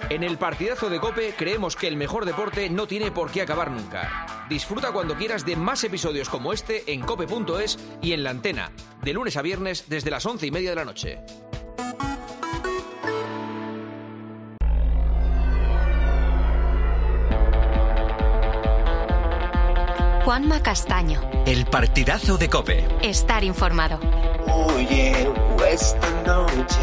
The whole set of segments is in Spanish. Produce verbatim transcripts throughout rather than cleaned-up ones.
En el partidazo de COPE creemos que el mejor deporte no tiene por qué acabar nunca. Disfruta cuando quieras de más episodios como este en cope punto es y en la antena, de lunes a viernes desde las once y media de la noche. Juanma Castaño. El partidazo de COPE. Estar informado. Oye, esta noche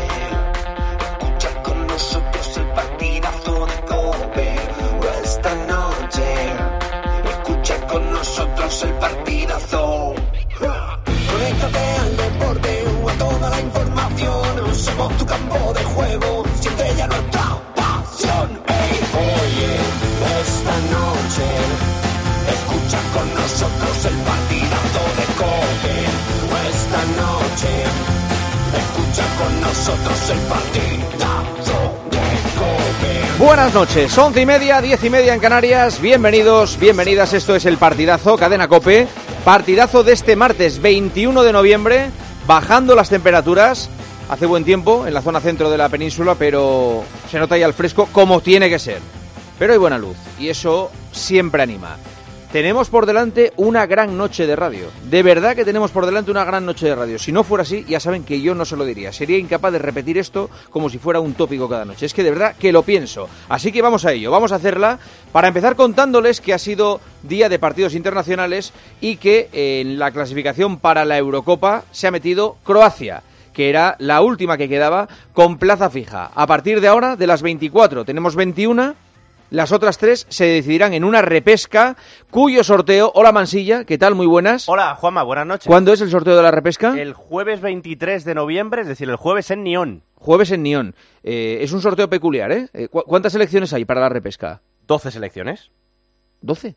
escucha con nosotros el partidazo de COPE. Esta noche escucha con nosotros el partidazo. Conéctate al deporte o a toda la información. Somos tu campo de juego, siente ya nuestra pasión. Hey, oye, esta noche escucha con nosotros el partidazo de COPE. Esta noche escucha con nosotros el partidazo de COPE. Buenas noches, once y media, diez y media en Canarias. Bienvenidos, bienvenidas, esto es el partidazo, Cadena COPE. Partidazo de este martes veintiuno de noviembre, bajando las temperaturas. Hace buen tiempo en la zona centro de la península, pero se nota ya el fresco como tiene que ser. Pero hay buena luz y eso siempre anima. Tenemos por delante una gran noche de radio. De verdad que tenemos por delante una gran noche de radio. Si no fuera así, ya saben que yo no se lo diría. Sería incapaz de repetir esto como si fuera un tópico cada noche. Es que de verdad que lo pienso. Así que vamos a ello. Vamos a hacerla para empezar contándoles que ha sido día de partidos internacionales y que en la clasificación para la Eurocopa se ha metido Croacia, que era la última que quedaba con plaza fija. A partir de ahora, de las veinticuatro, tenemos veintiuna. Las otras tres se decidirán en una repesca, cuyo sorteo... Hola, Mansilla, ¿qué tal? Muy buenas. Hola, Juanma, buenas noches. ¿Cuándo es el sorteo de la repesca? El jueves veintitrés de noviembre, es decir, el jueves en Nión. Jueves en Nión. Eh, es un sorteo peculiar, ¿eh? ¿Cu- ¿Cuántas selecciones hay para la repesca? doce selecciones. ¿doce?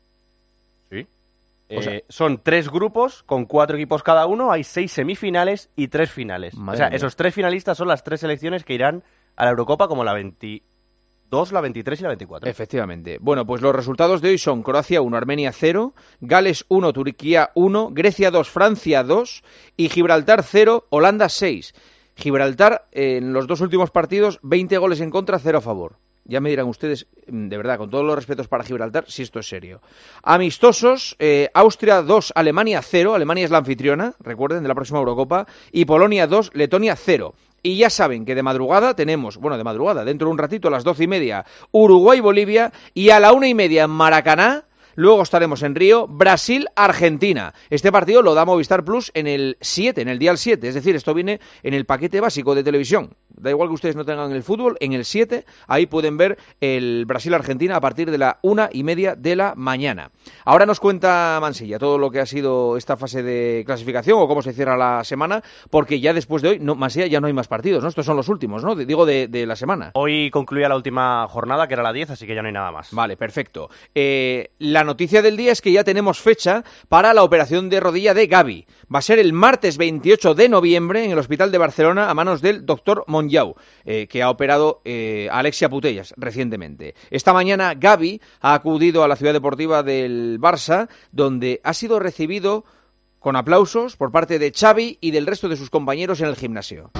Sí. O sea, Eh, son tres grupos con cuatro equipos cada uno, hay seis semifinales y tres finales. Madre o sea, mía. esos tres finalistas son las tres selecciones que irán a la Eurocopa, como la veintidós, la veintitrés y la veinticuatro. Efectivamente. Bueno, pues los resultados de hoy son Croacia uno, Armenia cero, Gales uno, Turquía uno, Grecia dos, Francia dos y Gibraltar cero, Holanda seis. Gibraltar, eh, en los dos últimos partidos, veinte goles en contra, cero a favor. Ya me dirán ustedes, de verdad, con todos los respetos para Gibraltar, si esto es serio. Amistosos, eh, Austria dos, Alemania cero, Alemania es la anfitriona, recuerden, de la próxima Eurocopa, y Polonia dos, Letonia cero. Y ya saben que de madrugada tenemos, bueno, de madrugada, dentro de un ratito, a las doce y media, Uruguay-Bolivia, y a la una y media en Maracaná. Luego estaremos en Río, Brasil-Argentina. Este partido lo da Movistar Plus en el siete, en el dial siete. Es decir, esto viene en el paquete básico de televisión. Da igual que ustedes no tengan el fútbol, en el siete, ahí pueden ver el Brasil-Argentina a partir de la una y media de la mañana. Ahora nos cuenta Mansilla todo lo que ha sido esta fase de clasificación o cómo se cierra la semana, porque ya después de hoy, no, Mansilla, ya no hay más partidos, ¿no? Estos son los últimos, ¿no? Digo, de, de la semana. Hoy concluía la última jornada, que era la diez, así que ya no hay nada más. Vale, perfecto. Eh, la noticia del día es que ya tenemos fecha para la operación de rodilla de Gavi. Va a ser el martes veintiocho de noviembre en el Hospital de Barcelona a manos del doctor Monllau, eh, que ha operado eh, a Alexia Putellas recientemente. Esta mañana Gavi ha acudido a la ciudad deportiva del Barça, donde ha sido recibido con aplausos por parte de Xavi y del resto de sus compañeros en el gimnasio.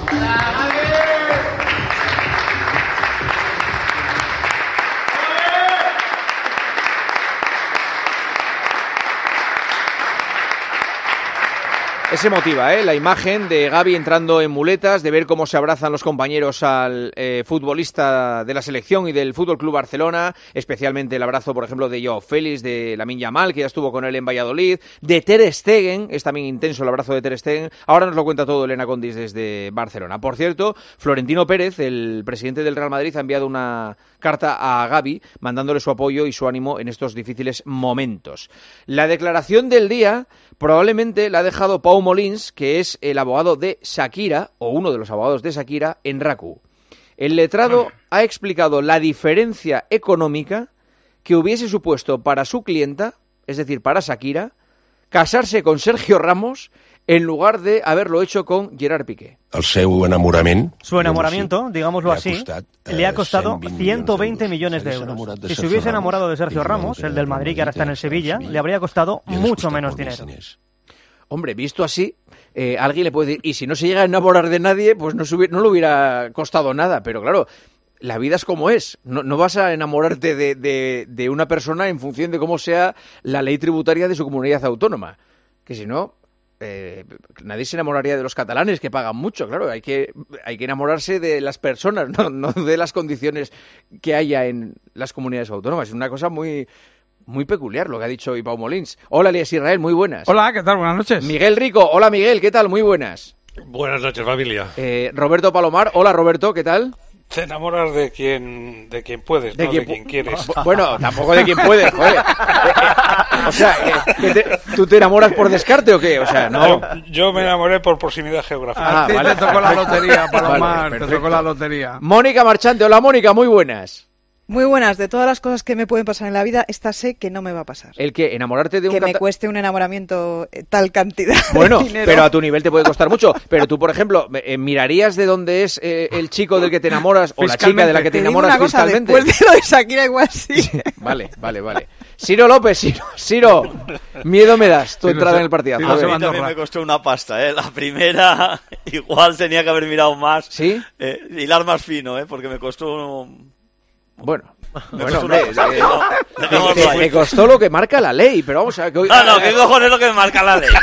Es emotiva, ¿eh? La imagen de Gavi entrando en muletas, de ver cómo se abrazan los compañeros al eh, futbolista de la selección y del Fútbol Club Barcelona, especialmente el abrazo, por ejemplo, de Joao Félix, de Lamine Yamal, que ya estuvo con él en Valladolid, de Ter Stegen, es también intenso el abrazo de Ter Stegen. Ahora nos lo cuenta todo Elena Condis desde Barcelona. Por cierto, Florentino Pérez, el presidente del Real Madrid, ha enviado una carta a Gavi mandándole su apoyo y su ánimo en estos difíciles momentos. La declaración del día probablemente la ha dejado Pau Molins, que es el abogado de Shakira, o uno de los abogados de Shakira, en RACU. El letrado ha explicado la diferencia económica que hubiese supuesto para su clienta, es decir, para Shakira, casarse con Sergio Ramos en lugar de haberlo hecho con Gerard Piqué. El seu enamorament... Su enamoramiento, digámoslo así, costat, eh, le ha costado cent vint ciento veinte milions millones de d'euros. euros. De Si se Sergio hubiese Ramos, enamorado de Sergio y Ramos, el del Madrid que ahora está en el Sevilla, le habría costado y les mucho costó menos por dinero. diners. Hombre, visto así, eh, alguien le puede decir, y si no se llega a enamorar de nadie, pues no, se hubiera, no le hubiera costado nada, pero claro, la vida es como es. No, no vas a enamorarte de, de, de una persona en función de cómo sea la ley tributaria de su comunidad autónoma. Que si no, eh, nadie se enamoraría de los catalanes, que pagan mucho. Claro, hay que, hay que enamorarse de las personas, no, no de las condiciones que haya en las comunidades autónomas. Es una cosa muy... Muy peculiar lo que ha dicho hoy Pau Molins. Hola, Elías Israel, muy buenas. Hola, ¿qué tal? Buenas noches. Miguel Rico, hola Miguel, ¿qué tal? Muy buenas. Buenas noches, familia. Eh, Roberto Palomar, hola Roberto, ¿qué tal? Te enamoras de quien, de quien puedes, de no quien de quien quieres. Bueno, tampoco de quien puedes, joder. Eh, eh, o sea, eh, ¿que te, ¿tú te enamoras por descarte o qué? O sea, no. Yo, yo me enamoré por proximidad geográfica. Ah, a ti vale. Te tocó la lotería, Palomar, vale, te tocó la lotería. Mónica Marchante, hola Mónica, muy buenas. Muy buenas. De todas las cosas que me pueden pasar en la vida, esta sé que no me va a pasar. ¿El qué? ¿Enamorarte de un Que cata... me cueste un enamoramiento eh, tal cantidad bueno, de dinero. Pero a tu nivel te puede costar mucho. Pero tú, por ejemplo, eh, ¿mirarías de dónde es eh, el chico del que te enamoras o la chica de la que te, te enamoras digo una cosa, fiscalmente? Después de lo de Shakira igual sí. sí. Vale, vale, vale. Ciro López, Ciro, Ciro, miedo me das tu sí, entrada no sé, en el partidazo. Sí, no a mí también me costó una pasta, ¿eh? La primera igual tenía que haber mirado más. ¿Sí? Eh, hilar más fino, ¿eh? Porque me costó... Un... Bueno... Me bueno, hombre, eh, eh, me costó lo que marca la ley, pero vamos a ver... Que hoy... No, no, ¿qué cojones es lo que me marca la ley?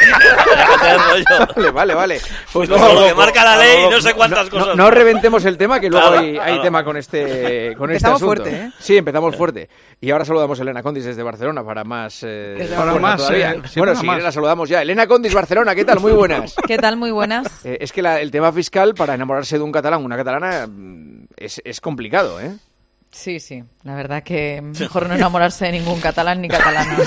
vale, vale, vale. Pues no, lo que marca la ley, no sé cuántas no, cosas. No, no reventemos el tema, que luego claro, hay, claro. hay tema con este, con empezamos este asunto. Fuerte, ¿eh? Sí, empezamos fuerte. Y ahora saludamos a Elena Condis desde Barcelona para más... Eh, para más todavía. Eh, sí, bueno, para sí, más. la saludamos ya. Elena Condis, Barcelona, ¿qué tal? Muy buenas. ¿Qué tal? Muy buenas. Eh, es que la, el tema fiscal, para enamorarse de un catalán o una catalana, es, es complicado, ¿eh? Sí, sí. La verdad que mejor no enamorarse de ningún catalán ni catalana.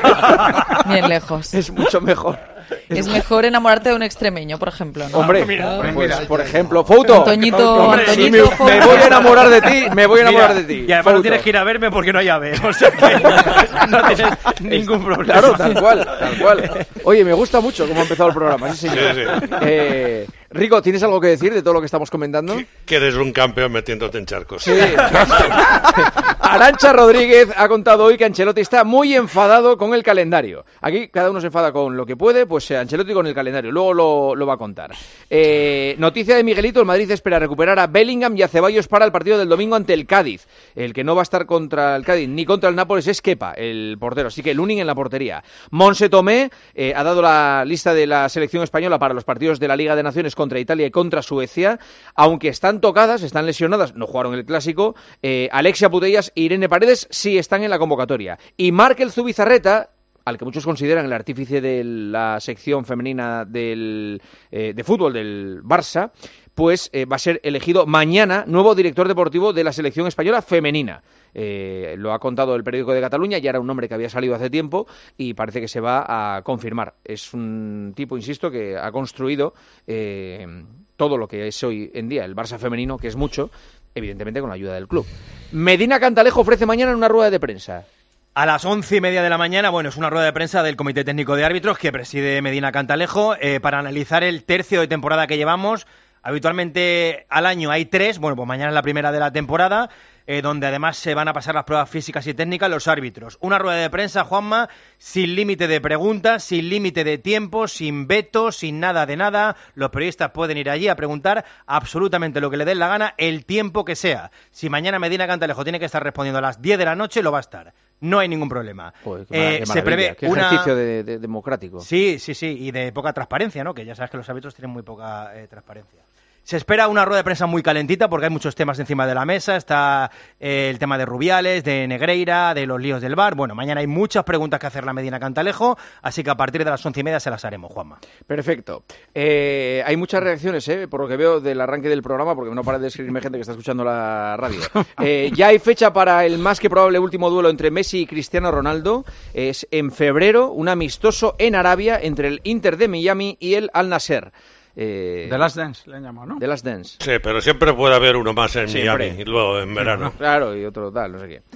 Bien lejos. Es mucho mejor. Es mejor enamorarte de un extremeño, por ejemplo, ¿no? Hombre, mira, pues, mira, por ejemplo, Fouto. Antoñito, Hombre, Antoñito, me, me voy a enamorar de ti, me voy a enamorar Mira, de ti. Y además Fouto. no tienes que ir a verme porque no hay ave. O sea que no tienes ningún problema. Claro, tal cual, tal cual. Oye, me gusta mucho cómo ha empezado el programa, sí, señor. Sí, sí. Eh, Rico, ¿tienes algo que decir de todo lo que estamos comentando? Que, que eres un campeón metiéndote en charcos. Sí. Arantxa Rodríguez ha contado hoy que Ancelotti está muy enfadado con el calendario. Aquí cada uno se enfada con lo que puede, pues Ancelotti con el calendario. Luego lo, lo va a contar. Eh, noticia de Miguelito, el Madrid espera recuperar a Bellingham y a Ceballos para el partido del domingo ante el Cádiz. El que no va a estar contra el Cádiz ni contra el Nápoles es Kepa, el portero. Así que Lunin en la portería. Monse Tomé eh, ha dado la lista de la selección española para los partidos de la Liga de Naciones contra Italia y contra Suecia. Aunque están tocadas, están lesionadas, no jugaron el Clásico, eh, Alexia Putellas e Irene Paredes sí están en la convocatoria. Y Markel Zubizarreta, al que muchos consideran el artífice de la sección femenina del, eh, de fútbol del Barça, pues eh, va a ser elegido mañana nuevo director deportivo de la selección española femenina. Eh, lo ha contado el Periódico de Cataluña, ya era un nombre que había salido hace tiempo y parece que se va a confirmar. Es un tipo, insisto, que ha construido eh, todo lo que es hoy en día el Barça femenino, que es mucho, evidentemente con la ayuda del club. Medina Cantalejo ofrece mañana una rueda de prensa. A las once y media de la mañana, bueno, es una rueda de prensa del Comité Técnico de Árbitros que preside Medina Cantalejo eh, para analizar el tercio de temporada que llevamos. Habitualmente al año hay tres, bueno, pues mañana es la primera de la temporada, eh, donde además se van a pasar las pruebas físicas y técnicas los árbitros. Una rueda de prensa, Juanma, sin límite de preguntas, sin límite de tiempo, sin veto, sin nada de nada. Los periodistas pueden ir allí a preguntar absolutamente lo que le den la gana, el tiempo que sea. Si mañana Medina Cantalejo tiene que estar respondiendo a las diez de la noche, lo va a estar. No hay ningún problema. Joder, qué eh, qué se prevé qué una... ejercicio de, de, democrático. Sí, sí, sí, y de poca transparencia, ¿no? Que ya sabes que los árbitros tienen muy poca eh, transparencia. Se espera una rueda de prensa muy calentita porque hay muchos temas encima de la mesa. Está eh, el tema de Rubiales, de Negreira, de los líos del V A R. Bueno, mañana hay muchas preguntas que hacer la Medina Cantalejo, así que a partir de las once y media se las haremos, Juanma. Perfecto. Eh, hay muchas reacciones, eh, por lo que veo del arranque del programa, porque no para de escribirme gente que está escuchando la radio. Eh, ya hay fecha para el más que probable último duelo entre Messi y Cristiano Ronaldo. Es en febrero, un amistoso en Arabia entre el Inter de Miami y el Al Nassr. Eh, The Last Dance le han llamado, ¿no? The Last Dance. Sí, pero siempre puede haber uno más en siempre. Miami y luego en verano. Claro, y otro tal, no sé qué.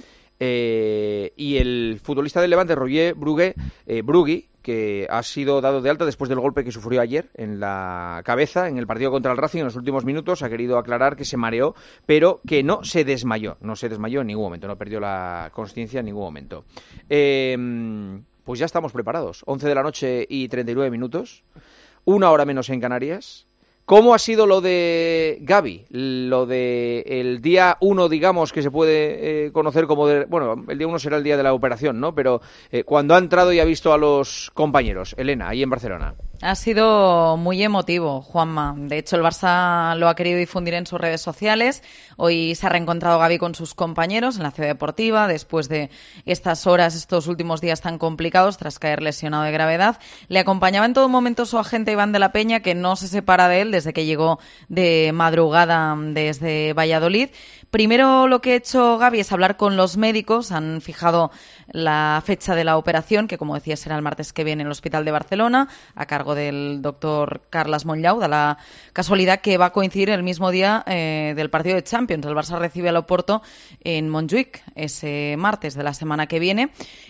Eh, y el futbolista del Levante, Roger Brugui, eh, Brugui, que ha sido dado de alta después del golpe que sufrió ayer en la cabeza en el partido contra el Racing en los últimos minutos, ha querido aclarar que se mareó, pero que no se desmayó. No se desmayó en ningún momento, no perdió la consciencia en ningún momento. Eh, pues ya estamos preparados. once de la noche y treinta y nueve minutos. Una hora menos en Canarias. ¿Cómo ha sido lo de Gavi? Lo de el día uno, digamos, que se puede eh, conocer como... De, bueno, el día uno será el día de la operación, ¿no? Pero eh, cuando ha entrado y ha visto a los compañeros, Elena, ahí en Barcelona. Ha sido muy emotivo, Juanma. De hecho, el Barça lo ha querido difundir en sus redes sociales. Hoy se ha reencontrado Gavi con sus compañeros en la ciudad deportiva después de estas horas, estos últimos días tan complicados tras caer lesionado de gravedad. Le acompañaba en todo momento su agente Iván de la Peña, que no se separa de él desde que llegó de madrugada desde Valladolid. Primero lo que ha hecho Gavi es hablar con los médicos. Han fijado la fecha de la operación, que como decía será el martes que viene en el Hospital de Barcelona, a cargo del doctor Carles Monllau. Da la casualidad que va a coincidir el mismo día eh, del partido de Champions. El Barça recibe al Oporto en Montjuic ese martes de la semana que viene.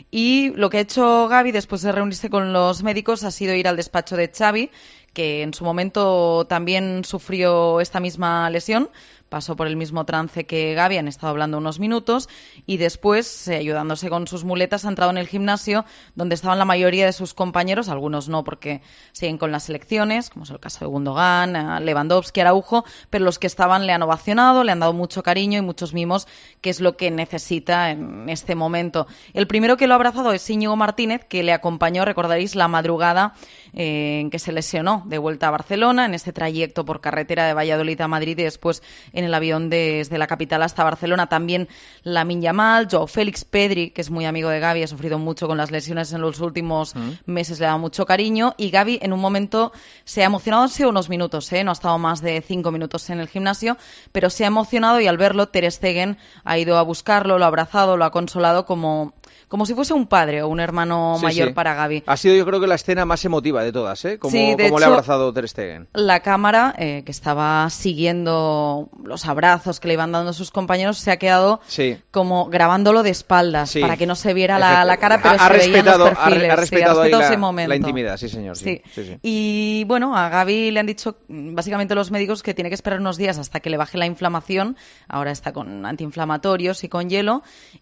Y lo que ha hecho Gavi después de reunirse con los médicos ha sido ir al despacho de Xavi, que en su momento también sufrió esta misma lesión. Pasó por el mismo trance que Gavi, han estado hablando unos minutos y después, eh, ayudándose con sus muletas, ha entrado en el gimnasio donde estaban la mayoría de sus compañeros, algunos no porque siguen con las selecciones, como es el caso de Gundogan, Lewandowski, Araujo, pero los que estaban le han ovacionado, le han dado mucho cariño y muchos mimos, que es lo que necesita en este momento. El primero que lo ha abrazado es Íñigo Martínez, que le acompañó, recordaréis, la madrugada eh, en que se lesionó de vuelta a Barcelona, en este trayecto por carretera de Valladolid a Madrid y después en el avión desde la capital hasta Barcelona. También Lamine Yamal, Joao Félix, Pedri, que es muy amigo de Gavi, ha sufrido mucho con las lesiones en los últimos mm. meses, le da mucho cariño. Y Gavi en un momento se ha emocionado, han sido unos minutos, ¿eh? No ha estado más de cinco minutos en el gimnasio, pero se ha emocionado y al verlo Ter Stegen ha ido a buscarlo, lo ha abrazado, lo ha consolado como... como si fuese un padre o un hermano sí, mayor sí. para Gavi. Ha sido yo creo que la escena más emotiva de todas, ¿eh? Como, sí, de como hecho, le ha abrazado Ter Stegen. La cámara, eh, que estaba siguiendo los abrazos que le iban dando sus compañeros, se ha quedado sí. como grabándolo de espaldas, sí. para que no se viera la, la cara, pero ha, se ha veían los perfiles. Ha, ha respetado, sí, ha respetado la, ese momento. La intimidad, sí señor. Sí. Sí. Sí, sí. Y bueno, a Gavi le han dicho básicamente los médicos que tiene que esperar unos días hasta que le baje la inflamación. Ahora está con antiinflamatorios y con hielo.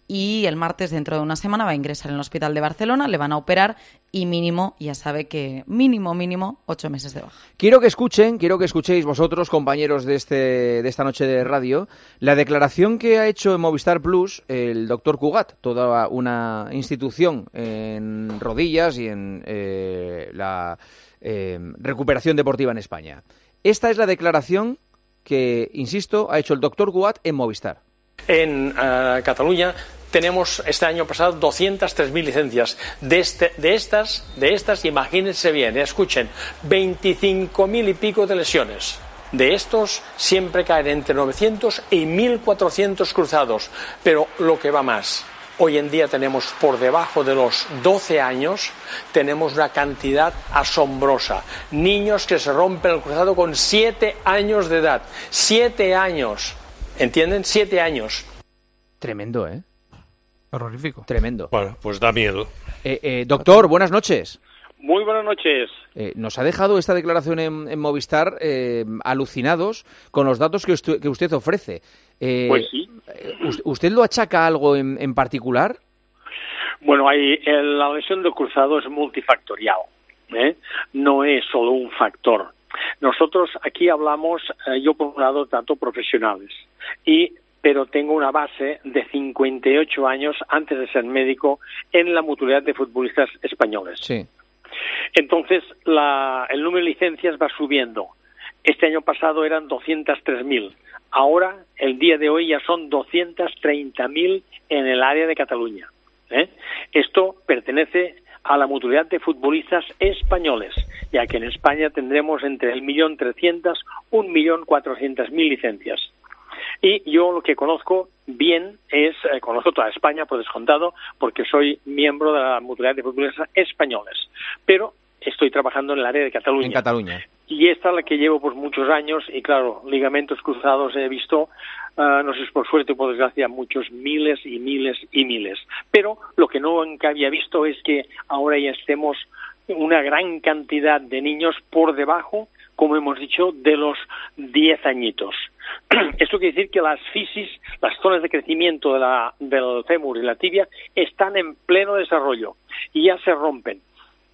Y el martes, dentro de una semana, va a ingresar en el Hospital de Barcelona, le van a operar y mínimo, ya sabe que mínimo, mínimo, ocho meses de baja. Quiero que escuchen, quiero que escuchéis vosotros, compañeros de este de esta noche de radio, la declaración que ha hecho en Movistar Plus el doctor Cugat, toda una institución en rodillas y en eh, la eh, recuperación deportiva en España. Esta es la declaración que, insisto, ha hecho el doctor Cugat en Movistar. En uh, Cataluña tenemos este año pasado doscientas tres mil licencias. De, este, de estas, de estas, imagínense bien, escuchen, veinticinco mil y pico de lesiones. De estos siempre caen entre novecientos y mil cuatrocientos cruzados. Pero lo que va más, hoy en día tenemos por debajo de los doce años, tenemos una cantidad asombrosa. Niños que se rompen el cruzado con siete años de edad. siete años. ¿Entienden? Siete años. Tremendo, ¿eh? Terrorífico. Tremendo. Bueno, pues da miedo. Eh, eh, doctor, buenas noches. Muy buenas noches. Eh, nos ha dejado esta declaración en, en Movistar eh, alucinados con los datos que usted, que usted ofrece. Eh, pues sí. ¿Usted lo achaca a algo en, en particular? Bueno, hay, el, la lesión del cruzado es multifactorial, ¿eh? No es solo un factor. Nosotros aquí hablamos, eh, yo por un lado trato profesionales, y pero tengo una base de cincuenta y ocho años antes de ser médico en la mutualidad de futbolistas españoles. Sí. Entonces, la, el número de licencias va subiendo. Este año pasado eran doscientas tres mil. Ahora, el día de hoy, ya son doscientas treinta mil en el área de Cataluña. ¿eh? Esto pertenece a la mutualidad de futbolistas españoles, ya que en España tendremos entre el millón trescientas, un millón cuatrocientas mil licencias. Y yo lo que conozco bien es, eh, conozco toda España por descontado, porque soy miembro de la mutualidad de futbolistas españoles, pero estoy trabajando en el área de Cataluña. En Cataluña. Y esta es la que llevo pues muchos años, y claro, ligamentos cruzados he visto, uh, no sé si por suerte o por desgracia, muchos miles y miles y miles. Pero lo que nunca había visto es que ahora ya estemos una gran cantidad de niños por debajo, como hemos dicho, de los diez añitos. Esto quiere decir que las fisis, las zonas de crecimiento de la, del fémur y la tibia, están en pleno desarrollo y ya se rompen.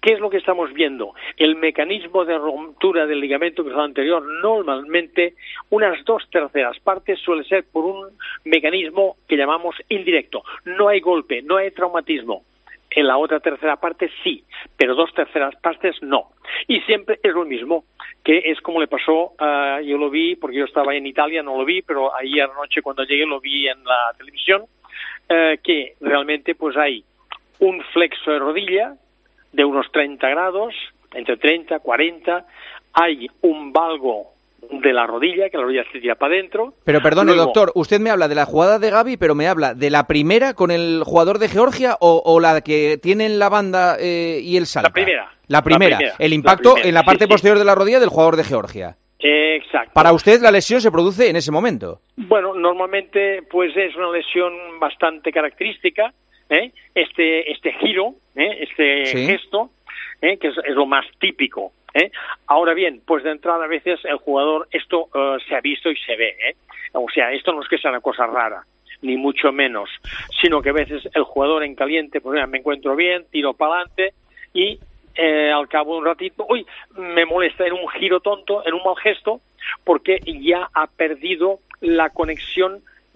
¿Qué es lo que estamos viendo? El mecanismo de ruptura del ligamento cruzado anterior, normalmente unas dos terceras partes suele ser por un mecanismo que llamamos indirecto. No hay golpe, no hay traumatismo. En la otra tercera parte sí, pero dos terceras partes no. Y siempre es lo mismo, que es como le pasó, uh, yo lo vi, porque yo estaba en Italia, no lo vi, pero ayer anoche cuando llegué lo vi en la televisión, uh, que realmente pues hay un flexo de rodilla de unos treinta grados, entre treinta, cuarenta, hay un valgo de la rodilla, que la rodilla se tira para adentro. Pero perdone, Luego, doctor, usted me habla de la jugada de Gavi, pero me habla de la primera con el jugador de Georgia o, o la que tiene en la banda eh, y el salta. La primera. La primera. La primera. El impacto La primera. en la parte Sí, sí. posterior de la rodilla del jugador de Georgia. Exacto. Para usted la lesión se produce en ese momento. Bueno, normalmente pues es una lesión bastante característica, ¿eh? este este giro, ¿eh? este Sí. gesto, ¿eh? que es, es lo más típico. ¿eh? Ahora bien, pues de entrada a veces el jugador, esto uh, se ha visto y se ve, ¿eh? o sea, esto no es que sea una cosa rara, ni mucho menos, sino que a veces el jugador en caliente, pues mira, me encuentro bien, tiro para adelante y eh, al cabo de un ratito, uy, me molesta en un giro tonto, en un mal gesto, porque ya ha perdido la conexión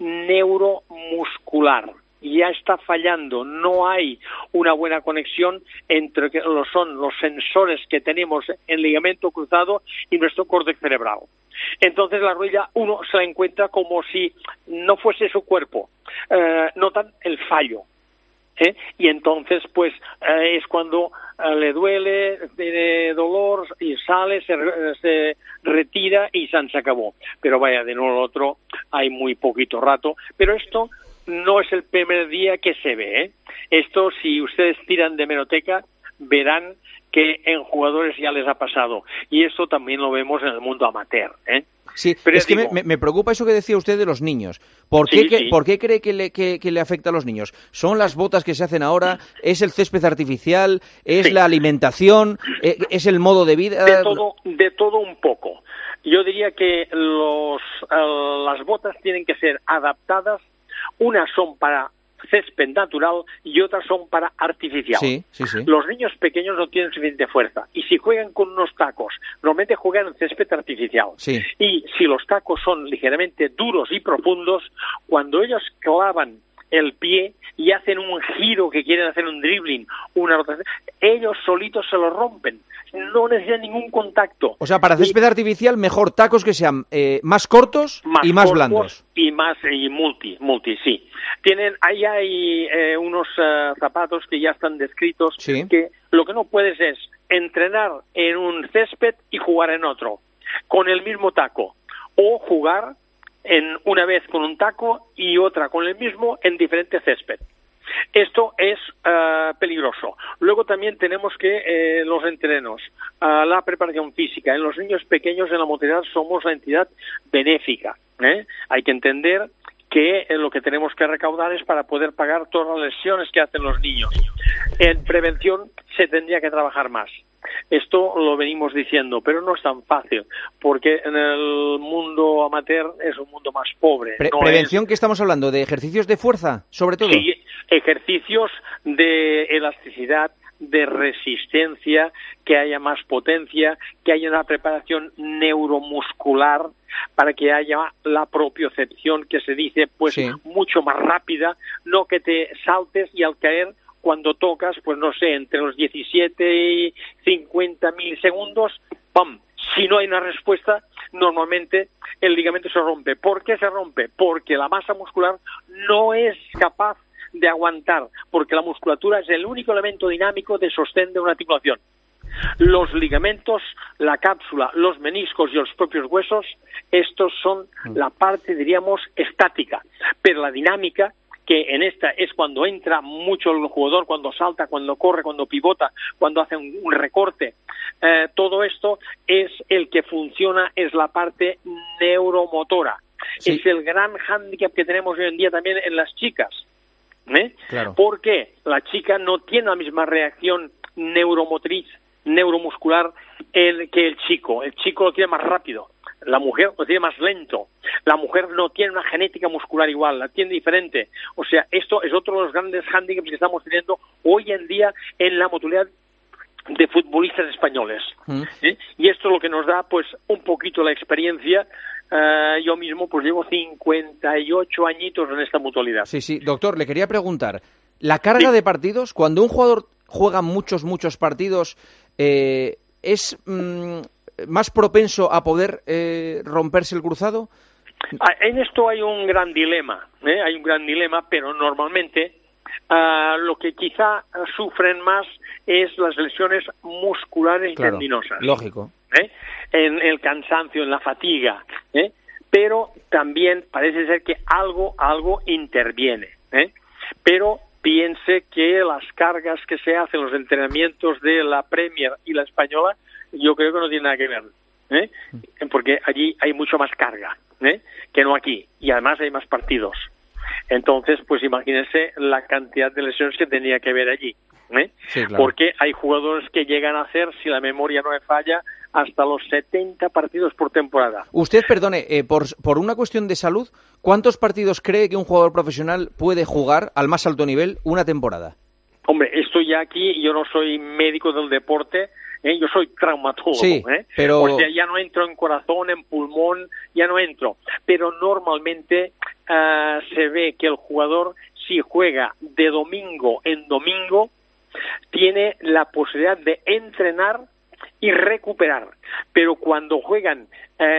neuromuscular. Ya está fallando, no hay una buena conexión entre que lo son los sensores que tenemos en ligamento cruzado y nuestro córtex cerebral. Entonces la rodilla uno se la encuentra como si no fuese su cuerpo, eh, notan el fallo. ¿eh? Y entonces pues eh, es cuando eh, le duele, tiene dolor y sale, se, se retira y se acabó. Pero vaya, de nuevo lo otro hay muy poquito rato, pero esto no es el primer día que se ve, ¿eh? Esto, si ustedes tiran de hemeroteca, verán que en jugadores ya les ha pasado. Y esto también lo vemos en el mundo amateur, ¿eh? Sí, Pero es que digo, me, me preocupa eso que decía usted de los niños. ¿Por qué, Sí, que- sí. ¿por qué cree que le, que, que le afecta a los niños? ¿Son las botas que se hacen ahora? ¿Es el césped artificial? ¿Es Sí. la alimentación? ¿E- ¿Es el modo de vida? de todo, de todo un poco. Yo diría que los, eh, las botas tienen que ser adaptadas. Unas son para césped natural y otras son para artificial. Sí, sí, sí. Los niños pequeños no tienen suficiente fuerza y si juegan con unos tacos, normalmente juegan en césped artificial. Sí. Y si los tacos son ligeramente duros y profundos, cuando ellos clavan el pie y hacen un giro que quieren hacer un dribbling, una rotación, ellos solitos se lo rompen. No necesitan ningún contacto. O sea, para césped artificial, mejor tacos que sean eh, más cortos y más cortos blandos. y más y multi multi sí tienen ahí hay eh, unos eh, zapatos que ya están descritos Sí. que lo que no puedes es entrenar en un césped y jugar en otro con el mismo taco o jugar en una vez con un taco y otra con el mismo en diferente césped. Esto es uh, peligroso. Luego también tenemos que eh, los entrenos, uh, la preparación física. En los niños pequeños en la motricidad somos la entidad benéfica. ¿eh? Hay que entender que eh, lo que tenemos que recaudar es para poder pagar todas las lesiones que hacen los niños. En prevención se tendría que trabajar más. Esto lo venimos diciendo, pero no es tan fácil, porque en el mundo amateur es un mundo más pobre. Pre- no ¿Prevención es- que estamos hablando? ¿De ejercicios de fuerza, sobre todo? Sí, ejercicios de elasticidad, de resistencia, que haya más potencia, que haya una preparación neuromuscular para que haya la propiocepción que se dice pues Sí. mucho más rápida, no que te saltes y al caer cuando tocas, pues no sé, entre los diecisiete y cincuenta milisegundos, ¡pam! Si no hay una respuesta, normalmente el ligamento se rompe. ¿Por qué se rompe? Porque la masa muscular no es capaz de aguantar, porque la musculatura es el único elemento dinámico de sostén de una articulación. Los ligamentos, la cápsula, los meniscos y los propios huesos, estos son la parte, diríamos, estática, pero la dinámica, que en esta es cuando entra mucho el jugador, cuando salta, cuando corre, cuando pivota, cuando hace un, un recorte. Eh, todo esto es el que funciona, es la parte neuromotora. Sí. Es el gran hándicap que tenemos hoy en día también en las chicas. ¿eh? Claro. Porque la chica no tiene la misma reacción neuromotriz, neuromuscular el, que el chico. El chico lo tiene más rápido. La mujer lo tiene más lento. La mujer no tiene una genética muscular igual, la tiene diferente. O sea, esto es otro de los grandes hándicaps que estamos teniendo hoy en día en la motilidad de futbolistas españoles. Mm. ¿eh? Y esto es lo que nos da pues un poquito la experiencia. Uh, yo mismo pues llevo cincuenta y ocho añitos en esta mutualidad. Sí, sí. Doctor, le quería preguntar, la carga Sí. de partidos, cuando un jugador juega muchos, muchos partidos, eh, ¿es mm, más propenso a poder eh, romperse el cruzado? Ah, En esto hay un gran dilema, ¿eh? hay un gran dilema, pero normalmente uh, lo que quizá sufren más es las lesiones musculares y Claro, tendinosas. lógico. ¿eh? En el cansancio, en la fatiga, ¿eh? pero también parece ser que algo, algo interviene, ¿eh? pero piense que las cargas que se hacen, los entrenamientos de la Premier y la Española, yo creo que no tienen nada que ver, ¿eh? porque allí hay mucho más carga, ¿eh? que no aquí, y además hay más partidos. Entonces, pues imagínense la cantidad de lesiones que tenía que ver allí, ¿eh? Sí, claro. porque hay jugadores que llegan a hacer, si la memoria no me falla, hasta los setenta partidos por temporada. Usted, perdone, eh, por, por una cuestión de salud, ¿cuántos partidos cree que un jugador profesional puede jugar al más alto nivel una temporada? Hombre, estoy ya aquí, yo no soy médico del deporte, ¿eh? yo soy traumatólogo, Sí, ¿eh? pero- o sea, ya no entro en corazón, en pulmón, ya no entro. Pero normalmente ah, se ve que el jugador, si juega de domingo en domingo, tiene la posibilidad de entrenar y recuperar. Pero cuando juegan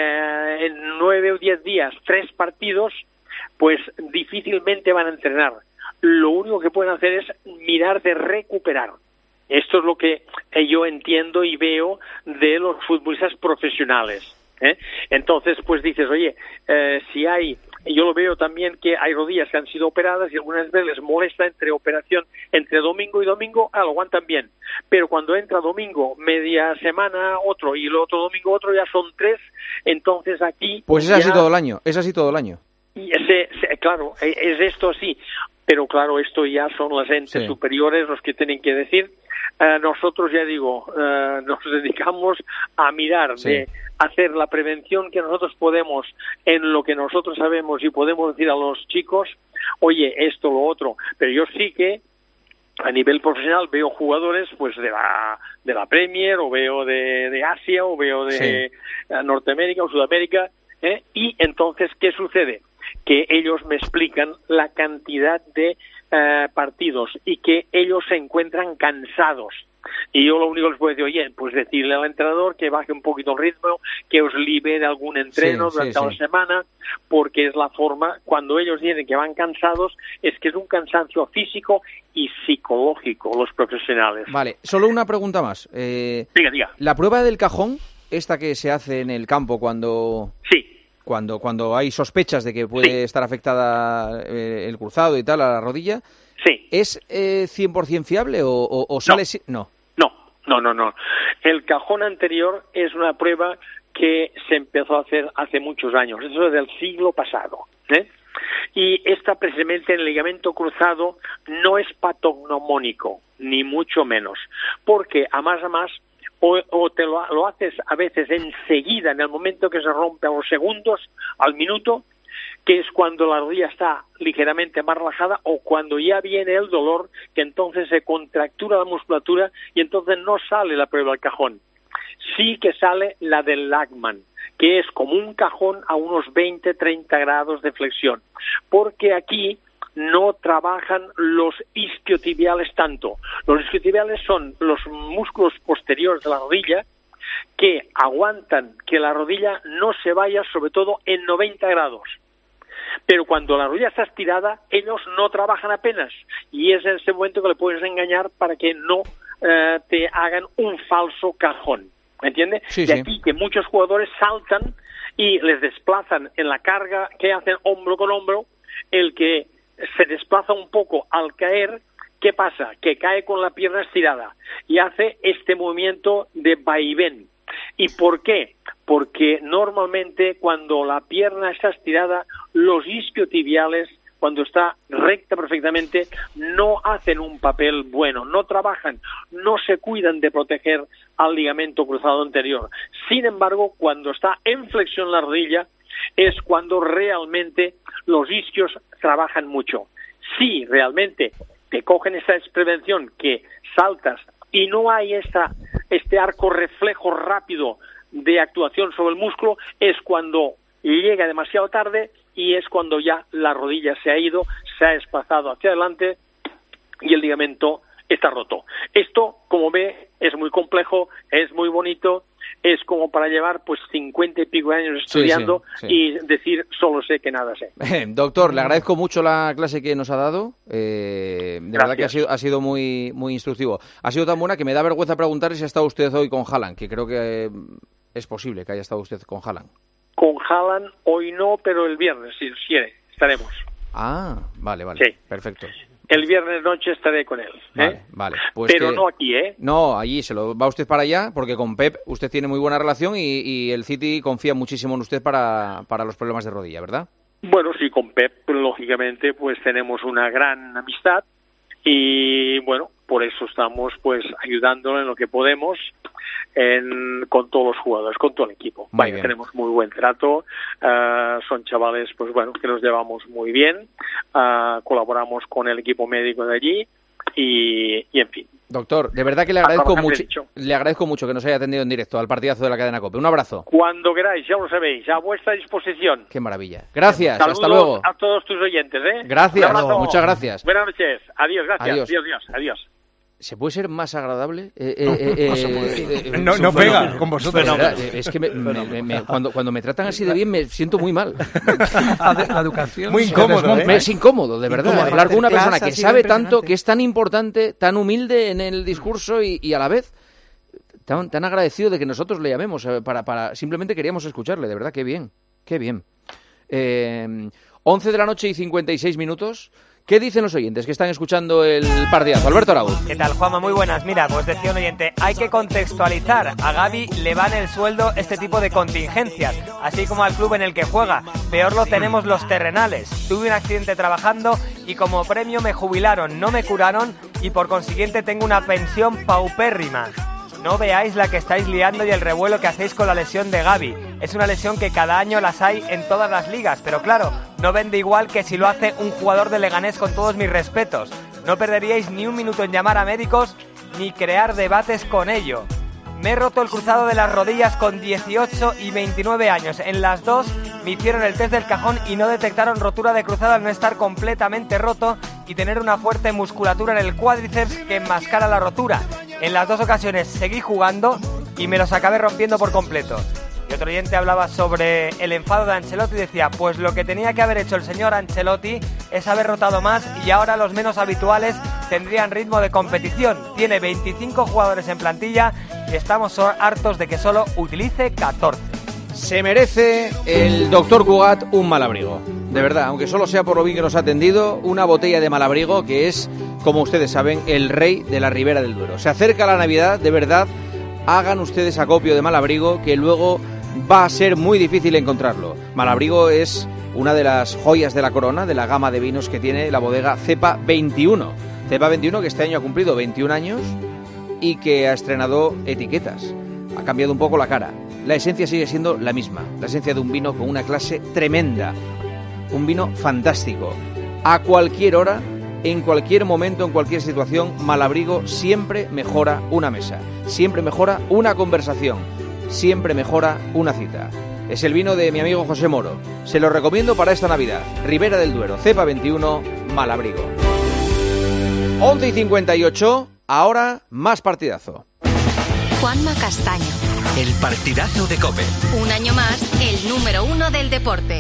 eh, en nueve o diez días tres partidos, pues difícilmente van a entrenar. Lo único que pueden hacer es mirar de recuperar. Esto es lo que eh, yo entiendo y veo de los futbolistas profesionales, ¿eh? Entonces, pues dices, oye, eh, si hay, yo lo veo también que hay rodillas que han sido operadas y algunas veces les molesta entre operación, entre domingo y domingo, ah, lo aguantan bien. Pero cuando entra domingo, media semana otro y el otro domingo otro, ya son tres, entonces aquí... Pues es así ya- todo el año, es así todo el año. y ese, ese- claro, e- es esto sí, pero claro, esto ya son las entes Sí. superiores los que tienen que decir. Eh, nosotros, ya digo, eh, nos dedicamos a mirar, Sí. de hacer la prevención que nosotros podemos en lo que nosotros sabemos y podemos decir a los chicos, oye, esto, lo otro. Pero yo sí que a nivel profesional veo jugadores pues de la de la Premier o veo de, de Asia o veo de Sí. eh, Norteamérica o Sudamérica, ¿eh? Y entonces, ¿qué sucede? Que ellos me explican la cantidad de eh, partidos y que ellos se encuentran cansados. Y yo lo único que les puedo decir, oye, pues decirle al entrenador que baje un poquito el ritmo, que os libere algún entreno Sí, sí, durante la sí. semana, porque es la forma, cuando ellos dicen que van cansados, es que es un cansancio físico y psicológico, los profesionales. Vale, solo una pregunta más. Eh, Diga, diga. la prueba del cajón, esta que se hace en el campo cuando... Sí. Cuando, cuando hay sospechas de que puede Sí. estar afectada eh, el cruzado y tal, a la rodilla, Sí. ¿es eh, cien por ciento fiable o, o, o sale... si- No. No, no, no, no. El cajón anterior es una prueba que se empezó a hacer hace muchos años, eso es del siglo pasado, ¿eh? Y esta precisamente en el ligamento cruzado no es patognomónico, ni mucho menos, porque a más a más o, o te lo, lo haces a veces enseguida, en el momento que se rompe, a los segundos, al minuto, que es cuando la rodilla está ligeramente más relajada, o cuando ya viene el dolor, que entonces se contractura la musculatura y entonces no sale la prueba del cajón. Sí que sale la del Lachman, que es como un cajón a unos veinte, treinta grados de flexión, porque aquí no trabajan los isquiotibiales tanto. Los isquiotibiales son los músculos posteriores de la rodilla que aguantan que la rodilla no se vaya, sobre todo en noventa grados. Pero cuando la rodilla está estirada, ellos no trabajan apenas. Y es en ese momento que le puedes engañar para que no eh, te hagan un falso cajón. ¿Me entiendes? Sí, de sí. aquí que muchos jugadores saltan y les desplazan en la carga que hacen hombro con hombro. El que se desplaza un poco al caer, ¿qué pasa? Que cae con la pierna estirada y hace este movimiento de vaivén. ¿Y por qué? Porque normalmente cuando la pierna está estirada, los isquiotibiales, cuando está recta perfectamente, no hacen un papel bueno, no trabajan, no se cuidan de proteger al ligamento cruzado anterior. Sin embargo, cuando está en flexión la rodilla, es cuando realmente los isquios trabajan mucho. Si realmente te cogen esa prevención que saltas y no hay esta, este arco reflejo rápido de actuación sobre el músculo, es cuando llega demasiado tarde y es cuando ya la rodilla se ha ido, se ha desplazado hacia adelante y el ligamento está roto. Esto, como ve, es muy complejo, es muy bonito, es como para llevar pues cincuenta y pico de años estudiando sí, sí, sí. y decir solo sé que nada sé. Eh, doctor, le agradezco mucho la clase que nos ha dado. Eh, de Gracias. verdad que ha sido, ha sido muy, muy instructivo. Ha sido tan buena que me da vergüenza preguntarle si ha estado usted hoy con Haaland, que creo que eh, es posible que haya estado usted con Haaland. Con Haaland hoy no, pero el viernes, si quiere, estaremos. Ah, vale, vale, Sí. perfecto. El viernes noche estaré con él. ¿eh? Vale, vale. Pues pero que- no aquí, ¿eh? No, allí se lo va usted para allá, porque con Pep usted tiene muy buena relación y, y el City confía muchísimo en usted para, para los problemas de rodilla, ¿verdad? Bueno, sí, con Pep, lógicamente, pues tenemos una gran amistad y, bueno, por eso estamos, pues, ayudándolo en lo que podemos en, con todos los jugadores, con todo el equipo. Muy Vaya, bien. tenemos muy buen trato, ah, son chavales, pues, bueno, que nos llevamos muy bien, ah, colaboramos con el equipo médico de allí y, y en fin. Doctor, de verdad que le Hasta agradezco lo que mucho, he dicho. le agradezco mucho que nos haya atendido en directo al partidazo de la cadena COPE. Un abrazo. Cuando queráis, ya lo sabéis, a vuestra disposición. Qué maravilla. Gracias, Saludos hasta luego. a todos tus oyentes, ¿eh? Gracias, Un abrazo. muchas gracias. Buenas noches. Adiós, gracias. Adiós. Adiós, adiós, adiós. ¿Se puede ser más agradable? Eh, eh, eh, no se eh, puede. eh, eh, No- es no un pega fenómeno. con vosotros. De verdad, Fenómeno. es que me- me- me- cuando, cuando me tratan así de bien me siento muy mal. La educación. Muy se incómodo, desmonta, Me ¿eh? es incómodo, de verdad. Incómodo. Hablar con una persona Masterclass que ha sido sabe tanto, impresionante. que es tan importante, tan humilde en el discurso y, y a la vez tan, tan agradecido de que nosotros le llamemos eh, para, para simplemente queríamos escucharle, de verdad, qué bien, qué bien. Eh, once de la noche y cincuenta y seis minutos. ¿Qué dicen los oyentes que están escuchando el partidazo? Alberto Arauz. ¿Qué tal, Juanma? Muy buenas. Mira, pues decía un oyente, hay que contextualizar. A Gavi le van el sueldo este tipo de contingencias, así como al club en el que juega. Peor lo tenemos los terrenales. Tuve un accidente trabajando y como premio me jubilaron, no me curaron y por consiguiente tengo una pensión paupérrima. No veáis la que estáis liando y el revuelo que hacéis con la lesión de Gavi. Es una lesión que cada año las hay en todas las ligas, pero claro, no vende igual que si lo hace un jugador de Leganés, con todos mis respetos. No perderíais ni un minuto en llamar a médicos ni crear debates con ello. Me he roto el cruzado de las rodillas con dieciocho y veintinueve años. En las dos me hicieron el test del cajón y no detectaron rotura de cruzado al no estar completamente roto y tener una fuerte musculatura en el cuádriceps que enmascara la rotura. En las dos ocasiones seguí jugando y me los acabé rompiendo por completo. Y otro oyente hablaba sobre el enfado de Ancelotti y decía, pues lo que tenía que haber hecho el señor Ancelotti es haber rotado más y ahora los menos habituales tendrían ritmo de competición. Tiene veinticinco jugadores en plantilla y estamos so- hartos de que solo utilice catorce. Se merece el doctor Cugat un malabrigo. De verdad, aunque solo sea por lo bien que nos ha atendido, una botella de malabrigo que es, como ustedes saben, el rey de la Ribera del Duero. Se acerca la Navidad, de verdad, hagan ustedes acopio de malabrigo que luego va a ser muy difícil encontrarlo. Malabrigo es una de las joyas de la corona, de la gama de vinos que tiene la bodega Cepa veintiuno. Cepa veintiuno que este año ha cumplido veintiún años y que ha estrenado etiquetas. Ha cambiado un poco la cara. La esencia sigue siendo la misma. La esencia de un vino con una clase tremenda. Un vino fantástico. A cualquier hora, en cualquier momento, en cualquier situación, Malabrigo siempre mejora una mesa. Siempre mejora una conversación. Siempre mejora una cita. Es el vino de mi amigo José Moro. Se lo recomiendo para esta Navidad. Ribera del Duero, Cepa veintiuno, Malabrigo. once y cincuenta y ocho, ahora más partidazo. Juanma Castaño. El partidazo de COPE. Un año más, el número uno del deporte.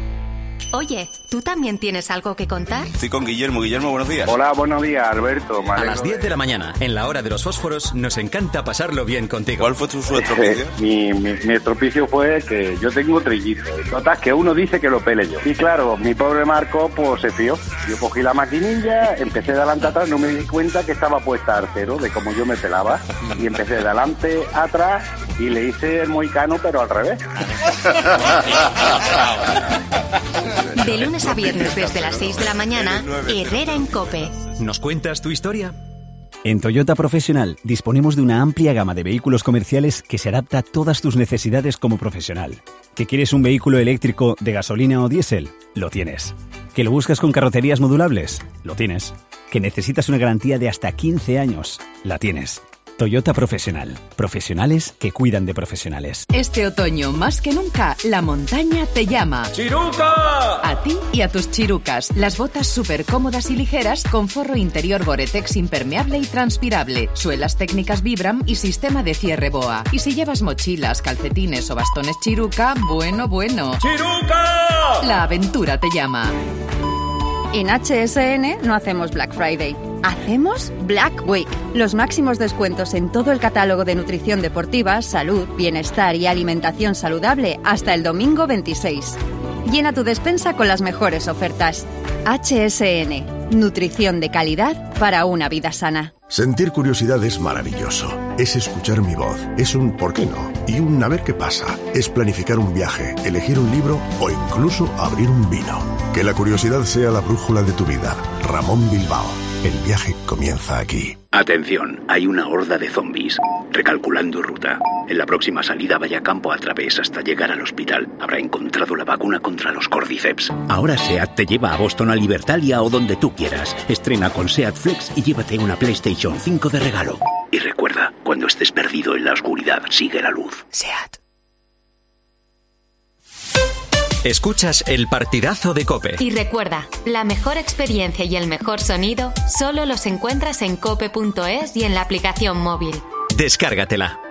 Oye, ¿tú también tienes algo que contar? Estoy con Guillermo. Guillermo, buenos días. Hola, buenos días, Alberto. A las diez de la mañana, en la hora de los fósforos, nos encanta pasarlo bien contigo. ¿Cuál fue tu estropicio? mi, mi, mi estropicio fue que yo tengo trillizos. Total, que uno dice que lo pele yo. Y claro, mi pobre Marco, pues se fió. Yo cogí la maquinilla, empecé de adelante a atrás, no me di cuenta que estaba puesta al cero, de cómo yo me pelaba. Y empecé de adelante a atrás y le hice el mohicano, pero al revés. De lunes a viernes desde las seis de la mañana, Herrera en COPE. ¿Nos cuentas tu historia? En Toyota Profesional disponemos de una amplia gama de vehículos comerciales que se adapta a todas tus necesidades como profesional. ¿Que quieres un vehículo eléctrico de gasolina o diésel? Lo tienes. ¿Que lo buscas con carrocerías modulables? Lo tienes. ¿Que necesitas una garantía de hasta quince años? La tienes. Toyota Profesional. Profesionales que cuidan de profesionales. Este otoño, más que nunca, la montaña te llama. ¡Chiruca! A ti y a tus chirucas. Las botas súper cómodas y ligeras con forro interior Gore-Tex impermeable y transpirable, suelas técnicas Vibram y sistema de cierre BOA. Y si llevas mochilas, calcetines o bastones Chiruca, bueno, bueno. ¡Chiruca! La aventura te llama. En H S N no hacemos Black Friday, hacemos Black Week. Los máximos descuentos en todo el catálogo de nutrición deportiva, salud, bienestar y alimentación saludable hasta el domingo veintiséis. Llena tu despensa con las mejores ofertas. H S N, nutrición de calidad para una vida sana. Sentir curiosidad es maravilloso. Es escuchar mi voz. Es un ¿por qué no? Y un a ver qué pasa. Es planificar un viaje, elegir un libro o incluso abrir un vino. Que la curiosidad sea la brújula de tu vida. Ramón Bilbao. El viaje comienza aquí. Atención, hay una horda de zombies. Recalculando ruta. En la próxima salida vaya campo a través hasta llegar al hospital. Habrá encontrado la vacuna contra los Cordyceps. Ahora SEAT te lleva a Boston, a Libertalia o donde tú quieras. Estrena con SEAT Flex y llévate una PlayStation cinco de regalo. Y recuerda, cuando estés perdido en la oscuridad, sigue la luz. SEAT. Escuchas el partidazo de COPE. Y recuerda, la mejor experiencia y el mejor sonido solo los encuentras en cope punto es y en la aplicación móvil. Descárgatela.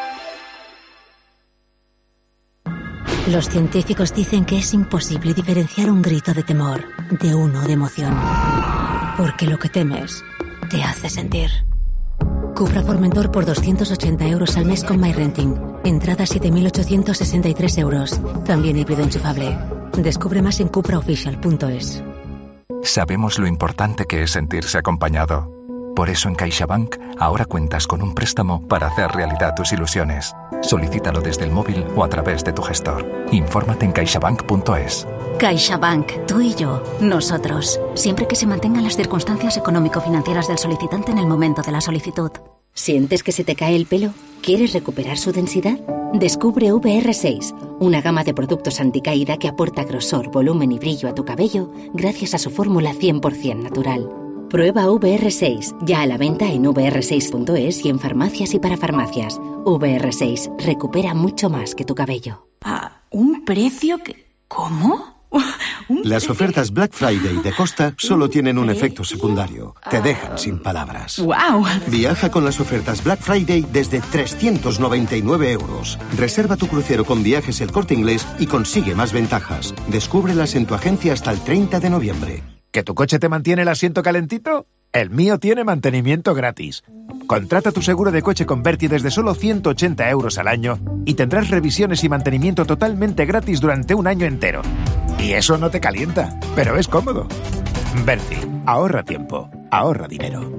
Los científicos dicen que es imposible diferenciar un grito de temor de uno de emoción. Porque lo que temes te hace sentir. Cupra Formentor por doscientos ochenta euros al mes con MyRenting. Entrada siete mil ochocientos sesenta y tres euros. También híbrido enchufable. Descubre más en cupra oficial punto es. Sabemos lo importante que es sentirse acompañado. Por eso en CaixaBank ahora cuentas con un préstamo para hacer realidad tus ilusiones. Solicítalo desde el móvil o a través de tu gestor. Infórmate en caixabank punto es. CaixaBank, tú y yo, nosotros. Siempre que se mantengan las circunstancias económico-financieras del solicitante en el momento de la solicitud. ¿Sientes que se te cae el pelo? ¿Quieres recuperar su densidad? Descubre V R seis, una gama de productos anticaída que aporta grosor, volumen y brillo a tu cabello gracias a su fórmula cien por ciento natural. Prueba V R seis, ya a la venta en V R seis punto es y en farmacias y para farmacias. V R seis, recupera mucho más que tu cabello. Ah, ¿un precio que... ¿Cómo? Las ofertas Black Friday de Costa solo tienen un efecto secundario. Te dejan sin palabras. ¡Wow! Viaja con las ofertas Black Friday desde trescientos noventa y nueve euros. Reserva tu crucero con Viajes El Corte Inglés y consigue más ventajas. Descúbrelas en tu agencia hasta el treinta de noviembre. ¿Que tu coche te mantiene el asiento calentito? El mío tiene mantenimiento gratis. Contrata tu seguro de coche con Berti desde solo ciento ochenta euros al año y tendrás revisiones y mantenimiento totalmente gratis durante un año entero. Y eso no te calienta, pero es cómodo. Berti, ahorra tiempo, ahorra dinero.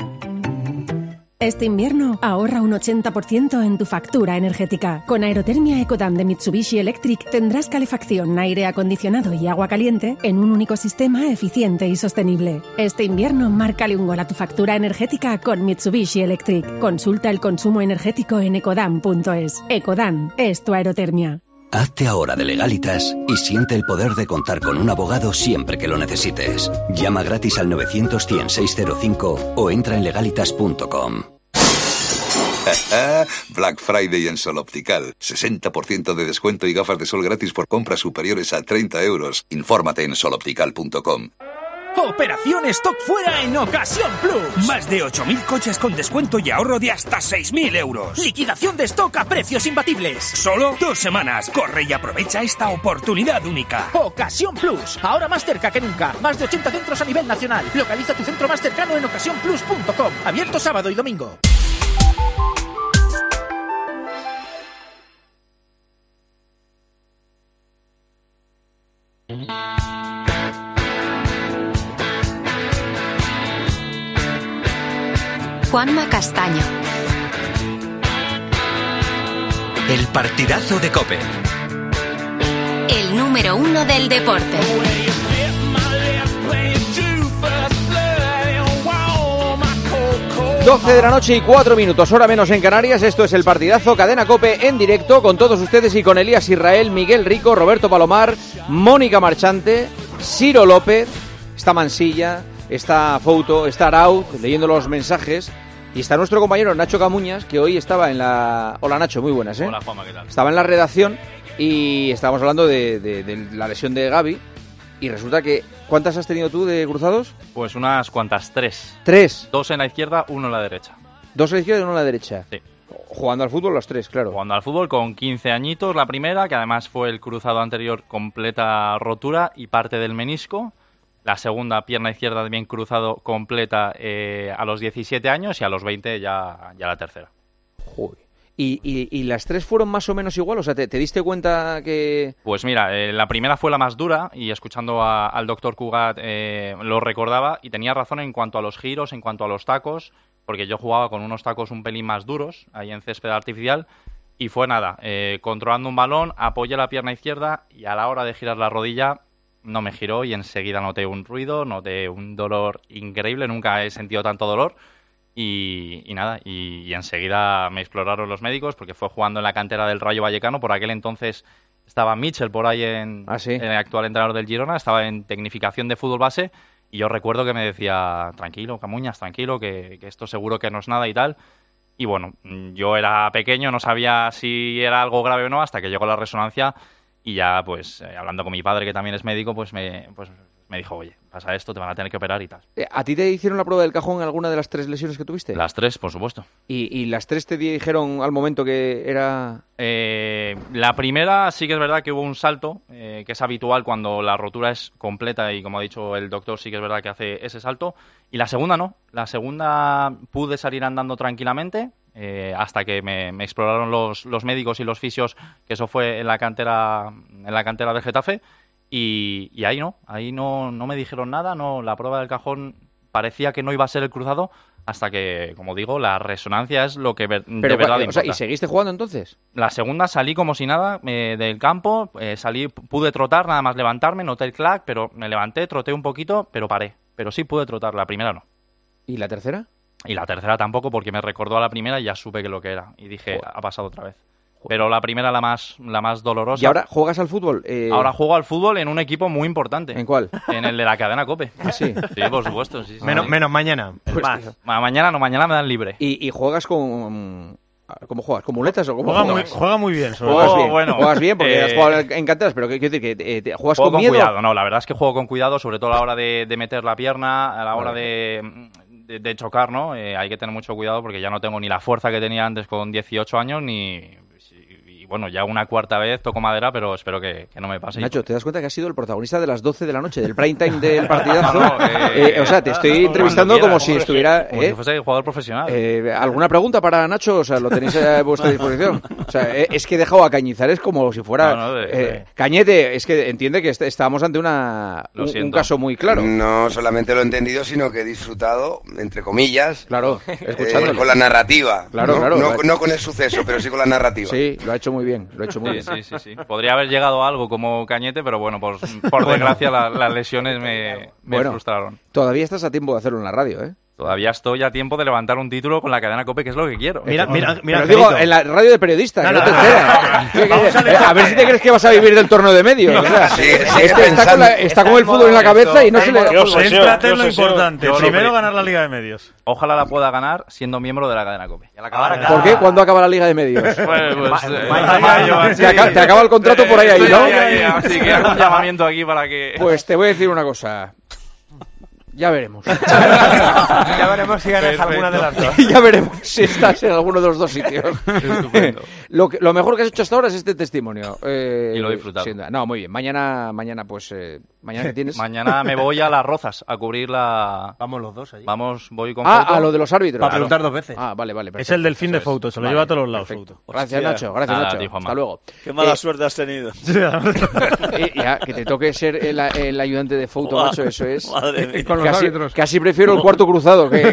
Este invierno ahorra un ochenta por ciento en tu factura energética. Con Aerotermia Ecodan de Mitsubishi Electric tendrás calefacción, aire acondicionado y agua caliente en un único sistema eficiente y sostenible. Este invierno márcale un gol a tu factura energética con Mitsubishi Electric. Consulta el consumo energético en ecodan punto es. Ecodan es tu aerotermia. Hazte ahora de Legalitas y siente el poder de contar con un abogado siempre que lo necesites. Llama gratis al novecientos cien seiscientos cinco o entra en legalitas punto com. Black Friday en Sol Optical. sesenta por ciento de descuento y gafas de sol gratis por compras superiores a treinta euros. Infórmate en sol optical punto com. Operación Stock Fuera en Ocasión Plus. Más de ocho mil coches con descuento y ahorro de hasta seis mil euros. Liquidación de stock a precios imbatibles. Solo dos semanas. Corre y aprovecha esta oportunidad única. Ocasión Plus. Ahora más cerca que nunca. Más de ochenta centros a nivel nacional. Localiza tu centro más cercano en ocasión plus punto com. Abierto sábado y domingo. Juanma Castaño. El partidazo de COPE. El número uno del deporte. doce de la noche y cuatro minutos, hora menos en Canarias. Esto es el partidazo, Cadena COPE en directo con todos ustedes y con Elías Israel, Miguel Rico, Roberto Palomar, Mónica Marchante, Ciro López, está Mansilla, está Fouto, está Arauz, leyendo los mensajes. Y está nuestro compañero Nacho Camuñas, que hoy estaba en la... Hola Nacho, muy buenas, ¿eh? Hola Juanma, ¿qué tal? Estaba en la redacción y estábamos hablando de, de, de la lesión de Gavi. Y resulta que... ¿Cuántas has tenido tú de cruzados? Pues unas cuantas, tres. ¿Tres? Dos en la izquierda, uno en la derecha. Dos a la izquierda y uno a la derecha. Sí. Jugando al fútbol los tres, claro. Jugando al fútbol con quince añitos la primera, que además fue el cruzado anterior completa rotura y parte del menisco. La segunda, pierna izquierda también cruzado completa eh, a los diecisiete años y a los veinte ya, ya la tercera. Joder. ¿Y, y, ¿Y las tres fueron más o menos igual? O sea, ¿te, te diste cuenta que...? Pues mira, eh, la primera fue la más dura y escuchando a, al doctor Cugat eh, lo recordaba y tenía razón en cuanto a los giros, en cuanto a los tacos, porque yo jugaba con unos tacos un pelín más duros ahí en césped artificial y fue nada, eh, controlando un balón, apoyé la pierna izquierda y a la hora de girar la rodilla no me giró y enseguida noté un ruido, noté un dolor increíble, nunca he sentido tanto dolor y, y nada, y, y enseguida me exploraron los médicos porque fue jugando en la cantera del Rayo Vallecano, por aquel entonces estaba Mitchell por ahí en, ¿Ah, sí? en el actual entrenador del Girona, estaba en tecnificación de fútbol base y yo recuerdo que me decía, tranquilo Camuñas, tranquilo, que, que esto seguro que no es nada y tal. Y bueno, yo era pequeño, no sabía si era algo grave o no hasta que llegó la resonancia. Y ya, pues, eh, hablando con mi padre, que también es médico, pues me, pues me dijo, oye, pasa esto, te van a tener que operar y tal. ¿A ti te hicieron la prueba del cajón en alguna de las tres lesiones que tuviste? Las tres, por supuesto. ¿Y, y las tres te dijeron al momento que era...? Eh, la primera sí que es verdad que hubo un salto, eh, que es habitual cuando la rotura es completa y, como ha dicho el doctor, sí que es verdad que hace ese salto. Y la segunda no. La segunda pude salir andando tranquilamente. Eh, hasta que me, me exploraron los, los médicos y los fisios, que eso fue en la cantera en la cantera de Getafe, y, y ahí no, ahí no, no me dijeron nada, no, la prueba del cajón parecía que no iba a ser el cruzado, hasta que, como digo, la resonancia es lo que ver, de Pero, verdad o importa. sea, ¿y seguiste jugando entonces? La segunda salí como si nada eh, del campo, eh, salí, pude trotar, nada más levantarme, noté el clac, pero me levanté, troté un poquito, pero paré, pero sí pude trotar, la primera no. ¿Y la tercera? Y la tercera tampoco, porque me recordó a la primera y ya supe que lo que era. Y dije, Joder. ha pasado otra vez. Joder. Pero la primera la más, la más dolorosa. ¿Y ahora juegas al fútbol? Eh... Ahora juego al fútbol en un equipo muy importante. ¿En cuál? En el de la cadena COPE. ¿Ah, sí? Sí, por supuesto. Sí, sí. Menos, sí. menos mañana. Pues, Ma mañana no, mañana me dan libre. ¿Y, y juegas con...? ¿Cómo juegas? ¿Con muletas o cómo juega juegas? Muy, juega muy bien. Juegas oh, bien, bueno, juegas bien porque eh, has jugado en canteras, pero ¿qué quiero decir? Que, eh, ¿Juegas juego con miedo? Con cuidado, no, la verdad es que juego con cuidado, sobre todo a la hora de, de meter la pierna, a la hora vale. de... De, de chocar, ¿no? Eh, hay que tener mucho cuidado porque ya no tengo ni la fuerza que tenía antes con dieciocho años, ni... Y, y bueno, ya una cuarta vez toco madera, pero espero que, que no me pase. Nacho, ¿te das cuenta que has sido el protagonista de las doce de la noche, del prime time del partidazo? No, no, eh, eh, o sea, te estoy entrevistando quieras, como si estuviera... Como eh, si fuese jugador profesional. Eh, ¿Alguna pregunta para Nacho? O sea, lo tenéis a vuestra disposición. O sea, eh, es que he dejado a Cañizares como si fuera... No, no, de, eh, de... Cañete, es que entiende que est estábamos ante una un, un caso muy claro. No solamente lo he entendido, sino que he disfrutado, entre comillas, claro, eh, con la narrativa. Claro, ¿no? claro. No, no con el suceso, pero sí con la narrativa. Sí, lo ha hecho muy bien, lo ha hecho muy sí, bien. Sí, sí, sí. Podría haber llegado a algo como Cañete, pero bueno, por, por desgracia la, las lesiones me, me bueno, frustraron. Todavía estás a tiempo de hacerlo en la radio, ¿eh? Todavía estoy a tiempo de levantar un título con la cadena COPE, que es lo que quiero. Mira, mira, mira. Pero digo, en la radio de periodista, no, que no, no te enteras. No, no, a, a ver si te crees que vas a vivir del torneo de medios. No, o sea, sí, sí, este está, con la, está con el fútbol en la cabeza y no se le... Céntrate en lo importante. Primero ganar la Liga de Medios. Ojalá la pueda ganar siendo miembro de la cadena COPE. ¿Por qué? ¿Cuándo acaba la Liga de medios? Pues, pues, eh, te, acaba, te acaba el contrato por ahí, ahí ¿no? Así que hago un llamamiento aquí para que... Pues te voy a decir una cosa... Ya veremos. Ya veremos si ganas alguna de las dos. Ya veremos si estás en alguno de los dos sitios. Estupendo. Lo, que, lo mejor que has hecho hasta ahora es este testimonio. Eh, y lo he disfrutado. Siendo, no, muy bien. Mañana, mañana pues... Eh, ¿Mañana qué tienes? Mañana me voy a Las Rozas a cubrir la... Vamos los dos allí. Vamos, voy con Ah, Fouto. A lo de los árbitros. Para preguntar dos veces. Ah, vale, vale. Perfecto. Es el del fin de Fouto, se lo vale, lleva a todos los lados, Fouto. Gracias, Nacho. Gracias, Nada, Nacho. Tío, Hasta luego. Qué mala eh, suerte has tenido. y, ya, que te toque ser el, el ayudante de Fouto, Nacho, eso es... Madre mía. Con los casi, árbitros. Casi prefiero el cuarto cruzado que...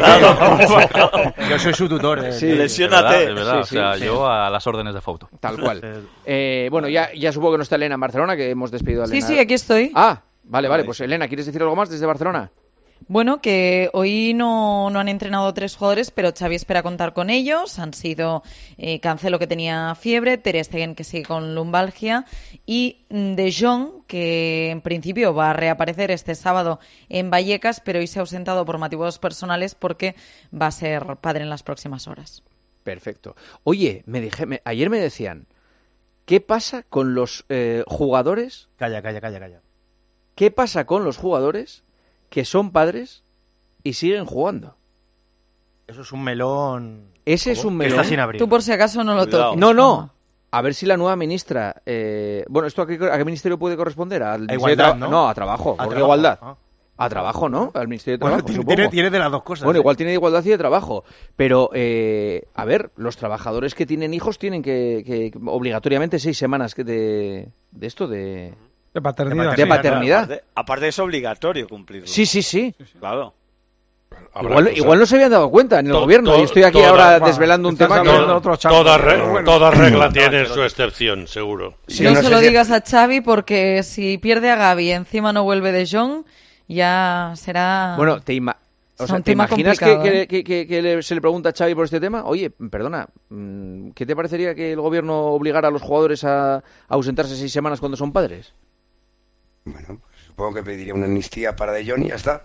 Yo soy su tutor. Eh. Sí, Lesiónate. De verdad, sí, sí, o sea, sí. yo a las órdenes de Fouto. Tal cual. Eh, bueno, ya, ya supongo que no está Elena en Barcelona, que hemos despedido a Elena. Sí, sí, aquí estoy. Ah, vale, vale. Pues Elena, ¿quieres decir algo más desde Barcelona? Bueno, que hoy no, no han entrenado tres jugadores, pero Xavi espera contar con ellos. Han sido eh, Cancelo, que tenía fiebre, Ter Stegen, que sigue con lumbalgia, y De Jong, que en principio va a reaparecer este sábado en Vallecas, pero hoy se ha ausentado por motivos personales porque va a ser padre en las próximas horas. Perfecto. Oye, me dije, me, ayer me decían, ¿qué pasa con los eh, jugadores? Calla, calla, calla, calla. ¿Qué pasa con los jugadores que son padres y siguen jugando? Eso es un melón. Ese es un melón. Está sin abrir. Tú por si acaso no lo toques. No, no. A ver si la nueva ministra... Eh... Bueno, ¿esto a qué, a qué ministerio puede corresponder? ¿Al a igualdad, ¿no? ¿no? No, a trabajo. A ¿Por qué trabajo. igualdad? Ah. A trabajo, ¿no? Al Ministerio de Trabajo, Bueno, supongo. tiene, tiene de las dos cosas. Bueno, ¿eh? igual tiene de igualdad y de trabajo. Pero, eh, a ver, los trabajadores que tienen hijos tienen que, que obligatoriamente seis semanas que de, de esto, de... De paternidad. De paternidad. Aparte, aparte es obligatorio cumplirlo. Sí, sí, sí. Claro. Igual, igual no se habían dado cuenta en el To- gobierno to- y estoy aquí toda- ahora va, desvelando un estás tema que... hablando de otro chamo, Toda, re- bueno. toda regla tiene su excepción, seguro. Sí, no, no se lo si... digas a Xavi, porque si pierde a Gavi y encima no vuelve De Jong, ya será... Bueno, te, ima o sea, ¿te imaginas que, ¿eh? que, que, que le, se le pregunta a Xavi por este tema? Oye, perdona, ¿qué te parecería que el gobierno obligara a los jugadores a, a ausentarse seis semanas cuando son padres? Bueno, supongo que pediría una amnistía para De Jong y ya está.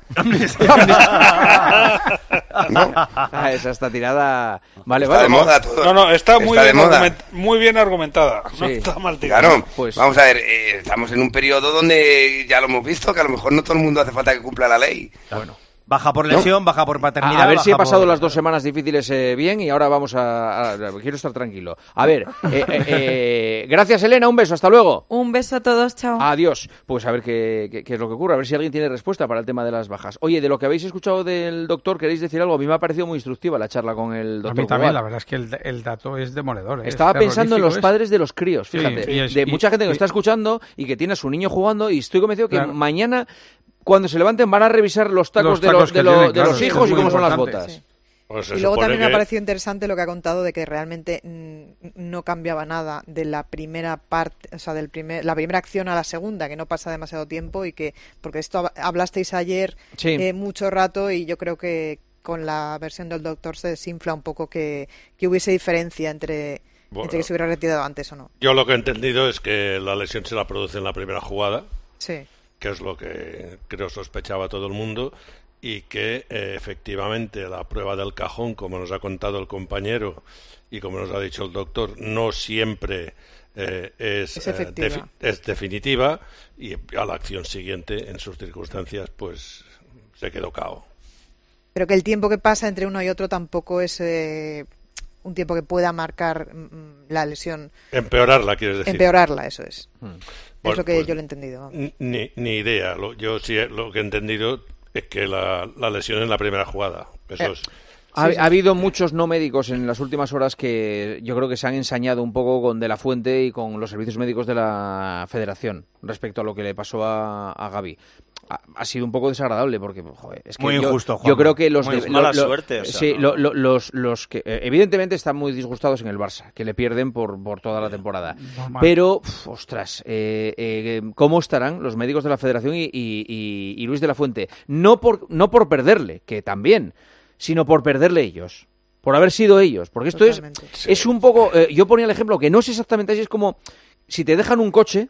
¿No? Ah, esa está tirada... Vale, está vale. de moda todo. No, no, está, muy, está bien, moda. argument muy bien argumentada. No Sí. está mal tirada. Claro, pues... vamos a ver, eh, estamos en un periodo donde ya lo hemos visto, que a lo mejor no todo el mundo hace falta que cumpla la ley. Bueno. Baja por lesión, ¿no? Baja por paternidad. A, a ver si he pasado por... las dos semanas difíciles eh, bien y ahora vamos a, a, a... Quiero estar tranquilo. A ver, eh, eh, eh, gracias Elena, un beso, hasta luego. Un beso a todos, chao. Adiós. Pues a ver qué, qué, qué es lo que ocurre, a ver si alguien tiene respuesta para el tema de las bajas. Oye, de lo que habéis escuchado del doctor, ¿queréis decir algo? A mí me ha parecido muy instructiva la charla con el doctor. A mí también, Cugat. la verdad es que el, el dato es demoledor. ¿eh? Estaba es pensando en los es... padres de los críos, fíjate. Sí, y es, de y, mucha gente que y, lo está escuchando y que tiene a su niño jugando y estoy convencido que claro. mañana... Cuando se levanten van a revisar los tacos, los de, tacos los, de, lo, tienen, de claro, los sí, hijos y cómo son las importante. botas. Sí. Pues y luego también que... me ha parecido interesante lo que ha contado de que realmente mmm, no cambiaba nada de la primera parte, o sea, del primer, la primera acción a la segunda, que no pasa demasiado tiempo y que, porque esto hablasteis ayer sí. eh, mucho rato y yo creo que con la versión del doctor se desinfla un poco que, que hubiese diferencia entre, bueno, entre que se hubiera retirado antes o no. Yo lo que he entendido es que la lesión se la produce en la primera jugada. Sí. Que es lo que creo sospechaba todo el mundo, y que eh, efectivamente la prueba del cajón, como nos ha contado el compañero y como nos ha dicho el doctor, no siempre eh, es, es, eh, defi es definitiva, y a la acción siguiente, en sus circunstancias, pues se quedó cao. Pero que el tiempo que pasa entre uno y otro tampoco es... Eh... un tiempo que pueda marcar mm, la lesión. Empeorarla, quieres decir. Empeorarla, eso es. Hmm. Es Bueno, lo que pues, yo lo he entendido. Ni, ni idea. Lo, yo sí lo que he entendido es que la, la lesión en la primera jugada. Eso eh. es. Ha, ha habido muchos no médicos en las últimas horas que yo creo que se han ensañado un poco con De La Fuente y con los servicios médicos de la Federación respecto a lo que le pasó a, a Gavi. Ha, ha sido un poco desagradable porque, joder, es que muy yo, injusto, Juan. Yo creo que los... Muy de, mala lo, lo, suerte. O sea, sí, no. lo, lo, los, los que eh, evidentemente están muy disgustados en el Barça, que le pierden por, por toda la temporada. Normal. Pero, uf, ostras, eh, eh, ¿cómo estarán los médicos de la Federación y, y, y, y Luis De La Fuente? No por, no por perderle, que también, sino por perderle ellos. Por haber sido ellos, porque esto Totalmente. es sí. es un poco... Eh, yo ponía el ejemplo que no sé exactamente así, es como si te dejan un coche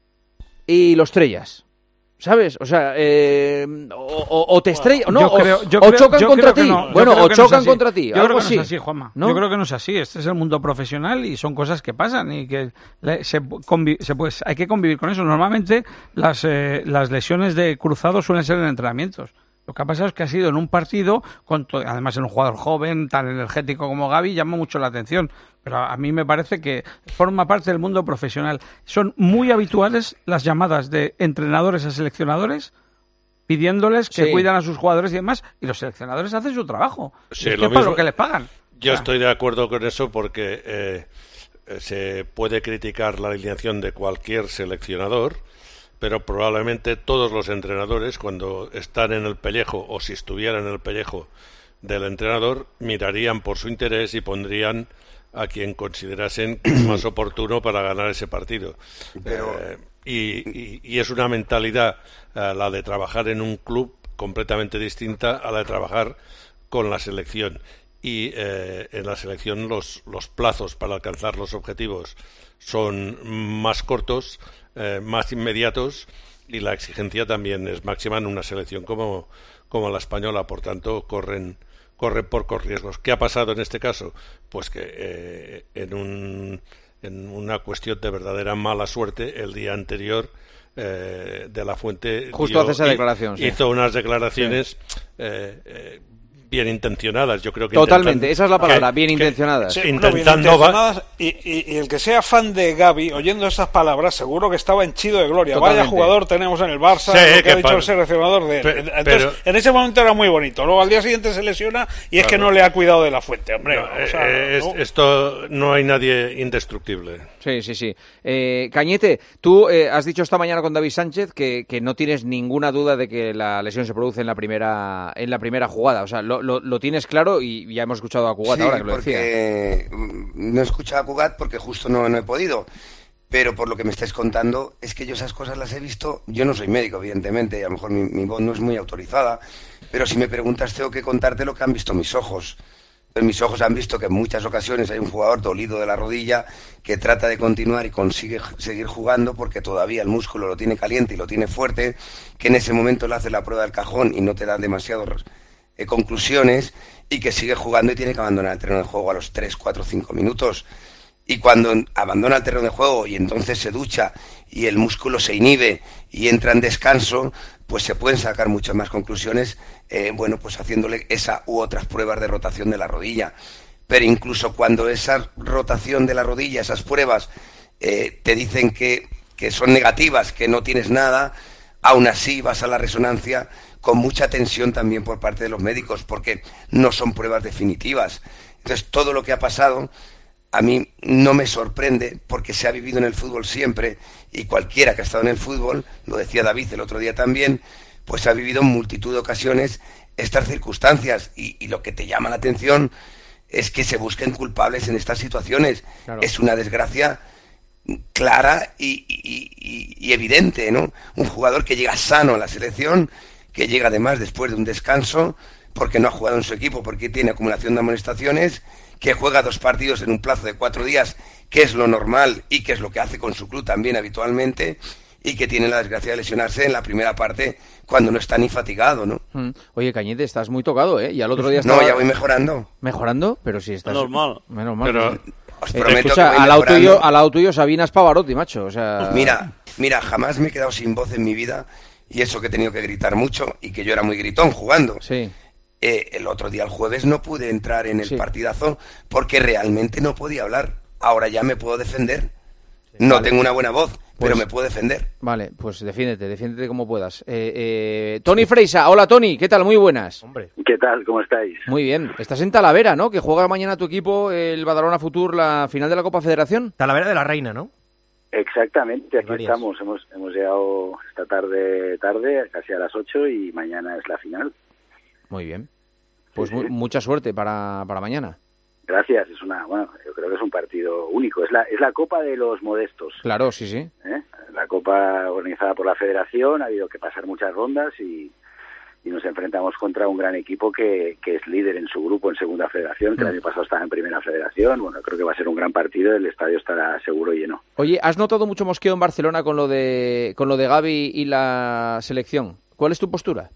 y lo estrellas, ¿sabes? O sea, eh, o, o, o te estrellas, no, yo creo, yo o, creo, o chocan yo contra creo ti, no, bueno, o chocan no contra ti, yo algo creo que así. no es así, Juanma. ¿No? Yo creo que no es así, este es el mundo profesional y son cosas que pasan y que se, se pues, hay que convivir con eso. Normalmente las, eh, las lesiones de cruzado suelen ser en entrenamientos. Lo que ha pasado es que ha sido en un partido, con además en un jugador joven, tan energético como Gavi, llama mucho la atención. Pero a mí me parece que forma parte del mundo profesional. Son muy habituales las llamadas de entrenadores a seleccionadores pidiéndoles que sí. cuidan a sus jugadores y demás, y los seleccionadores hacen su trabajo. Sí, es lo que para mismo, lo que les pagan. Yo o sea, estoy de acuerdo con eso porque eh, se puede criticar la alineación de cualquier seleccionador, pero probablemente todos los entrenadores, cuando están en el pellejo o si estuvieran en el pellejo del entrenador, mirarían por su interés y pondrían a quien considerasen más oportuno para ganar ese partido. Pero... Eh, y, y, y es una mentalidad, eh, la de trabajar en un club, completamente distinta a la de trabajar con la selección. Y eh, en la selección los, los plazos para alcanzar los objetivos son más cortos, eh, más inmediatos, y la exigencia también es máxima en una selección como, como la española. Por tanto, corren, corren pocos riesgos. ¿Qué ha pasado en este caso? Pues que eh, en, un, en una cuestión de verdadera mala suerte, el día anterior eh, De La Fuente justo hace esa declaración, sí. hizo unas declaraciones sí. eh, eh, bien intencionadas, yo creo que totalmente, esa es la palabra, que, bien intencionadas. Sí, intentando no, bien intencionadas y, y, y el que sea fan de Gavi, oyendo estas palabras, seguro que estaba henchido de gloria. Totalmente. Vaya jugador tenemos en el Barça, sí, lo que ha dicho el seleccionador de él. Pero, Entonces, pero, en ese momento era muy bonito. Luego al día siguiente se lesiona y es claro. que no le ha cuidado de La Fuente, hombre. No, o sea, eh, ¿no? Esto no hay nadie indestructible. Sí, sí, sí. Eh, Cañete, tú eh, has dicho esta mañana con David Sánchez que, que no tienes ninguna duda de que la lesión se produce en la primera en la primera jugada. O sea, lo, lo, lo tienes claro y ya hemos escuchado a Cugat sí, ahora que lo decía. Porque no he escuchado a Cugat porque justo no, no he podido. Pero por lo que me estáis contando, es que yo esas cosas las he visto. Yo no soy médico, evidentemente, y a lo mejor mi, mi voz no es muy autorizada. Pero si me preguntas, tengo que contarte lo que han visto mis ojos. En mis ojos han visto que en muchas ocasiones hay un jugador dolido de la rodilla que trata de continuar y consigue seguir jugando porque todavía el músculo lo tiene caliente y lo tiene fuerte, que en ese momento le hace la prueba del cajón y no te dan demasiadas eh, conclusiones, y que sigue jugando y tiene que abandonar el terreno de juego a los tres, cuatro, cinco minutos. Y cuando abandona el terreno de juego y entonces se ducha y el músculo se inhibe y entra en descanso, pues se pueden sacar muchas más conclusiones, eh, bueno, pues haciéndole esa u otras pruebas de rotación de la rodilla. Pero incluso cuando esa rotación de la rodilla, esas pruebas, eh, te dicen que, que son negativas, que no tienes nada, aún así vas a la resonancia con mucha tensión también por parte de los médicos, porque no son pruebas definitivas. Entonces, todo lo que ha pasado a mí no me sorprende, porque se ha vivido en el fútbol siempre, y cualquiera que ha estado en el fútbol, lo decía David el otro día también, pues ha vivido en multitud de ocasiones estas circunstancias, y, y lo que te llama la atención es que se busquen culpables en estas situaciones. Claro. Es una desgracia clara y, y, y, y evidente, ¿no? Un jugador que llega sano a la selección, que llega además después de un descanso, porque no ha jugado en su equipo, porque tiene acumulación de amonestaciones, que juega dos partidos en un plazo de cuatro días, que es lo normal y que es lo que hace con su club también habitualmente, y que tiene la desgracia de lesionarse en la primera parte cuando no está ni fatigado, ¿no? Mm. Oye, Cañete, estás muy tocado, ¿eh? Y al otro día estaba... No, ya voy mejorando. ¿Mejorando? Pero si estás... Normal. Menos mal. Pero... Os Eh, prometo escucha, que voy al lado mejorando. tuyo, al lado tuyo Sabinas Pavarotti, macho, o sea... Mira, mira, jamás me he quedado sin voz en mi vida, y eso que he tenido que gritar mucho, y que yo era muy gritón jugando. Sí. Eh, el otro día, el jueves, no pude entrar en el Sí. partidazo porque realmente no podía hablar. Ahora ya me puedo defender. No vale. tengo una buena voz, pero Pues- me puedo defender. Vale, pues defiéndete, defiéndete como puedas. Eh, eh, Tony Freisa, hola Tony, ¿qué tal? Muy buenas. Hombre. ¿Qué tal? ¿Cómo estáis? Muy bien. Estás en Talavera, ¿no? Que juega mañana tu equipo, el Badalona Futur, la final de la Copa Federación. Talavera de la Reina, ¿no? Exactamente, aquí Varias. estamos. Hemos hemos llegado esta tarde, tarde, casi a las ocho, y mañana es la final. Muy bien. Pues Sí, mu- sí. mucha suerte para, para mañana. Gracias, es una, bueno, yo creo que es un partido único. Es la es la Copa de los Modestos, Claro, sí, sí. ¿eh? La Copa organizada por la Federación, ha habido que pasar muchas rondas y, y nos enfrentamos contra un gran equipo que, que es líder en su grupo en Segunda Federación, que el Mm. año pasado estaba en Primera Federación. Bueno, creo que va a ser un gran partido, el estadio estará seguro lleno. Oye, ¿has notado mucho mosqueo en Barcelona con lo de con lo de Gavi y la selección? ¿Cuál es tu postura?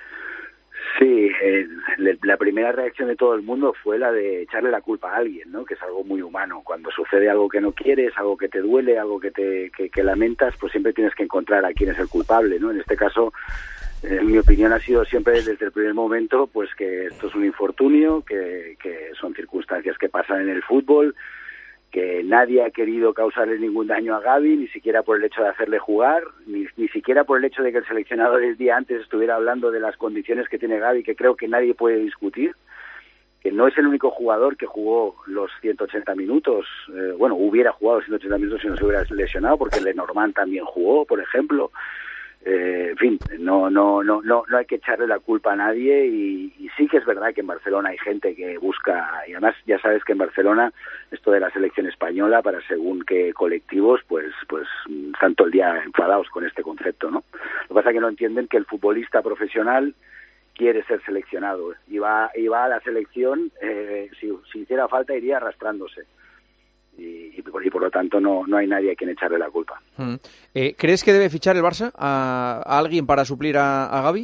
Sí, eh, le- la primera reacción de todo el mundo fue la de echarle la culpa a alguien, ¿no? Que es algo muy humano. Cuando sucede algo que no quieres, algo que te duele, algo que te que, que lamentas, pues siempre tienes que encontrar a quién es el culpable, ¿no? En este caso, eh, en mi opinión ha sido siempre desde el primer momento, pues que esto es un infortunio, que, que son circunstancias que pasan en el fútbol, que nadie ha querido causarle ningún daño a Gavi, ni siquiera por el hecho de hacerle jugar, ni, ni siquiera por el hecho de que el seleccionador el día antes estuviera hablando de las condiciones que tiene Gavi, que creo que nadie puede discutir, que no es el único jugador que jugó los ciento ochenta minutos, eh, bueno, hubiera jugado los ciento ochenta minutos si no se hubiera lesionado, porque Lenormand también jugó, por ejemplo. Eh, en fin, no, no, no, no, no hay que echarle la culpa a nadie y, y sí que es verdad que en Barcelona hay gente que busca, y además ya sabes que en Barcelona esto de la selección española para según qué colectivos, pues, pues están todo el día enfadados con este concepto, ¿no? Lo que pasa es que no entienden que el futbolista profesional quiere ser seleccionado y va, y va a la selección, eh, si, si hiciera falta iría arrastrándose. Y, y, por, y por lo tanto no, no hay nadie a quien echarle la culpa. Mm. Eh, ¿Crees que debe fichar el Barça a, a alguien para suplir a, a Gavi?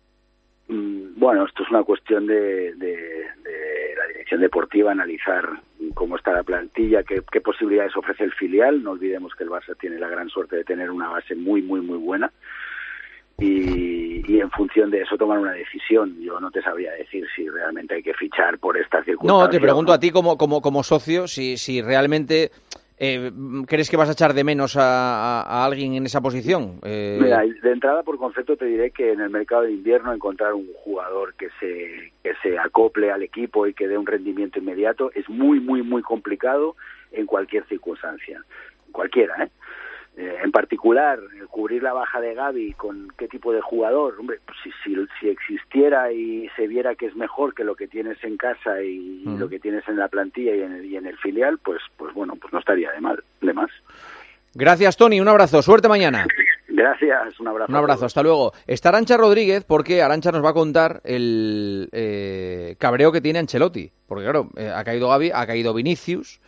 Mm, bueno, esto es una cuestión de, de, de la dirección deportiva, analizar cómo está la plantilla, qué, qué posibilidades ofrece el filial. No olvidemos que el Barça tiene la gran suerte de tener una base muy, muy, muy buena. Y, y en función de eso tomar una decisión. Yo no te sabría decir si realmente hay que fichar por estas circunstancias. No, te pregunto a ti como, como, como socio si, si realmente eh, crees que vas a echar de menos a, a, a alguien en esa posición. Eh... Mira, de entrada por concepto te diré que en el mercado de invierno encontrar un jugador que se, que se acople al equipo y que dé un rendimiento inmediato es muy, muy, muy complicado en cualquier circunstancia. Cualquiera, ¿eh? Eh, en particular, cubrir la baja de Gavi con qué tipo de jugador, hombre, pues si, si, si existiera y se viera que es mejor que lo que tienes en casa y, mm. y lo que tienes en la plantilla y en el, y en el filial, pues, pues bueno, pues no estaría de mal, de más. Gracias, Tony, un abrazo, suerte mañana. Gracias, un abrazo. Un abrazo, hasta luego. Está Arantxa Rodríguez porque Arantxa nos va a contar el eh, cabreo que tiene Ancelotti, porque claro, eh, ha caído Gavi, ha caído Vinicius,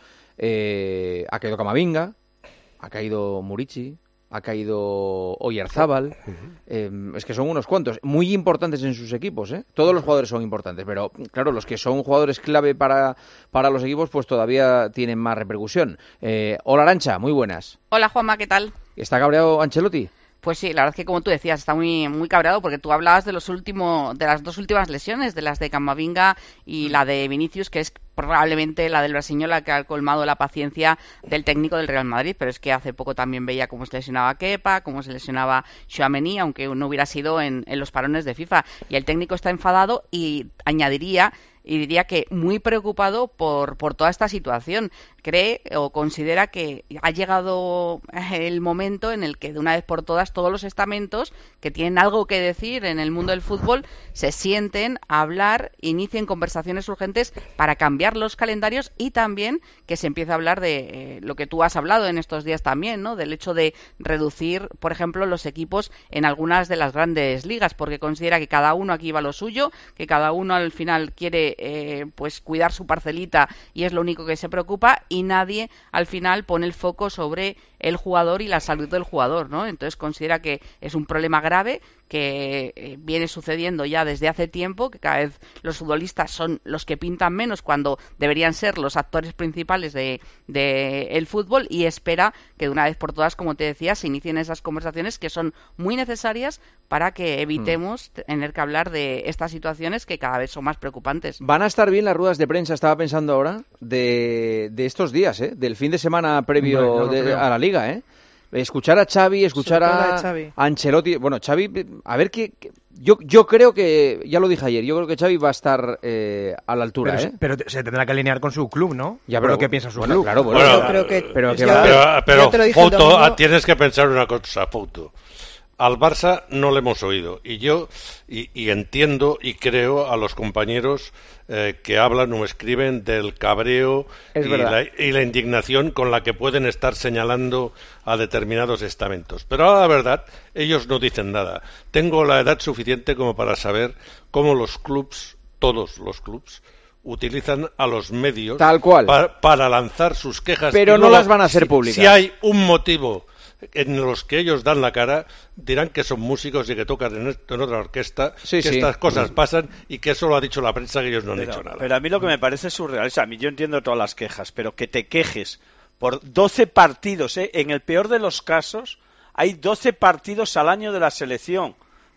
eh, ha caído Camavinga, ha caído Murici, ha caído Oyarzábal, eh, es que son unos cuantos, muy importantes en sus equipos, ¿eh? Todos los jugadores son importantes, pero claro, los que son jugadores clave para, para los equipos, pues todavía tienen más repercusión. Eh, hola Arantxa, muy buenas. Hola Juanma, ¿qué tal? ¿Está cabreado Ancelotti? Pues sí, la verdad es que como tú decías, está muy muy cabreado porque tú hablabas de los últimos, de las dos últimas lesiones, de las de Camavinga y la de Vinicius, que es probablemente la del brasileño la que ha colmado la paciencia del técnico del Real Madrid, pero es que hace poco también veía cómo se lesionaba Kepa, cómo se lesionaba Tchouaméni, aunque no hubiera sido en, en los parones de FIFA. Y el técnico está enfadado y añadiría y diría que muy preocupado por, por toda esta situación. Cree o considera que ha llegado el momento en el que de una vez por todas todos los estamentos que tienen algo que decir en el mundo del fútbol se sienten a hablar, inicien conversaciones urgentes para cambiar los calendarios y también que se empiece a hablar de eh, lo que tú has hablado en estos días también, ¿no? Del hecho de reducir, por ejemplo, los equipos en algunas de las grandes ligas, porque considera que cada uno aquí va a lo suyo, que cada uno al final quiere eh, pues cuidar su parcelita y es lo único que se preocupa y nadie al final pone el foco sobre el jugador y la salud del jugador, ¿no? Entonces considera que es un problema grave que eh, viene sucediendo ya desde hace tiempo, que cada vez los futbolistas son los que pintan menos cuando deberían ser los actores principales de, de el fútbol y espera que de una vez por todas, como te decía, se inicien esas conversaciones que son muy necesarias para que evitemos mm. tener que hablar de estas situaciones que cada vez son más preocupantes. Van a estar bien las ruedas de prensa, estaba pensando ahora, de, de estos días, ¿eh? Del fin de semana previo bueno, no de, a la Liga, ¿eh? Escuchar a Xavi, escuchar a, Xavi. a Ancelotti. Bueno, Xavi, a ver qué... Yo, yo creo que, ya lo dije ayer, yo creo que Xavi va a estar eh, a la altura, pero, ¿eh? Pero se tendrá que alinear con su club, ¿no? Ya, pero lo que piensa su bueno, club. Claro, bueno, bueno, yo creo que... Pero, que va, pero, pero Fouto, domingo... tienes que pensar una cosa, Fouto. Al Barça no le hemos oído y yo y, y entiendo y creo a los compañeros eh, que hablan o escriben del cabreo y la, y la indignación con la que pueden estar señalando a determinados estamentos. Pero ahora la verdad, ellos no dicen nada. Tengo la edad suficiente como para saber cómo los clubs, todos los clubs, utilizan a los medios Tal cual. Para, para lanzar sus quejas. Pero no las van a hacer públicas. Si hay un motivo en los que ellos dan la cara, dirán que son músicos y que tocan en, en otra orquesta, sí, que sí. estas cosas pasan y que eso lo ha dicho la prensa, que ellos no han pero, dicho nada. Pero a mí lo que me parece surreal, o sea, a mí yo entiendo todas las quejas, pero que te quejes por doce partidos, ¿eh? En el peor de los casos, hay doce partidos al año de la selección.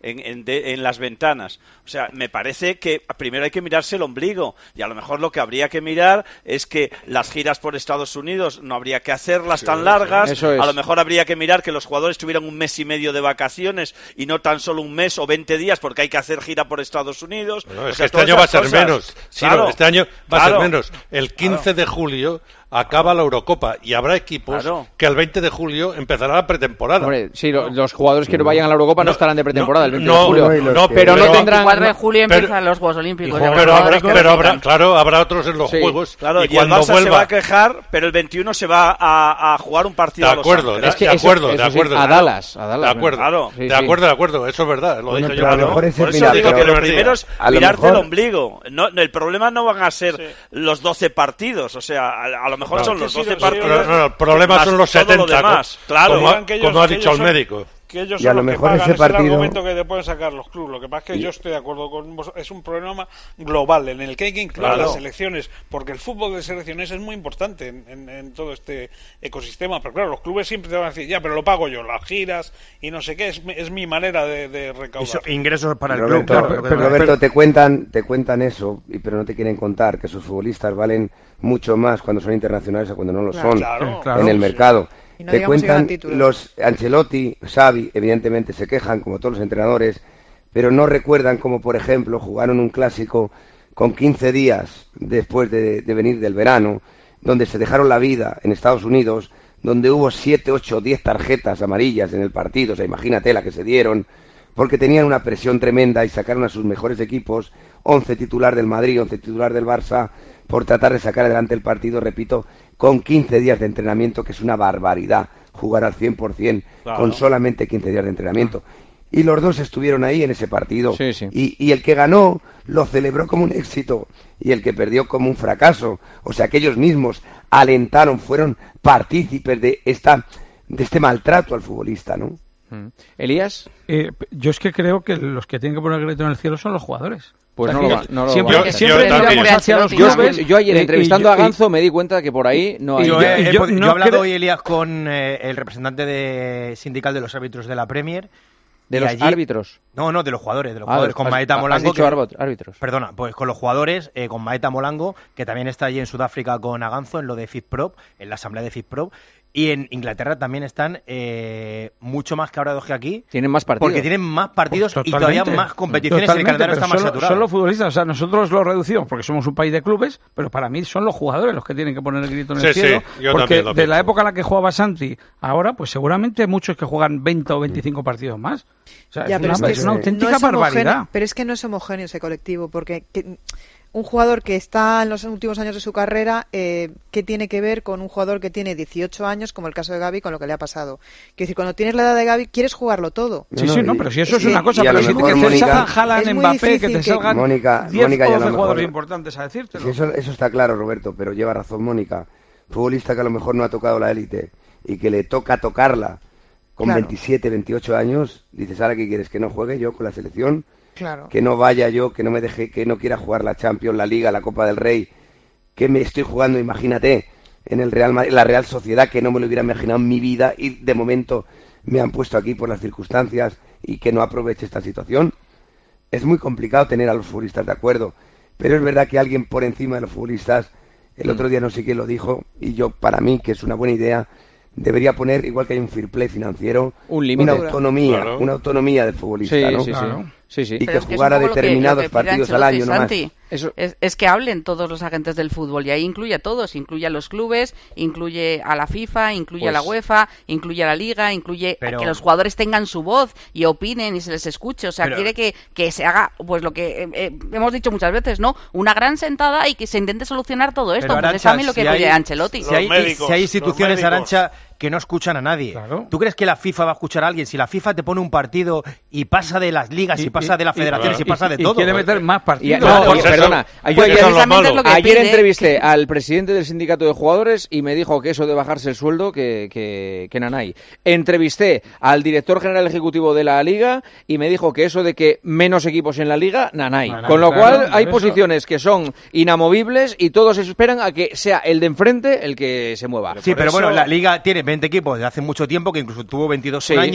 en, en, de, en las ventanas. O sea, me parece que primero hay que mirarse el ombligo, y a lo mejor lo que habría que mirar es que las giras por Estados Unidos no habría que hacerlas sí, tan largas, eso es. A lo mejor habría que mirar que los jugadores tuvieran un mes y medio de vacaciones y no tan solo un mes o veinte días, porque hay que hacer gira por Estados Unidos. No, es sea, que este año va a ser cosas. menos. Sí, claro, no, este año va claro, a ser menos. El quince claro. de julio acaba la Eurocopa y habrá equipos claro. que el veinte de julio empezará la pretemporada. Hombre, sí, lo, los jugadores que no vayan a la Eurocopa no, no estarán de pretemporada no, el veinte de julio. No, no, pero, pero no tendrán... El cuatro de julio pero, empiezan los Juegos Olímpicos. Pero, pero, habrá, pero habrá, claro, habrá otros en los sí. Juegos. Claro, y, y cuando el Barça vuelva... se va a quejar, pero el veintiuno se va a, a jugar un partido de a Los acuerdo, Ángeles. Es que de acuerdo, eso, de eso acuerdo. Sí, a Dallas, a Dallas. De acuerdo, claro. sí, de acuerdo, de acuerdo, eso es verdad. Lo bueno, dije yo. A lo mejor es Por eso mira, digo pero, que lo primero es mirarte mejor... el ombligo. No, el problema no van a ser sí. los doce partidos, o sea, a, a lo mejor no, son los doce partidos. No, no, no, el problema son los setenta, demás, claro. como, que ellos, como ha dicho el son... médico. Que ellos y a son lo los mejor que pagan, ese partido... es el argumento que te pueden sacar los clubes. Lo que pasa es que y... yo estoy de acuerdo con vos, es un problema global en el que hay que incluir claro. las selecciones, porque el fútbol de selecciones es muy importante en, en, en todo este ecosistema, pero claro, los clubes siempre te van a decir, ya, pero lo pago yo, las giras y no sé qué, es, es mi manera de, de recaudar. Eso, ingresos para el Roberto, club. Claro, pero, Roberto, pero... te cuentan te cuentan eso, pero no te quieren contar que sus futbolistas valen mucho más cuando son internacionales a cuando no lo claro, son claro, claro, en el mercado. Y no te digamos cuentan si los Ancelotti, Xavi, evidentemente se quejan como todos los entrenadores, pero no recuerdan como por ejemplo jugaron un clásico con quince días después de, de venir del verano, donde se dejaron la vida en Estados Unidos, donde hubo siete, ocho, diez tarjetas amarillas en el partido, o sea, imagínate la que se dieron, porque tenían una presión tremenda y sacaron a sus mejores equipos, once titular del Madrid, once titular del Barça, por tratar de sacar adelante el partido, repito, con quince días de entrenamiento, que es una barbaridad, jugar al cien por ciento claro. con solamente quince días de entrenamiento. Y los dos estuvieron ahí en ese partido. Sí, sí. Y, y el que ganó lo celebró como un éxito y el que perdió como un fracaso. O sea, que ellos mismos alentaron, fueron partícipes de, esta, de este maltrato al futbolista, ¿no? ¿Elías? Eh, yo es que creo que los que tienen que poner el grito en el cielo son los jugadores. Pues no, lo, no lo siempre, va a siempre yo, miramos hacia los yo, clubes. yo ayer entrevistando y, y, a Ganzo me di cuenta que por ahí no hay... Yo, yo, he, yo, he, no yo he hablado creo... hoy, Elías, con eh, el representante de sindical de los árbitros de la Premier. ¿De los allí... árbitros? No, no, de los jugadores, de los ah, jugadores, con has, Maeta has Molango. Dicho que... árbitros. Perdona, pues con los jugadores, eh, con Maeta Molango, que también está allí en Sudáfrica con Aganzo, en lo de FIFPROP, en la asamblea de FIFPROP. Y en Inglaterra también están eh, mucho más cabreados que aquí. Tienen más partidos. Porque tienen más partidos pues y todavía más competiciones. Y el calendario está más solo, saturado. Son los futbolistas. O sea, nosotros lo reducimos porque somos un país de clubes, pero para mí son los jugadores los que tienen que poner el grito en el sí, cielo. Sí, yo porque lo de la época en la que jugaba Santi, ahora, pues seguramente hay muchos que juegan veinte o veinticinco partidos más. O sea, ya, es, una, es, que es una auténtica no es barbaridad. Pero es que no es homogéneo ese colectivo, porque... Que, un jugador que está en los últimos años de su carrera, eh, ¿qué tiene que ver con un jugador que tiene dieciocho años, como el caso de Gavi, con lo que le ha pasado? Quiero decir, cuando tienes la edad de Gavi, quieres jugarlo todo. Sí, no, sí, no, pero si eso es, es una cosa, pero si te salgan Haaland, Mbappé, que te salgan Mónica, diez Mónica, o doce mejor, jugadores importantes a decírtelo. Sí, eso, eso está claro, Roberto, pero lleva razón Mónica. Futbolista que a lo mejor no ha tocado la élite y que le toca tocarla con claro. veintisiete, veintiocho años, dices, ¿ahora qué quieres? ¿Que no juegue yo con la selección? Claro. Que no vaya yo, que no me deje, que no quiera jugar la Champions, la Liga, la Copa del Rey, que me estoy jugando, imagínate, en el Real Madrid, la Real Sociedad, que no me lo hubiera imaginado en mi vida y de momento me han puesto aquí por las circunstancias y que no aproveche esta situación. Es muy complicado tener a los futbolistas de acuerdo, pero es verdad que alguien por encima de los futbolistas, el otro día no sé quién lo dijo, y yo, para mí, que es una buena idea, debería poner, igual que hay un fair play financiero, un límite, una autonomía, claro. una autonomía del futbolista, sí, ¿no? Sí, claro. sí. Sí, sí. Y que jugara determinados que, partidos al año, no más. Eso... Es, es que hablen todos los agentes del fútbol y ahí incluye a todos, incluye a los clubes, incluye a la FIFA, incluye pues... a la UEFA, incluye a la Liga, incluye Pero... a que los jugadores tengan su voz y opinen y se les escuche. O sea, Pero... quiere que, que se haga, pues lo que eh, eh, hemos dicho muchas veces, ¿no? Una gran sentada y que se intente solucionar todo esto. Pero, Entonces, Arantxa, a mí lo que si pide hay, Ancelotti. Si hay, médicos, si hay instituciones, Arantxa, que no escuchan a nadie. Claro. ¿Tú crees que la FIFA va a escuchar a alguien? Si la FIFA te pone un partido y pasa de las ligas y, y pasa de las federaciones y, y pasa de y, todo. Y quiere meter más partidos. Y, no, pues y, perdona, pues yo ayer, ayer pide... entrevisté al presidente del sindicato de jugadores y me dijo que eso de bajarse el sueldo, que, que, que nanay. Entrevisté al director general ejecutivo de la Liga y me dijo que eso de que menos equipos en la Liga, nanay. nanay Con lo claro, cual hay eso... posiciones que son inamovibles y todos esperan a que sea el de enfrente el que se mueva. Sí, pero eso... bueno, la Liga tiene veinte equipos desde hace mucho tiempo, que incluso tuvo veintidós sí. un año.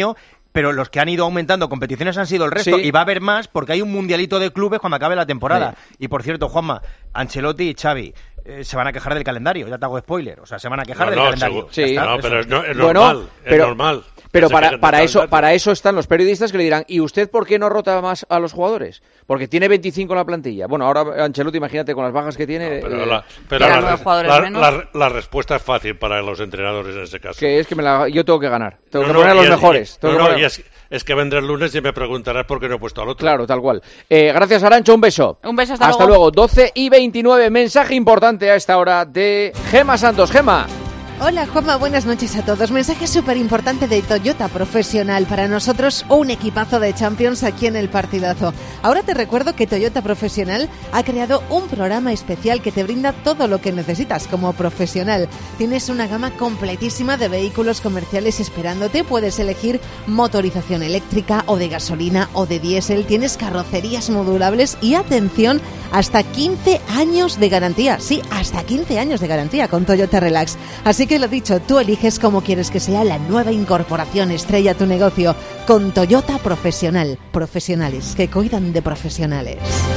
pero los que han ido aumentando competiciones han sido el resto, sí. y va a haber más porque hay un mundialito de clubes cuando acabe la temporada. Sí. Y por cierto, Juanma, Ancelotti y Xavi eh, se van a quejar del calendario, ya te hago spoiler, o sea, se van a quejar no, del no, calendario. Sí. No, pero es, no, es bueno, normal, pero, es normal. Pero para, para eso para eso están los periodistas que le dirán, ¿y usted por qué no rota más a los jugadores? Porque tiene veinticinco en la plantilla. Bueno, ahora Ancelotti, imagínate, con las bajas que tiene... No, pero eh, la, pero la, la, la, la respuesta es fácil para los entrenadores en ese caso. Que es que me la, yo tengo que ganar. Tengo no, que poner no, a los es, mejores. No, tengo no, que poner... y es, es que vendré el lunes y me preguntarás por qué no he puesto al otro. Claro, tal cual. Eh, gracias, Arancho, un beso. Un beso, hasta, hasta luego. luego. doce y veintinueve, mensaje importante a esta hora de Gema Santos. Gema. Hola Juanma, buenas noches a todos. Mensaje súper importante de Toyota Profesional. Para nosotros un equipazo de Champions aquí en el partidazo. Ahora te recuerdo que Toyota Profesional ha creado un programa especial que te brinda todo lo que necesitas como profesional. Tienes una gama completísima de vehículos comerciales esperándote. Puedes elegir motorización eléctrica o de gasolina o de diésel. Tienes carrocerías modulables y atención, hasta quince años de garantía. Sí, hasta quince años de garantía con Toyota Relax. Así que lo dicho, tú eliges cómo quieres que sea la nueva incorporación estrella a tu negocio con Toyota Profesional. Profesionales que cuidan de profesionales.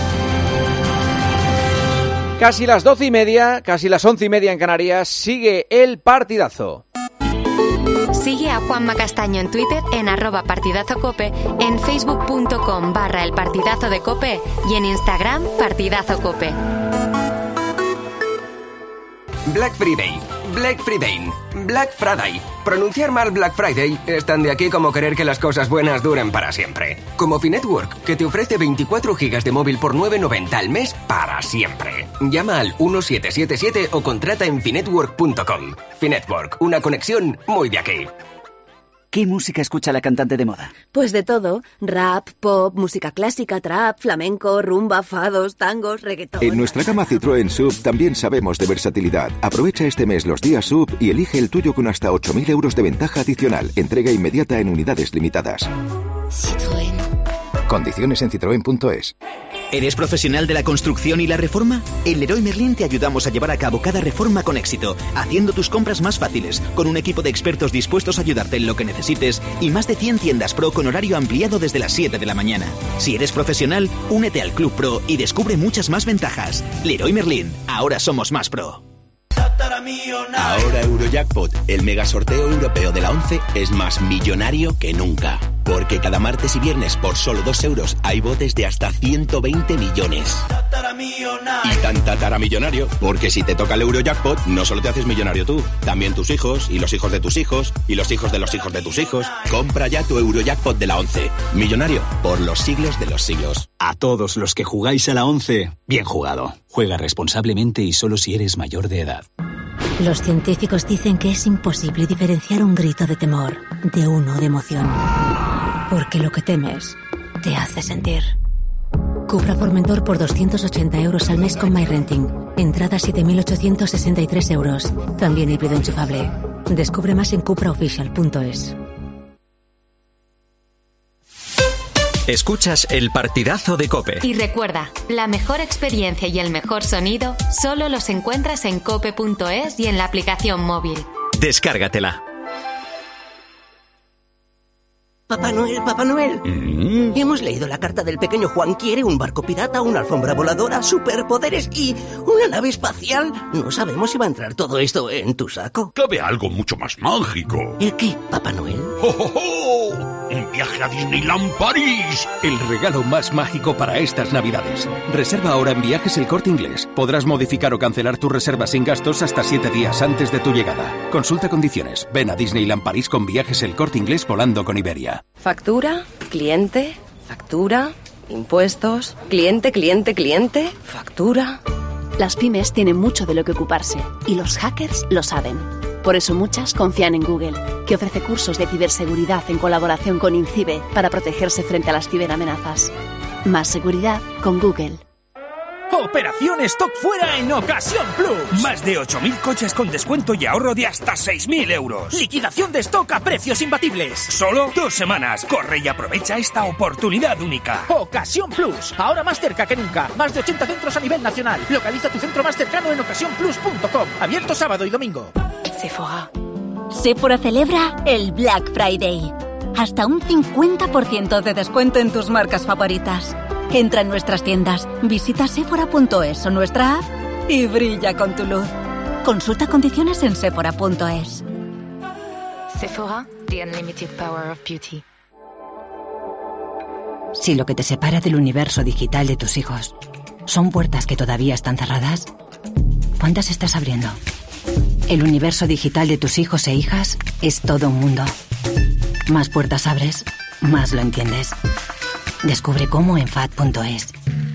Casi las doce y media, casi las once y media en Canarias, sigue el partidazo. Sigue a Juanma Castaño en Twitter en arroba partidazocope, en facebook.com barra el partidazo de cope y en Instagram partidazocope. Black Friday, Black Friday, Black Friday. Pronunciar mal Black Friday es tan de aquí como querer que las cosas buenas duren para siempre. Como Finetwork, que te ofrece veinticuatro gigas de móvil por nueve noventa al mes para siempre. Llama al uno siete siete siete o contrata en finetwork punto com. Finetwork, una conexión muy de aquí. ¿Qué música escucha la cantante de moda? Pues de todo. Rap, pop, música clásica, trap, flamenco, rumba, fados, tangos, reggaetón. En nuestra gama Citroën S U V también sabemos de versatilidad. Aprovecha este mes los días S U V y elige el tuyo con hasta ocho mil euros de ventaja adicional. Entrega inmediata en unidades limitadas. Citroën. Condiciones en citroen punto es. ¿Eres profesional de la construcción y la reforma? En Leroy Merlin te ayudamos a llevar a cabo cada reforma con éxito, haciendo tus compras más fáciles, con un equipo de expertos dispuestos a ayudarte en lo que necesites y más de cien tiendas Pro con horario ampliado desde las siete de la mañana. Si eres profesional, únete al Club Pro y descubre muchas más ventajas. Leroy Merlin, ahora somos más pro. Ahora Eurojackpot, el mega sorteo europeo de la once, es más millonario que nunca. Porque cada martes y viernes por solo dos euros hay botes de hasta ciento veinte millones. Y tan tataramillonario, porque si te toca el Eurojackpot, no solo te haces millonario tú, también tus hijos, y los hijos de tus hijos, y los hijos de los hijos de tus hijos. Compra ya tu Eurojackpot de la once. Millonario por los siglos de los siglos. A todos los que jugáis a la once, bien jugado. Juega responsablemente y solo si eres mayor de edad. Los científicos dicen que es imposible diferenciar un grito de temor de uno de emoción. Porque lo que temes te hace sentir. Cupra Formentor por doscientos ochenta euros al mes con MyRenting. Entrada siete mil ochocientos sesenta y tres euros. También híbrido enchufable. Descubre más en cupra oficial punto es. Escuchas el partidazo de COPE. Y recuerda, la mejor experiencia y el mejor sonido solo los encuentras en cope punto es y en la aplicación móvil. Descárgatela. Papá Noel, Papá Noel. Mm. Hemos leído la carta del pequeño Juan. Quiere un barco pirata, una alfombra voladora, superpoderes y una nave espacial. No sabemos si va a entrar todo esto en tu saco. Cabe algo mucho más mágico. ¿El qué, Papá Noel? ¡Oh, oh, oh! ¡Un viaje a Disneyland París! El regalo más mágico para estas Navidades. Reserva ahora en Viajes El Corte Inglés. Podrás modificar o cancelar tu reserva sin gastos hasta siete días antes de tu llegada. Consulta condiciones. Ven a Disneyland París con Viajes El Corte Inglés volando con Iberia. Factura, cliente, factura, impuestos, cliente, cliente, cliente, factura. Las pymes tienen mucho de lo que ocuparse y los hackers lo saben. Por eso muchas confían en Google, que ofrece cursos de ciberseguridad en colaboración con INCIBE para protegerse frente a las ciberamenazas. Más seguridad con Google. Operación Stock Fuera en Ocasión Plus. Más de ocho mil coches con descuento y ahorro de hasta seis mil euros. Liquidación de stock a precios imbatibles. Solo dos semanas. Corre y aprovecha esta oportunidad única. Ocasión Plus. Ahora más cerca que nunca. Más de ochenta centros a nivel nacional. Localiza tu centro más cercano en ocasión plus punto com. Abierto sábado y domingo. Sephora. Sephora celebra el Black Friday. Hasta un cincuenta por ciento de descuento en tus marcas favoritas. Entra en nuestras tiendas, visita sephora punto es o nuestra app y brilla con tu luz. Consulta condiciones en sephora punto es. Sephora, the unlimited power of beauty. Si lo que te separa del universo digital de tus hijos son puertas que todavía están cerradas, ¿cuántas estás abriendo? El universo digital de tus hijos e hijas es todo un mundo. Más puertas abres, más lo entiendes. Descubre cómo en F A D punto es.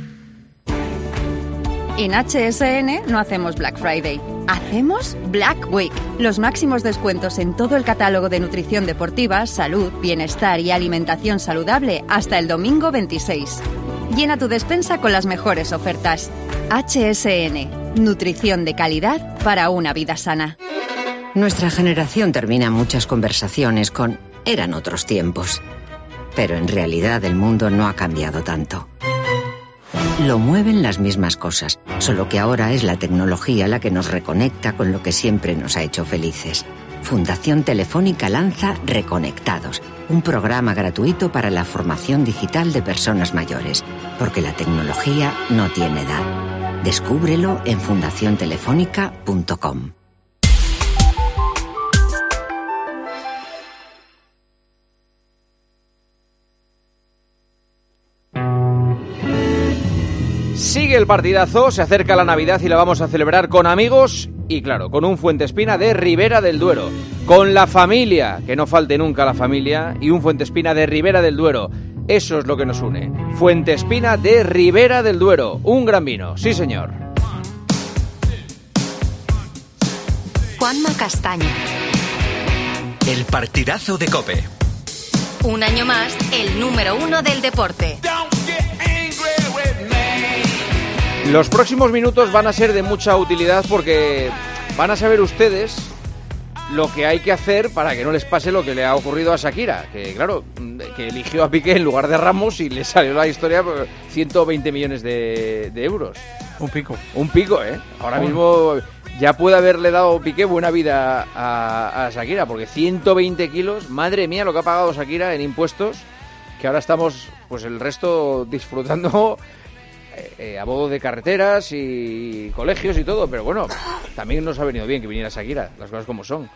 En H S N no hacemos Black Friday, hacemos Black Week. Los máximos descuentos en todo el catálogo de nutrición deportiva, salud, bienestar y alimentación saludable hasta el domingo veintiséis. Llena tu despensa con las mejores ofertas. H S N, nutrición de calidad para una vida sana. Nuestra generación termina muchas conversaciones con «eran otros tiempos». Pero en realidad el mundo no ha cambiado tanto. Lo mueven las mismas cosas, solo que ahora es la tecnología la que nos reconecta con lo que siempre nos ha hecho felices. Fundación Telefónica lanza Reconectados, un programa gratuito para la formación digital de personas mayores, porque la tecnología no tiene edad. Descúbrelo en fundación telefónica punto com. Sigue el partidazo, se acerca la Navidad y la vamos a celebrar con amigos y, claro, con un Fuentespina de Ribera del Duero. Con la familia, que no falte nunca la familia, y un Fuentespina de Ribera del Duero. Eso es lo que nos une. Fuentespina de Ribera del Duero. Un gran vino, sí señor. Juanma Castaño. El partidazo de COPE. Un año más, el número uno del deporte. Los próximos minutos van a ser de mucha utilidad porque van a saber ustedes lo que hay que hacer para que no les pase lo que le ha ocurrido a Shakira, que claro, que eligió a Piqué en lugar de Ramos y le salió la historia por ciento veinte millones de, de euros. Un pico. Un pico, ¿eh? Ahora mismo ya puede haberle dado Piqué buena vida a, a Shakira, porque ciento veinte kilos, madre mía lo que ha pagado Shakira en impuestos, que ahora estamos pues el resto disfrutando Eh, a modo de carreteras y colegios y todo, pero bueno, también nos ha venido bien que viniera Shakira, las cosas como son.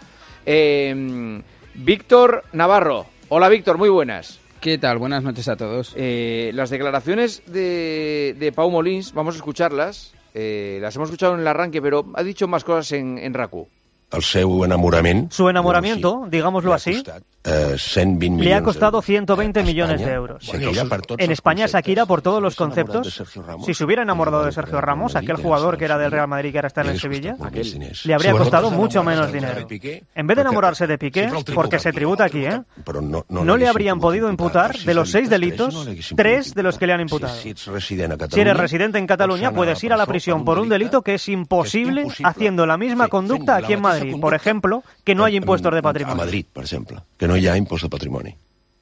Eh, Víctor Navarro. Hola Víctor, muy buenas. ¿Qué tal? Buenas noches a todos. Eh, las declaraciones de, de Pau Molins, vamos a escucharlas. Eh, las hemos escuchado en el arranque, pero ha dicho más cosas en, en RACU. El seu enamoramiento. Su enamoramiento, digámoslo así, eh, le ha costado ciento veinte millones de euros. En España, Shakira, por todos los conceptos, si se hubiera enamorado de Sergio Ramos, aquel jugador que era del Real Madrid que ahora está en el Sevilla, le habría costado mucho menos dinero. En vez de enamorarse de Piqué, porque se tributa aquí, ¿eh? No le habrían podido imputar, de los seis delitos, tres de los que le han imputado. Si eres residente en Cataluña, puedes ir a la prisión por un delito que es imposible haciendo la misma conducta aquí en Madrid. Por ejemplo, que no haya impuestos de patrimonio. A Madrid, por ejemplo, que no haya impuesto de patrimonio.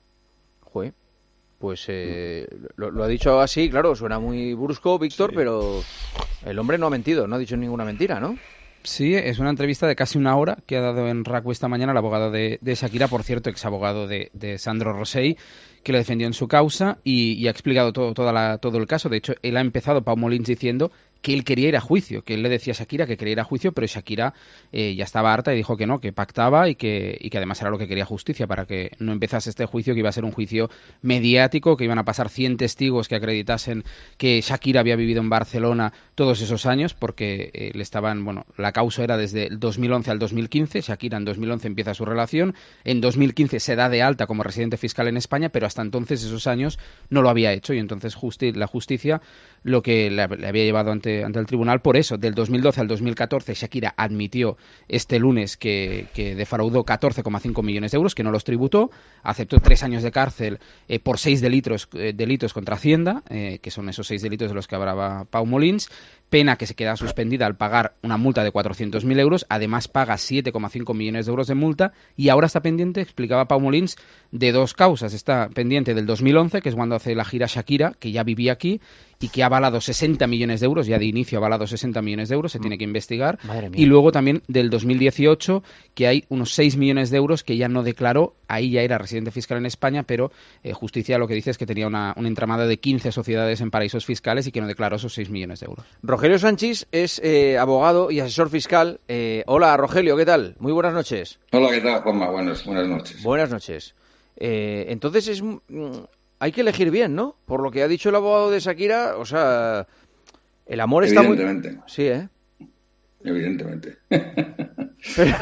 Joder, pues eh, lo, lo ha dicho así, claro, suena muy brusco, Víctor, sí. Pero el hombre no ha mentido, no ha dicho ninguna mentira, ¿no? Sí, es una entrevista de casi una hora que ha dado en RACU esta mañana el abogado de, de Shakira, por cierto, exabogado de, de Sandro Rosell, que lo defendió en su causa y, y ha explicado todo, toda la, todo el caso. De hecho, él ha empezado, Pau Molins, diciendo que él quería ir a juicio, que él le decía a Shakira que quería ir a juicio, pero Shakira eh, ya estaba harta y dijo que no, que pactaba y que, y que además era lo que quería justicia, para que no empezase este juicio, que iba a ser un juicio mediático, que iban a pasar cien testigos que acreditasen que Shakira había vivido en Barcelona todos esos años, porque eh, le estaban, bueno, la causa era desde el dos mil once al dos mil quince, Shakira en dos mil once empieza su relación, en dos mil quince se da de alta como residente fiscal en España, pero hasta entonces, esos años, no lo había hecho, y entonces justi- la justicia lo que le, le había llevado ante, ante el tribunal por eso. Del dos mil doce al dos mil catorce, Shakira admitió este lunes que, que defraudó catorce coma cinco millones de euros, que no los tributó, aceptó tres años de cárcel eh, por seis delitos, eh, delitos contra Hacienda, eh, que son esos seis delitos de los que hablaba Pau Molins, pena que se queda suspendida al pagar una multa de cuatrocientos mil euros, además paga siete coma cinco millones de euros de multa, y ahora está pendiente, explicaba Pau Molins, de dos causas. Está pendiente del dos mil once, que es cuando hace la gira Shakira, que ya vivía aquí, y que ha avalado sesenta millones de euros, ya de inicio ha avalado sesenta millones de euros, se tiene que investigar. Madre mía. Y luego también del dos mil dieciocho, que hay unos seis millones de euros que ya no declaró, ahí ya era residente fiscal en España, pero eh, Justicia lo que dice es que tenía una, un entramado de quince sociedades en paraísos fiscales y que no declaró esos seis millones de euros. Rogelio Sánchez es eh, abogado y asesor fiscal. Eh, hola, Rogelio, ¿qué tal? Muy buenas noches. Hola, ¿qué tal, Juanma? Buenas, buenas noches. Buenas noches. Eh, entonces es... Mm, hay que elegir bien, ¿no? Por lo que ha dicho el abogado de Shakira, o sea, el amor está muy... Evidentemente. Sí, ¿eh? Evidentemente. Pero,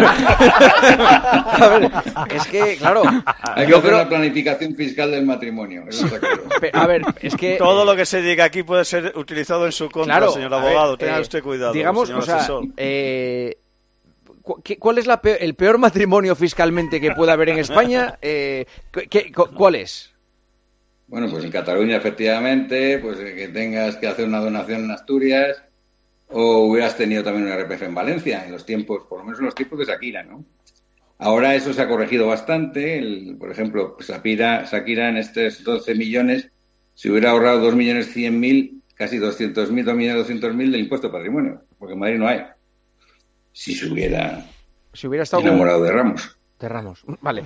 a ver, es que, claro... Hay que yo hacer creo... la planificación fiscal del matrimonio. Eso está claro. A ver, es que... Todo lo que se diga aquí puede ser utilizado en su contra, claro, señor abogado. Ver, Tenga eh, usted cuidado, digamos, señor o sea, asesor. Eh, ¿cuál es la peor, el peor matrimonio fiscalmente que pueda haber en España? Eh, ¿qué, ¿Cuál es? Bueno, pues en Cataluña, efectivamente, pues que tengas que hacer una donación en Asturias, o hubieras tenido también un R P F en Valencia, en los tiempos, por lo menos en los tiempos de Shakira, ¿no? Ahora eso se ha corregido bastante. El, por ejemplo, Shakira, Shakira en estos doce millones, se hubiera ahorrado dos millones cien mil, casi doscientos mil, dos millones doscientos mil del impuesto de patrimonio, porque en Madrid no hay. Si se hubiera, si hubiera estado enamorado como... de Ramos. De Ramos, vale.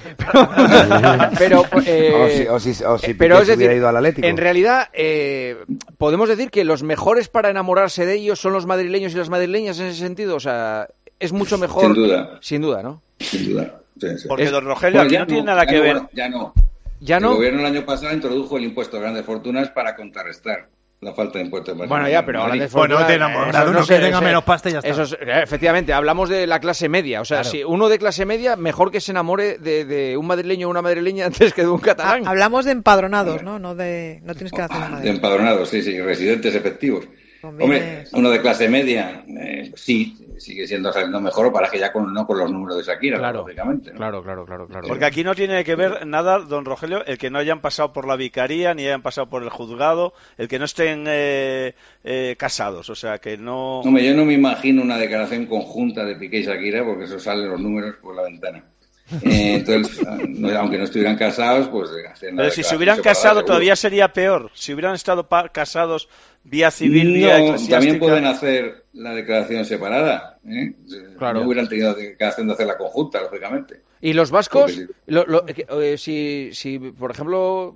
Pero, eh, o si, o si, o si pero es decir, hubiera ido al Atlético. En realidad, eh, podemos decir que los mejores para enamorarse de ellos son los madrileños y las madrileñas en ese sentido. O sea, es mucho mejor. Sin duda. Sin duda, ¿no? Sin duda. Sí, sí. Porque, es... don Rogelio, bueno, aquí no, no tiene nada que no, ver. Bueno, ya no. Ya no. El gobierno el año pasado introdujo el impuesto a grandes fortunas para contrarrestar la falta de impuestos. Bueno, ya, pero ahora de Bueno, te enamoras, uno que tenga menos pasta y ya está. Eso es, efectivamente, hablamos de la clase media. O sea, claro. Si uno de clase media, mejor que se enamore de, de un madrileño o una madrileña antes que de un catalán. Ah, hablamos de empadronados, ¿no? No de, no tienes que hacer nada. De empadronados, sí, sí, residentes efectivos. Conviene... Hombre, uno de clase media, eh, sí, sigue siendo saliendo mejor para que ya con, no con los números de Shakira, claro, lógicamente, ¿no? Claro, claro, claro, claro. Porque aquí no tiene que ver nada, don Rogelio, el que no hayan pasado por la vicaría, ni hayan pasado por el juzgado, el que no estén eh, eh, casados, o sea, que no... Hombre, yo no me imagino una declaración conjunta de Piqué y Shakira, porque eso salen los números por la ventana. Eh, entonces, no, aunque no estuvieran casados, pues... Pero si se hubieran casado seguro. Todavía sería peor, si hubieran estado pa- casados... Vía civil, no, vía eclesiástica. También pueden hacer la declaración separada. ¿eh? Claro. No hubieran tenido declaración de hacer la conjunta, lógicamente. ¿Y los vascos? Sí. Lo, lo, eh, si, si, por ejemplo,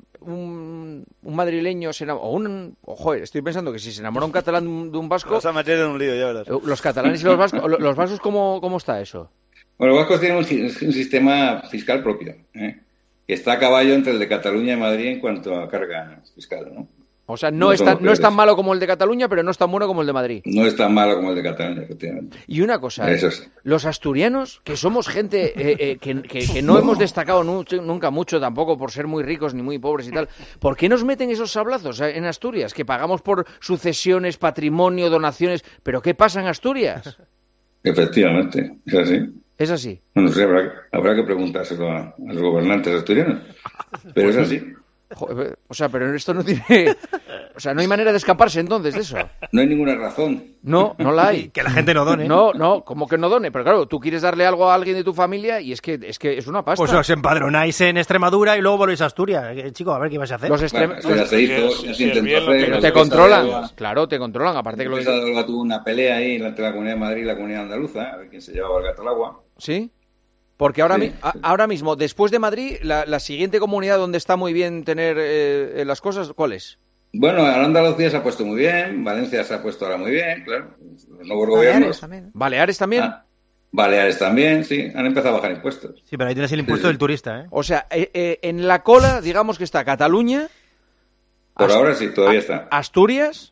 un, un madrileño se enamora, o un... O, joder, estoy pensando que si se enamora un catalán de un vasco... Vas a meter en un lío, ya verás. Los catalanes y los vascos, los vascos ¿cómo, cómo está eso? Bueno, los vascos tienen un, un sistema fiscal propio, ¿eh? que está a caballo entre el de Cataluña y Madrid en cuanto a carga fiscal, ¿no? O sea, no, no, es tan, no es tan malo como el de Cataluña, pero no es tan bueno como el de Madrid. No es tan malo como el de Cataluña, efectivamente. Y una cosa, Eso sí. Los asturianos, que somos gente eh, eh, que, que, que no hemos destacado mucho, nunca mucho tampoco por ser muy ricos ni muy pobres y tal, ¿por qué nos meten esos sablazos en Asturias? Que pagamos por sucesiones, patrimonio, donaciones, ¿pero qué pasa en Asturias? Efectivamente, es así. Es así. No sé, habrá, habrá que preguntárselo a, a los gobernantes asturianos, pero es así. Joder, o sea, pero esto no tiene... O sea, no hay manera de escaparse entonces de eso. No hay ninguna razón. No, no la hay. Que la gente no done. No, no, como que no done. Pero claro, tú quieres darle algo a alguien de tu familia y es que es que es una pasta. Pues os empadronáis en Extremadura y luego volvéis a Asturias. Eh, chico, a ver qué vais a hacer. Los extrem... bueno, ya se hizo, ya se intentó hacer, pero te controlan. Claro, te controlan. Aparte que los... tuvo una pelea ahí entre la Comunidad de Madrid y la Comunidad Andaluza, a ver quién se llevaba el gato al agua. ¿Sí? Porque ahora, sí, mi, sí. A, ahora mismo, después de Madrid, la, la siguiente comunidad donde está muy bien tener eh, las cosas, ¿cuál es? Bueno, Andalucía se ha puesto muy bien, Valencia se ha puesto ahora muy bien, claro. Los nuevos Baleares gobiernos. También. ¿Baleares también? Ah, Baleares también, sí, han empezado a bajar impuestos. Sí, pero ahí tienes el impuesto sí, del turista, ¿eh? O sea, eh, eh, en la cola, digamos que está Cataluña. Por Ast- ahora sí, todavía está. Asturias.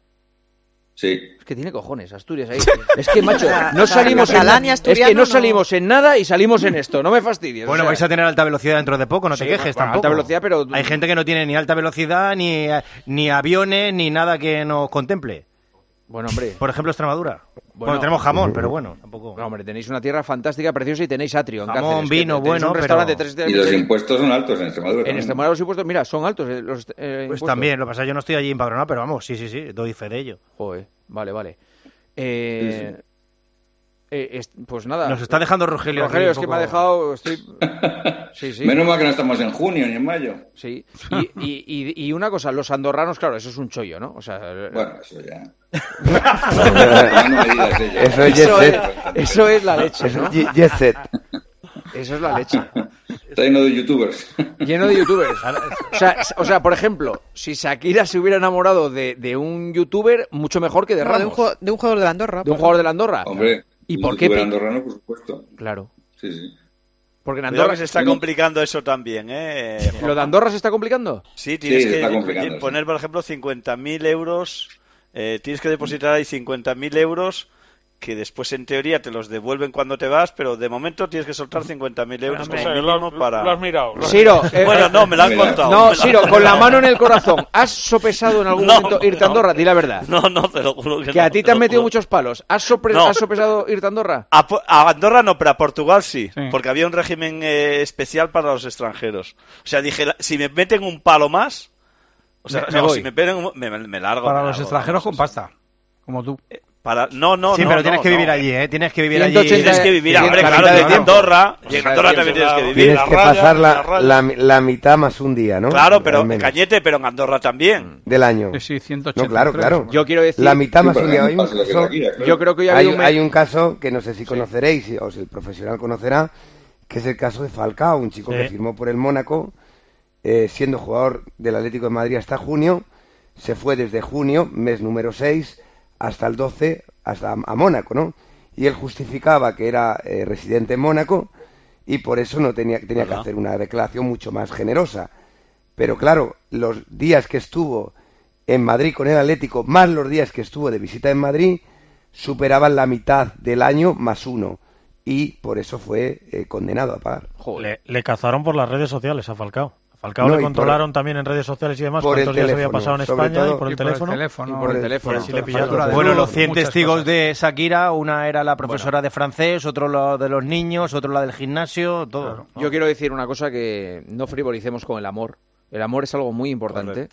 Sí. Es que tiene cojones, Asturias ahí. Es que, macho, no salimos en nada. Es que no salimos en nada y salimos en esto. No me fastidies. Bueno, o sea, vais a tener alta velocidad dentro de poco, no te sí, quejes bueno, tampoco. Alta velocidad, pero... Hay gente que no tiene ni alta velocidad, ni, ni aviones, ni nada que nos contemple. Bueno, hombre. Por ejemplo, Extremadura. Bueno, bueno, tenemos jamón, pero bueno, tampoco. No, hombre, tenéis una tierra fantástica, preciosa y tenéis atrio. En jamón, Cáceres, vino, bueno, un restaurante pero... tres... Y los impuestos son altos en Extremadura. En Extremadura los impuestos, mira, son altos eh, los eh, Pues impuestos. También, lo que pasa es que yo no estoy allí empadronado, pero vamos, sí, sí, sí, doy fe de ello. Joder, vale, vale. Eh... Sí, sí. Eh, es, pues nada. Nos está dejando Rogelio. Rogelio, es poco... que me ha dejado... Estoy... Sí, sí. Menos mal que no estamos en junio ni en mayo. Sí. Y, y, y, y una cosa, los andorranos, claro, eso es un chollo, ¿no? O sea... Bueno, eso ya... eso es eso, es, eso es la leche, ¿no? Jet set. Eso es la leche. Está lleno de youtubers. Lleno de youtubers. O sea, o sea, por ejemplo, si Shakira se hubiera enamorado de, de un youtuber, mucho mejor que de Ramos. No, de, un juego, de un jugador de la Andorra. De un jugador de la Andorra. Hombre, ¿y un por qué? andorrano, por supuesto. Claro. Sí, sí. Porque en Andorra se está complicando eso también, ¿eh? ¿Lo de Andorra se está complicando? Sí, tienes sí, que poner, por ejemplo, cincuenta mil euros... Eh, tienes que depositar ahí cincuenta mil euros que después en teoría te los devuelven cuando te vas, pero de momento tienes que soltar cincuenta mil euros como mínimo lo, para... Lo has mirado. Lo Ciro, eh, bueno, no, me lo han contado. No, Ciro, con la mano en el corazón, ¿has sopesado en algún no, momento irte a Andorra? Di la verdad. No, no, te lo juro que, que no. a ti te, te han metido juro. muchos palos. ¿Has, sopre... no. ¿Has sopesado irte a Andorra? A, a Andorra no, pero a Portugal sí, sí. Porque había un régimen eh, especial para los extranjeros. O sea, dije, si me meten un palo más... O sea, me, me no, si me meten un... me, me largo. Para me los largo, extranjeros con pasta. Como tú. Para... No, no, sí, no. pero no, tienes no, que vivir no. allí, ¿eh? Tienes que vivir ciento ochenta, allí. Tienes que vivir, hombre, claro, en Andorra. Y en Andorra también tienes que vivir. Tienes que pasar la, la, la mitad más un día, ¿no? Claro, pero Cañete, pero en Andorra también. Del año. Sí, ciento ochenta. No, claro, claro. Yo quiero decir... La mitad más sí, un día. Hay un caso, claro. Yo creo que ya hay, un... hay un caso que no sé si conoceréis, sí. o si el profesional conocerá, que es el caso de Falcao, un chico sí. que firmó por el Mónaco, eh, siendo jugador del Atlético de Madrid hasta junio, se fue desde junio, mes número seis, hasta el doce, hasta a Mónaco, ¿no? Y él justificaba que era eh, residente en Mónaco y por eso no tenía, tenía que hacer una declaración mucho más generosa. Pero claro, los días que estuvo en Madrid con el Atlético, más los días que estuvo de visita en Madrid, superaban la mitad del año más uno. Y por eso fue eh, condenado a pagar. Le, le cazaron por las redes sociales a Falcao. Falcao no, le controlaron por, también en redes sociales y demás cuántos días había pasado en España todo, y por el y teléfono. Por el teléfono. Y por el teléfono. Por el teléfono. Bueno, los cien testigos cosas. de Shakira, una era la profesora bueno. de francés, otro la de los niños, otro la del gimnasio, todo. Claro. ¿no? Yo quiero decir una cosa, que no frivolicemos con el amor. El amor es algo muy importante.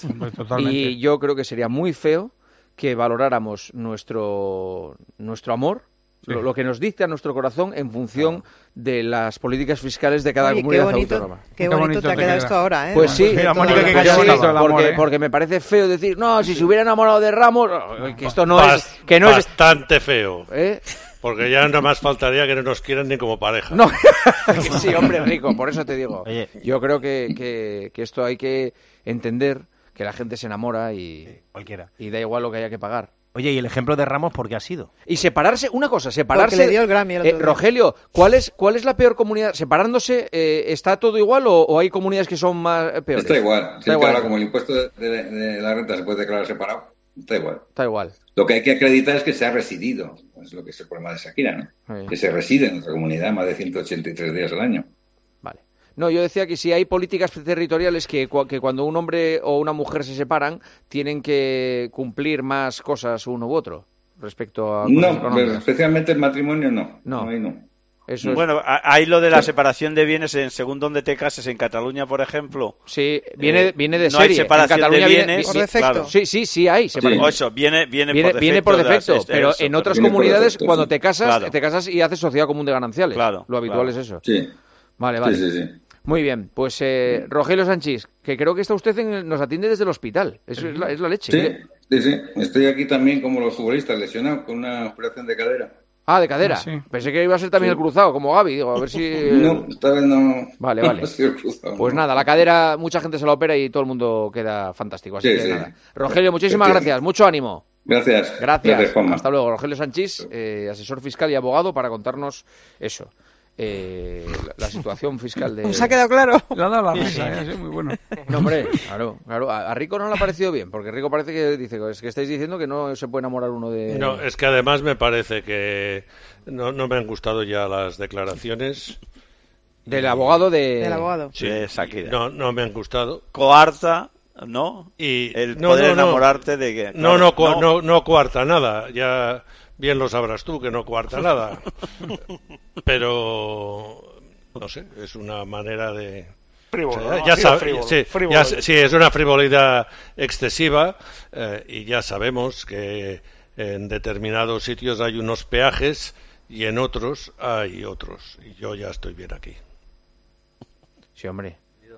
Y yo creo que sería muy feo que valoráramos nuestro, nuestro amor, sí. lo, lo que nos dicta nuestro corazón en función claro. de las políticas fiscales de cada Oye, comunidad qué bonito, autónoma. Qué bonito, qué bonito te ha quedado esto ahora, ¿eh? Pues sí, Mira, Mónica, que pues sí bonito, porque, amor, ¿eh? porque me parece feo decir, no, si se hubiera enamorado de Ramos, que esto no Bast- es... que no bastante es, feo. ¿eh? Porque ya nada más faltaría que no nos quieran ni como pareja. No, sí, hombre, Rico, por eso te digo. Oye. Yo creo que, que, que esto hay que entender, que la gente se enamora y, sí, cualquiera. y da igual lo que haya que pagar. Oye, ¿y el ejemplo de Ramos por qué ha sido? Y separarse, una cosa, separarse... Porque le dio el Grammy el otro eh, día. Rogelio, ¿cuál es, ¿cuál es la peor comunidad? ¿Separándose eh, está todo igual o, o hay comunidades que son más eh, peores? Está igual. Está sí, igual. Ahora, como el impuesto de, de, de la renta se puede declarar separado, está igual. Está igual. Lo que hay que acreditar es que se ha residido. Es lo que es el problema de Shakira, ¿no? Sí. Que se reside en nuestra comunidad más de ciento ochenta y tres días al año. Vale. No, yo decía que si hay políticas territoriales que, que cuando un hombre o una mujer se separan, tienen que cumplir más cosas uno u otro respecto a cosas no, económicas. Especialmente el matrimonio no. No, no, ahí no. Eso es... Bueno, hay lo de la separación de bienes en según donde te cases. En Cataluña, por ejemplo. Sí, viene, eh, viene de no serie. Hay separación en Cataluña de bienes. Viene, por defecto. Claro. Sí, sí, sí hay separación. Sí. Eso, viene, viene, viene, por defecto. Viene por defecto, las, pero eso, en otras viene comunidades, defecto, cuando sí. te casas, claro. te casas y haces sociedad común de gananciales. Claro, Lo habitual claro. es eso. Sí. Vale, vale. Sí, sí, sí. Muy bien, pues eh, Rogelio Sánchez, que creo que está usted en, nos atiende desde el hospital. Eso es la, es la leche. Sí, sí, sí. Estoy aquí también como los futbolistas, lesionado con una operación de cadera. Ah, de cadera. Sí. Pensé que iba a ser también sí. el cruzado, como Gaby. Digo, a ver si... No, esta vez no. Vale, vale. No ha sido cruzado, pues no. nada, la cadera, mucha gente se la opera y todo el mundo queda fantástico. Así sí, que sí. nada. Rogelio, muchísimas gracias. Mucho ánimo. Gracias. Gracias. Gracias, Hasta luego. Rogelio Sánchez, eh, asesor fiscal y abogado, para contarnos eso. Eh, la, la situación fiscal de... ¿Os ha quedado claro? Le ha dado la risa, ¿eh? Sí, muy bueno. No, hombre, claro, claro. A, a Rico no le ha parecido bien, porque Rico parece que dice es que estáis diciendo que no se puede enamorar uno de... No, es que además me parece que no, no me han gustado ya las declaraciones. Del abogado de... Del abogado. Sí, Shakira. No, no me han gustado. Coarta, ¿no? Y el no, poder no, enamorarte de que... No, claro, no, no, no, no coarta nada. Ya bien lo sabrás tú que no coarta nada. Pero... no sé, es una manera de... Frívolo, o sea, ya sab... frívolo, sí, frívolo. Ya, sí, es una frivolidad excesiva eh, y ya sabemos que en determinados sitios hay unos peajes y en otros hay otros. Y yo ya estoy bien aquí. Sí, hombre.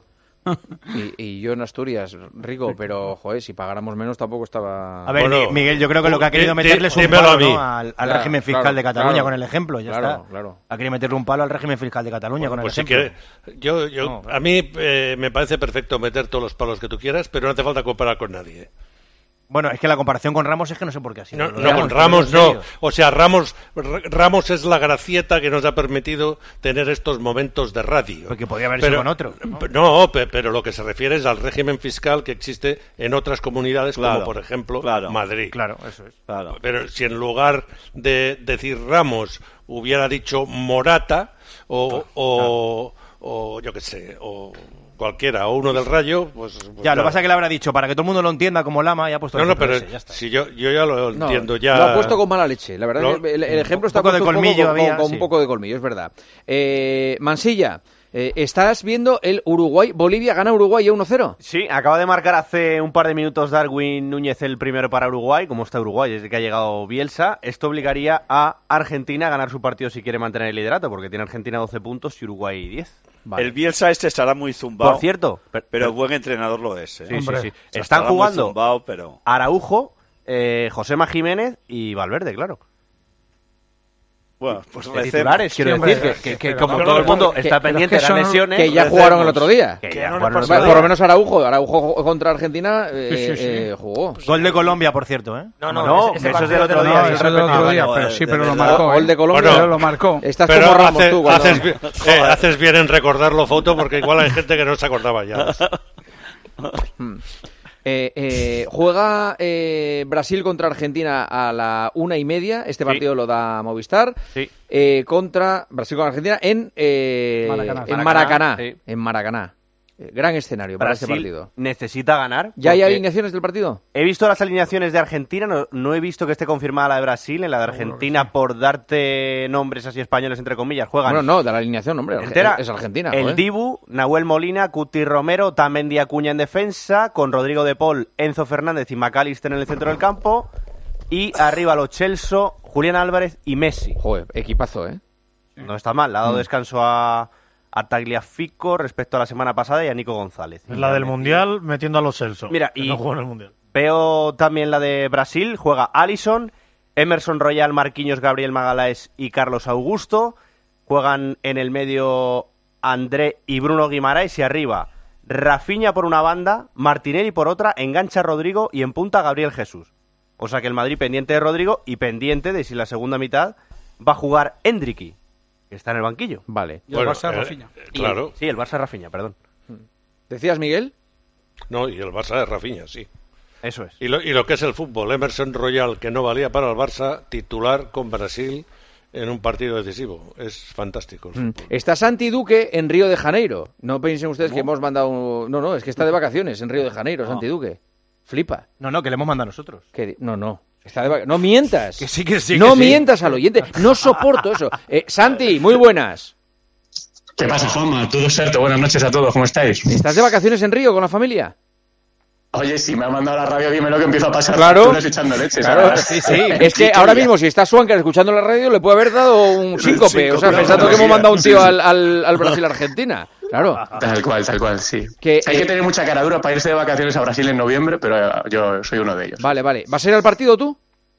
Y, y yo en Asturias, rico, pero, joder, si pagáramos menos tampoco estaba... A ver, bueno, Miguel, yo creo que lo que ha querido meterle es un palo, ¿no?, al, al claro, régimen fiscal claro, de Cataluña claro, con el ejemplo, ya claro, está. Claro. Ha querido meterle un palo al régimen fiscal de Cataluña bueno, con pues el si ejemplo. Quiere, yo, yo, no, claro. A mí eh, me parece perfecto meter todos los palos que tú quieras, pero no hace falta comparar con nadie. Bueno, es que la comparación con Ramos es que no sé por qué ha sido. No, no con Ramos no. O sea, Ramos Ramos es la gracieta que nos ha permitido tener estos momentos de radio. Porque podría haber sido con otro. No, no pero, pero lo que se refiere es al régimen fiscal que existe en otras comunidades, claro, como por ejemplo claro, Madrid. Claro, eso es. Claro. Pero si en lugar de decir Ramos hubiera dicho Morata o, claro, o, claro. o yo qué sé, o... cualquiera, o uno del Rayo, pues... pues ya, claro. Lo que pasa es que le habrá dicho, para que todo el mundo lo entienda como Lama, ya ha puesto... No, no, pero ese, ya está. Si yo, yo ya lo no, entiendo, ya... Lo ha puesto con mala leche, la verdad, lo, el, el ejemplo está puesto un poco, con, había, con, con sí. un poco de colmillo, es verdad. Eh, Mansilla, eh, estás viendo el Uruguay-Bolivia, gana Uruguay uno cero. Sí, acaba de marcar hace un par de minutos Darwin Núñez el primero para Uruguay, como está Uruguay desde que ha llegado Bielsa. Esto obligaría a Argentina a ganar su partido si quiere mantener el liderato, porque tiene Argentina doce puntos y Uruguay diez. Vale. El Bielsa este estará muy zumbado. Por cierto, pero, pero buen entrenador lo es. ¿eh? Sí, sí, sí. O sea, están jugando zumbado, pero... Araujo, eh, Josema Jiménez y Valverde, claro. Bueno, pues de titulares, quiero sí, decir, que, que, que como todo el mundo que, está pendiente de las lesiones... Que ya jugaron el otro día. Que que ya no jugaron el otro día. Por lo menos Araujo, Araujo contra Argentina eh, sí, sí, sí. Eh, jugó. Gol de Colombia, por cierto, ¿eh? No, no, no, ese, ese eso es del otro día. No, eso es del otro día, pero sí, pero lo marcó. Gol de Colombia, bueno, lo marcó. Estás pero como Ramos hace, tú. Cuando... Haces, bien, eh, haces bien en recordarlo, Foto, porque igual hay gente que no se acordaba ya. hmm. Eh, eh, juega eh, Brasil contra Argentina a la una y media. Este partido sí. lo da Movistar. Sí. Eh, contra Brasil contra Argentina en eh, Maracaná. En Maracaná. Sí. En Maracaná. Gran escenario para Brasil este partido. Necesita ganar. ¿Ya hay alineaciones del partido? He visto las alineaciones de Argentina, no, no he visto que esté confirmada la de Brasil. En la de Argentina, oh, sí. por darte nombres así españoles, entre comillas, juegan. Bueno, no, de la alineación, hombre, entera, es Argentina. El joder. Dibu, Nahuel Molina, Cuti Romero, Tamendi Acuña en defensa, con Rodrigo de Paul, Enzo Fernández y McAllister en el centro del campo. Y arriba Lo Celso, Julián Álvarez y Messi. Joder, equipazo, ¿eh? No está mal, le ha dado mm. descanso a... a Tagliafico respecto a la semana pasada y a Nico González. Es la del Mundial metiendo a Lo Celso. Mira, y no jugó en el Mundial. Veo también la de Brasil, juega Alisson, Emerson Royal, Marquinhos, Gabriel Magalhães y Carlos Augusto. Juegan en el medio André y Bruno Guimaraes y arriba Rafinha por una banda, Martinelli por otra, engancha Rodrigo y en punta Gabriel Jesús. O sea que el Madrid pendiente de Rodrigo y pendiente de si la segunda mitad va a jugar Endricky, que está en el banquillo. Vale. Y el bueno, Barça eh, Rafinha. Claro. Y, sí, el Barça Rafinha, perdón. ¿Decías, Miguel? No, y el Barça de Rafinha, sí. Eso es. Y lo, y lo que es el fútbol, Emerson Royal, que no valía para el Barça, titular con Brasil en un partido decisivo. Es fantástico el fútbol. Está Santi Duque en Río de Janeiro. No piensen ustedes ¿Cómo? que hemos mandado... Un... No, no, es que está de vacaciones en Río de Janeiro, no. Santi Duque. Flipa. No, no, que le hemos mandado nosotros. ¿Qué? No, no. Está de vac... No mientas. Que sí, que sí. No que mientas sí. al oyente. No soporto eso. Eh, Santi, muy buenas. ¿Qué pasa, Juanma? Todo cierto. Buenas noches a todos. ¿Cómo estáis? ¿Estás de vacaciones en Río con la familia? Oye, si me ha mandado la radio, dímelo que empiezo a pasar claro, facturas echando leche. Claro, sí, sí. Es que ahora mismo, si está Swanker escuchando la radio, le puede haber dado un síncope. Sí, o sea, pensando que hemos mandado un tío al, al, al Brasil-Argentina. Claro. Tal cual, tal cual, sí. Que, Hay eh, que tener mucha cara dura para irse de vacaciones a Brasil en noviembre, pero yo soy uno de ellos. Vale, vale. ¿Vas a ir al partido tú?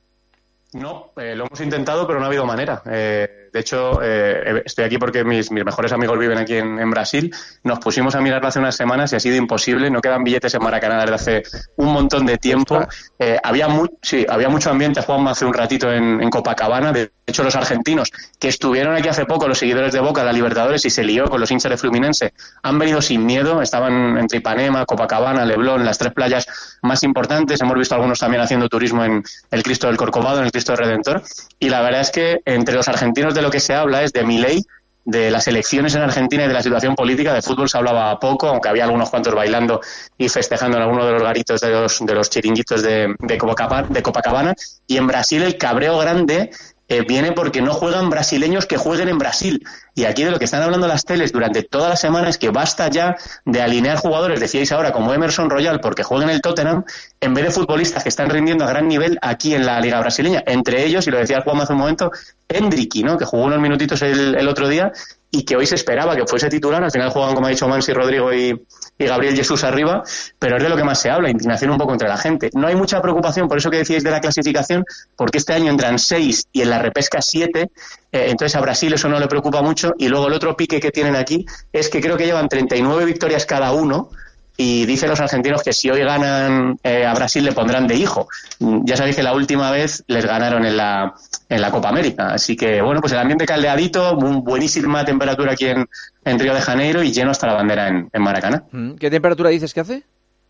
No, eh, lo hemos intentado, pero no ha habido manera. Eh, de hecho, eh, estoy aquí porque mis, mis mejores amigos viven aquí en, en Brasil. Nos pusimos a mirarlo hace unas semanas y ha sido imposible. No quedan billetes en Maracaná desde hace un montón de tiempo. Eh, había, mu sí, había mucho ambiente, Juanma, hace un ratito en, en Copacabana. De hecho, los argentinos que estuvieron aquí hace poco, los seguidores de Boca, la Libertadores, y se lió con los hinchas de Fluminense, han venido sin miedo. Estaban entre Ipanema, Copacabana, Leblon, las tres playas más importantes. Hemos visto algunos también haciendo turismo en el Cristo del Corcovado, en el Cristo Redentor, y la verdad es que entre los argentinos de lo que se habla es de Milei, de las elecciones en Argentina y de la situación política. De fútbol se hablaba poco, aunque había algunos cuantos bailando y festejando en alguno de los garitos de los, de los chiringuitos de, de, Copacabana, de Copacabana. Y en Brasil el cabreo grande eh, viene porque no juegan brasileños que jueguen en Brasil. Y aquí de lo que están hablando las teles durante toda la semana es que basta ya de alinear jugadores, decíais ahora, como Emerson Royal, porque jueguen el Tottenham, en vez de futbolistas que están rindiendo a gran nivel aquí en la Liga Brasileña. Entre ellos, y lo decía Juan hace un momento, Endricky, ¿no? Que jugó unos minutitos el, el otro día y que hoy se esperaba que fuese titular. Al final juegan, como ha dicho Mansi, Rodrigo y, y Gabriel Jesús arriba, pero es de lo que más se habla, indignación un poco entre la gente. No hay mucha preocupación, por eso que decíais de la clasificación, porque este año entran seis y en la repesca siete, eh, entonces a Brasil eso no le preocupa mucho. Y luego el otro pique que tienen aquí es que creo que llevan treinta y nueve victorias cada uno, y dicen los argentinos que si hoy ganan eh, a Brasil le pondrán de hijo. Ya sabéis que la última vez les ganaron en la en la Copa América, así que bueno, pues el ambiente caldeadito, un buenísima temperatura aquí en, en Río de Janeiro y lleno hasta la bandera en, en Maracaná. ¿Qué temperatura dices que hace?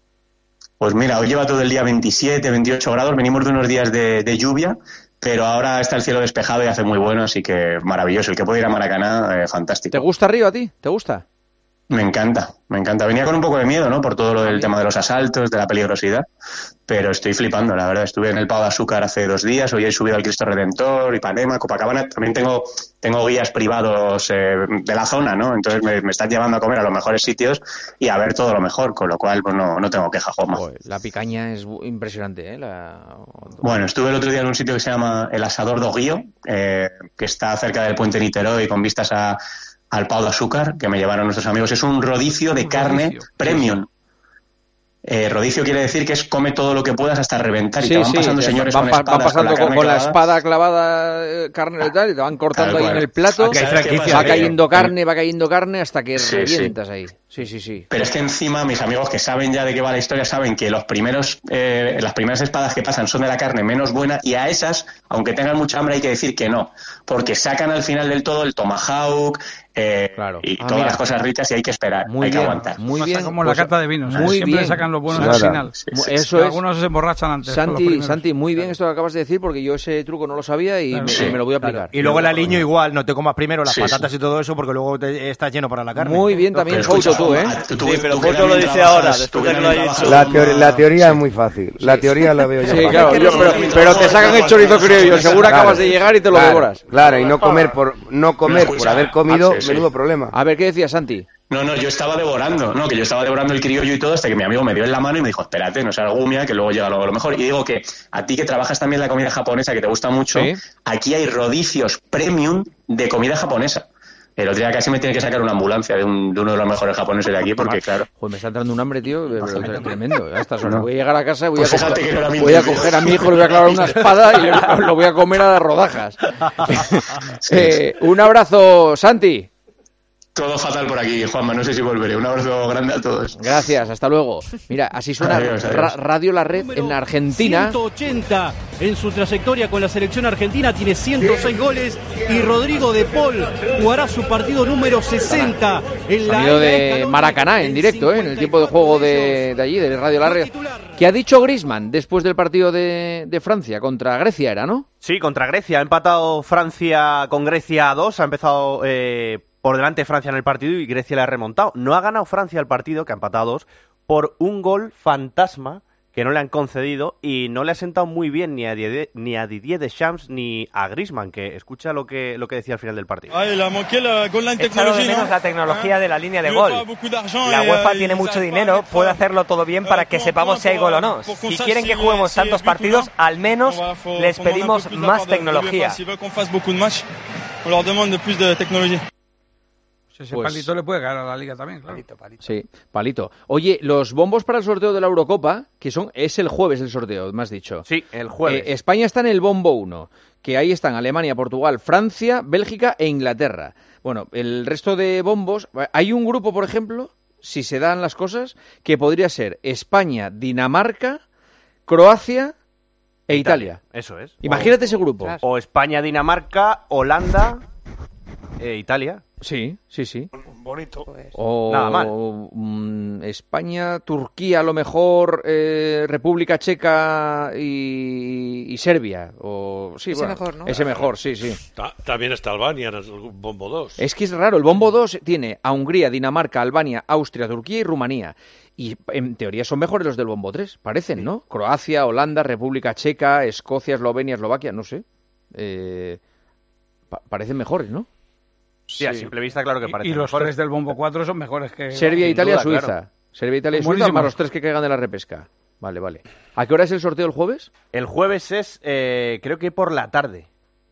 Pues mira, hoy lleva todo el día veintisiete, veintiocho grados, venimos de unos días de, de lluvia, pero ahora está el cielo despejado y hace muy bueno, así que maravilloso. El que puede ir a Maracaná, eh, fantástico. ¿Te gusta Río a ti? ¿Te gusta? Me encanta, me encanta. Venía con un poco de miedo, ¿no? Por todo lo del tema de los asaltos, de la peligrosidad, pero estoy flipando, la verdad. Estuve en el Pau de Azúcar hace dos días, hoy he subido al Cristo Redentor, Ipanema, Copacabana. También tengo tengo guías privados eh, de la zona, ¿no? Entonces me, me están llevando a comer a los mejores sitios y a ver todo lo mejor, con lo cual pues no, no tengo queja, Juanma. La picaña es impresionante, ¿eh? La... Bueno, estuve el otro día en un sitio que se llama El Asador do Guío, eh, que está cerca del puente Niterói con vistas a al Pau de Azúcar, que me llevaron nuestros amigos. Es un rodicio de un carne rodicio. Premium. Eh, rodicio quiere decir que es come todo lo que puedas hasta reventar. Y sí, te van sí, pasando señores van, con espadas, van pasando con, la, con, con la espada clavada, eh, carne y tal, y te van cortando ahí en el plato. Va cayendo carne, va cayendo carne hasta que sí, revientas sí. ahí. Sí, sí, sí. Pero es que encima mis amigos que saben ya de qué va la historia saben que los primeros, eh, las primeras espadas que pasan son de la carne menos buena, y a esas, aunque tengan mucha hambre, hay que decir que no, porque sacan al final del todo el tomahawk, Eh, claro. y ah, todas mira. las cosas ricas, y hay que esperar, muy hay bien, que aguantar. Muy bien. Pasa como pues, la carta de vinos, muy siempre bien. sacan los buenos al final. Sí, sí, eso sí. es. Algunos se emborrachan antes. Santi, Santi, muy bien esto que acabas de decir, porque yo ese truco no lo sabía y, claro, me, sí. me lo voy a aplicar. Claro. Y luego el aliño igual, no te comas primero las sí, patatas sí. y todo eso, porque luego te, estás lleno para la carne. Muy bien también, Foto, tú, ¿eh? Tú, sí, pero Foto lo dice ahora, después de que lo ha dicho. La, teori la teoría es muy fácil, la teoría la veo yo. Sí, claro, yo, pero, pero te sacan el chorizo criollo, seguro acabas de llegar y te lo devoras. Claro, y no comer por no comer por haber comido, menudo problema. A ver, ¿qué decías, Santi? No, no, yo estaba devorando, no, que yo estaba devorando el criollo y todo, hasta que mi amigo me dio en la mano y me dijo, espérate, no seas gumia, que luego llega lo, lo mejor. Y digo que a ti que trabajas también la comida japonesa, que te gusta mucho, ¿sí? Aquí hay rodicios premium de comida japonesa. El otro día casi me tiene que sacar una ambulancia de, un, de uno de los mejores japoneses de aquí, porque claro... Pues me está entrando un hambre, tío, pero tremendo. Ya está, no. Voy a llegar a casa y voy, pues a, coger, no voy a coger a mi hijo, le voy a clavar una espada y lo, lo voy a comer a las rodajas. Sí. eh, un abrazo, Santi. Todo fatal por aquí, Juanma, no sé si volveré. Un abrazo grande a todos. Gracias, hasta luego. Mira, así suena adiós, adiós. Ra Radio La Red en la Argentina. ciento ochenta en su trayectoria con la selección argentina, tiene ciento seis goles, y Rodrigo de Paul jugará su partido número sesenta en la Sonido de Maracaná en directo, ¿eh? En el tiempo de juego de, de allí, de Radio La Red. ¿Qué ha dicho Griezmann después del partido de, de Francia? Contra Grecia era, ¿no? Sí, contra Grecia. Ha empatado Francia con Grecia a dos, ha empezado... Eh, por delante Francia en el partido y Grecia le ha remontado. No ha ganado Francia el partido, que ha empatado a dos, por un gol fantasma que no le han concedido, y no le ha sentado muy bien ni a Didier, ni a Didier Deschamps ni a Griezmann, que escucha lo que, lo que decía al final del partido. Echaron de menos la tecnología de la línea de gol. La UEFA tiene mucho dinero, puede hacerlo todo bien para que sepamos si hay gol o no. Si quieren que juguemos tantos partidos, al menos les pedimos más tecnología. Ese pues, palito le puede caer a la Liga también, claro. Palito, palito. Sí, palito. Oye, los bombos para el sorteo de la Eurocopa, que son es el jueves el sorteo, me has dicho. Sí, el jueves. Eh, España está en el bombo uno, que ahí están Alemania, Portugal, Francia, Bélgica e Inglaterra. Bueno, el resto de bombos... Hay un grupo, por ejemplo, si se dan las cosas, que podría ser España, Dinamarca, Croacia e Italia. Italia. Eso es. Imagínate o, ese grupo. O España, Dinamarca, Holanda e Italia. Sí, sí, sí. Bonito. O nada mal. Mm, España, Turquía, a lo mejor, eh, República Checa y, y Serbia. O, sí, ese bueno, mejor, ¿no? Ese mejor, sí, sí. Ta también está Albania en el bombo dos. Es que es raro, el bombo dos tiene a Hungría, Dinamarca, Albania, Austria, Turquía y Rumanía. Y en teoría son mejores los del bombo tres, parecen, ¿no? Croacia, Holanda, República Checa, Escocia, Eslovenia, Eslovaquia, no sé. Eh, pa parecen mejores, ¿no? Sí, a simple vista, claro que parece. Y, y los mejores. tres del bombo cuatro son mejores que... Serbia, Italia, duda, Suiza. Claro. Serbia, Italia y Suiza, más los tres que caigan de la repesca. Vale, vale. ¿A qué hora es el sorteo el jueves? El jueves es, eh, creo que por la tarde.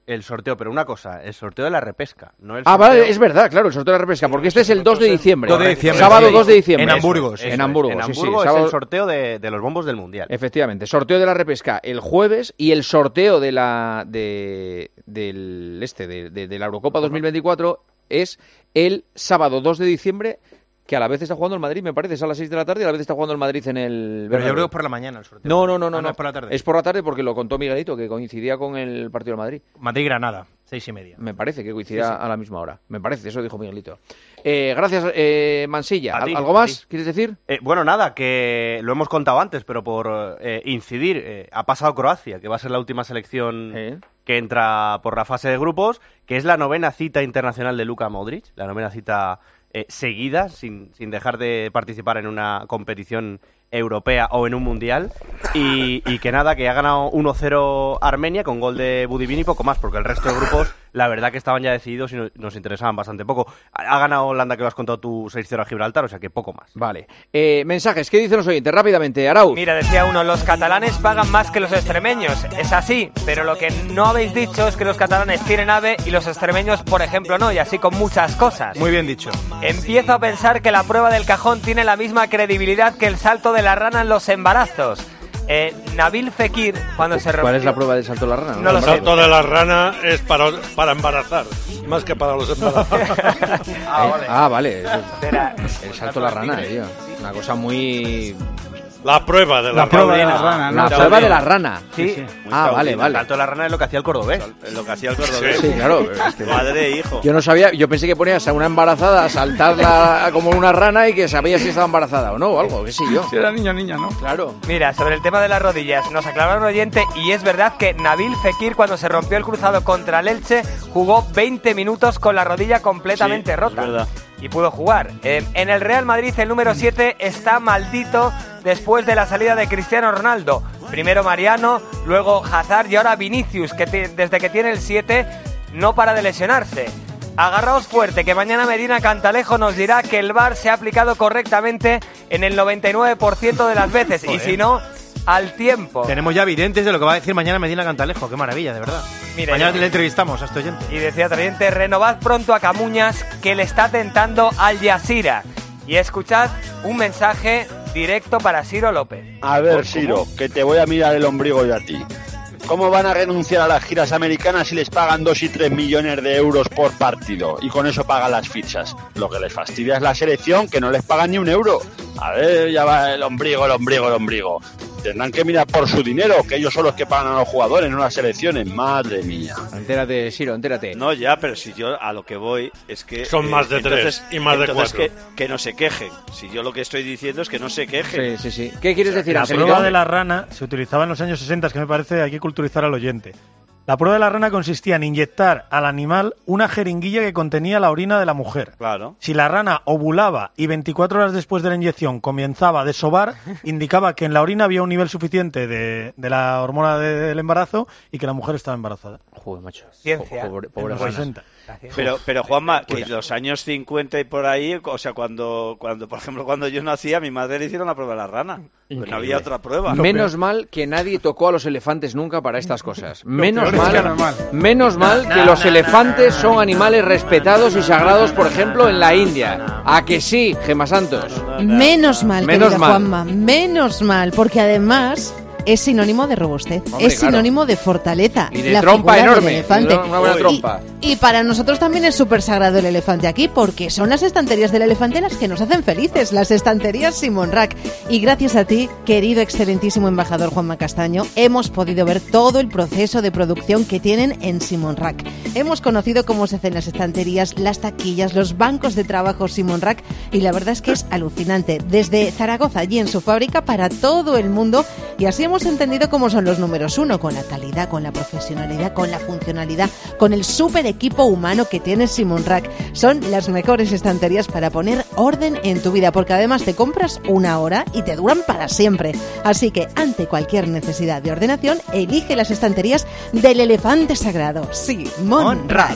el sorteo, pero una cosa, el sorteo de la repesca, no el Ah, sorteo... vale, es verdad, claro, el sorteo de la repesca, porque este es el dos de diciembre. dos de diciembre. Sábado Sí. dos de diciembre. En Hamburgo, Eso, sí. en Hamburgo, En sí, sí, Hamburgo es sábado- el sorteo de, de los bombos del Mundial. Efectivamente, sorteo de la repesca el jueves y el sorteo de la de del este de, de, de la Eurocopa dos mil veinticuatro es el sábado dos de diciembre, que a la vez está jugando el Madrid, me parece, es a las seis de la tarde y a la vez está jugando el Madrid en el Pero yo Bernabéu. creo que es por la mañana el sorteo. No, no, no, no, Ah, no. es por la tarde. Es por la tarde porque lo contó Miguelito, que coincidía con el partido del Madrid. Madrid-Granada, seis y media. Me parece que coincidía Sí, sí. a la misma hora. Me parece, eso dijo Miguelito. Eh, gracias, eh, Mansilla. A ti, ¿Algo a más ti. quieres decir? Eh, bueno, nada, que lo hemos contado antes, pero por eh, incidir, eh, ha pasado Croacia, que va a ser la última selección que entra por la fase de grupos, que es la novena cita internacional de Luka Modric, la novena cita eh, seguida, sin, sin dejar de participar en una competición europea o en un mundial, y, y que nada, que ha ganado uno cero Armenia con gol de Budivin y poco más, porque el resto de grupos, la verdad que estaban ya decididos y no- nos interesaban bastante poco. Ha, ha ganado Holanda, que lo has contado tú, seis cero a Gibraltar, o sea que poco más. Vale. Eh, mensajes, ¿qué dicen los oyentes? Rápidamente, Arauz. Mira, decía uno, los catalanes pagan más que los extremeños. Es así, pero lo que no habéis dicho es que los catalanes tienen AVE y los extremeños, por ejemplo, no, y así con muchas cosas. Muy bien dicho. Empiezo a pensar que la prueba del cajón tiene la misma credibilidad que el salto de la rana en los embarazos. Eh, Nabil Fekir, cuando se ¿Cuál es la prueba del salto de la rana? No lo el sé. salto de la rana es para, para embarazar, más que para los embarazados. Ah, vale. Ah, vale. Era- El salto de la rana, tío. Una cosa muy... La prueba de la, La prueba de la rana. rana, ¿no? La prueba de la rana. Sí, Sí, sí. Ah, vale, vale. El salto de la rana es lo que hacía el cordobés. Es lo que hacía el cordobés. Sí, claro. Este, Madre e hijo. Yo no sabía, yo pensé que ponías a una embarazada a saltarla como una rana y que sabía si estaba embarazada o no, o algo, qué sé yo. Si era niño o niña, ¿no? Claro. Mira, sobre el tema de las rodillas, nos aclaró un oyente y es verdad que Nabil Fekir, cuando se rompió el cruzado contra el Elche, jugó veinte minutos con la rodilla completamente Sí, es rota. verdad. Y pudo jugar. Eh, en el Real Madrid el número siete está maldito después de la salida de Cristiano Ronaldo. Primero Mariano, luego Hazard y ahora Vinicius, que te- desde que tiene el siete no para de lesionarse. Agarraos fuerte, que mañana Medina Cantalejo nos dirá que el V A R se ha aplicado correctamente en el noventa y nueve por ciento de las veces. Y Joder. si no, al tiempo. Tenemos ya evidentes de lo que va a decir mañana Medina Cantalejo. Qué maravilla, de verdad. Mira, mañana yo- le entrevistamos a este oyente. Y decía también, renovad pronto a Camuñas, que le está tentando Al Jazeera. Y escuchad un mensaje directo para Ciro López. A ver, Siro, que te voy a mirar el ombligo yo a ti. ¿Cómo van a renunciar a las giras americanas si les pagan dos y tres millones de euros por partido? Y con eso pagan las fichas. Lo que les fastidia es la selección, que no les pagan ni un euro. A ver, ya va el ombligo, el ombligo, el ombligo. Tendrán que mirar por su dinero, que ellos son los que pagan a los jugadores, no las selecciones. Madre mía. Entérate, Siro, entérate. No, ya, pero si yo a lo que voy es que... Son más de entonces- tres y más de entonces cuatro. Que, que no se quejen. Si yo lo que estoy diciendo es que no se quejen. Sí, sí, sí. ¿Qué quieres decir, La Angelito? prueba de la rana se utilizaba en los años sesenta, que me parece hay que culturizar al oyente. La prueba de la rana consistía en inyectar al animal una jeringuilla que contenía la orina de la mujer. Claro. Si la rana ovulaba y veinticuatro horas después de la inyección comenzaba a desovar, indicaba que en la orina había un nivel suficiente de, de la hormona de- del embarazo y que la mujer estaba embarazada. Joder, macho. Ciencia. Pobre, En pobre los rana. sesenta. Pero, pero Juanma, que Pues- en los años cincuenta y por ahí, o sea, cuando, cuando por ejemplo, cuando yo nací, a mi madre le hicieron la prueba de la rana. Pues no Increíble. había otra prueba. Menos mal que nadie tocó a los elefantes nunca para estas cosas. Menos peor es que mal, normal. menos mal que los elefantes son animales respetados y sagrados, por ejemplo, en la India. ¿A que sí, Gemma Santos? Menos mal, Menos querida mal. Juanma, menos mal, porque además es sinónimo de robustez, Hombre, es claro. sinónimo de fortaleza. Y de la trompa figura del enorme, elefante. y de una buena Y- trompa. Y, para nosotros también es súper sagrado el elefante aquí, porque son las estanterías del elefante las que nos hacen felices, las estanterías Simon Rack. Y gracias a ti, querido excelentísimo embajador Juanma Castaño, hemos podido ver todo el proceso de producción que tienen en Simon Rack. Hemos conocido cómo se hacen las estanterías, las taquillas, los bancos de trabajo Simon Rack, y la verdad es que es alucinante. Desde Zaragoza, allí en su fábrica, para todo el mundo, y así hemos entendido cómo son los números uno, con la calidad, con la profesionalidad, con la funcionalidad, con el súper equipo humano que tiene Simon Rack. Son las mejores estanterías para poner orden en tu vida, porque además te compras una hora y te duran para siempre. Así que ante cualquier necesidad de ordenación, elige las estanterías del elefante sagrado, Simon Rack.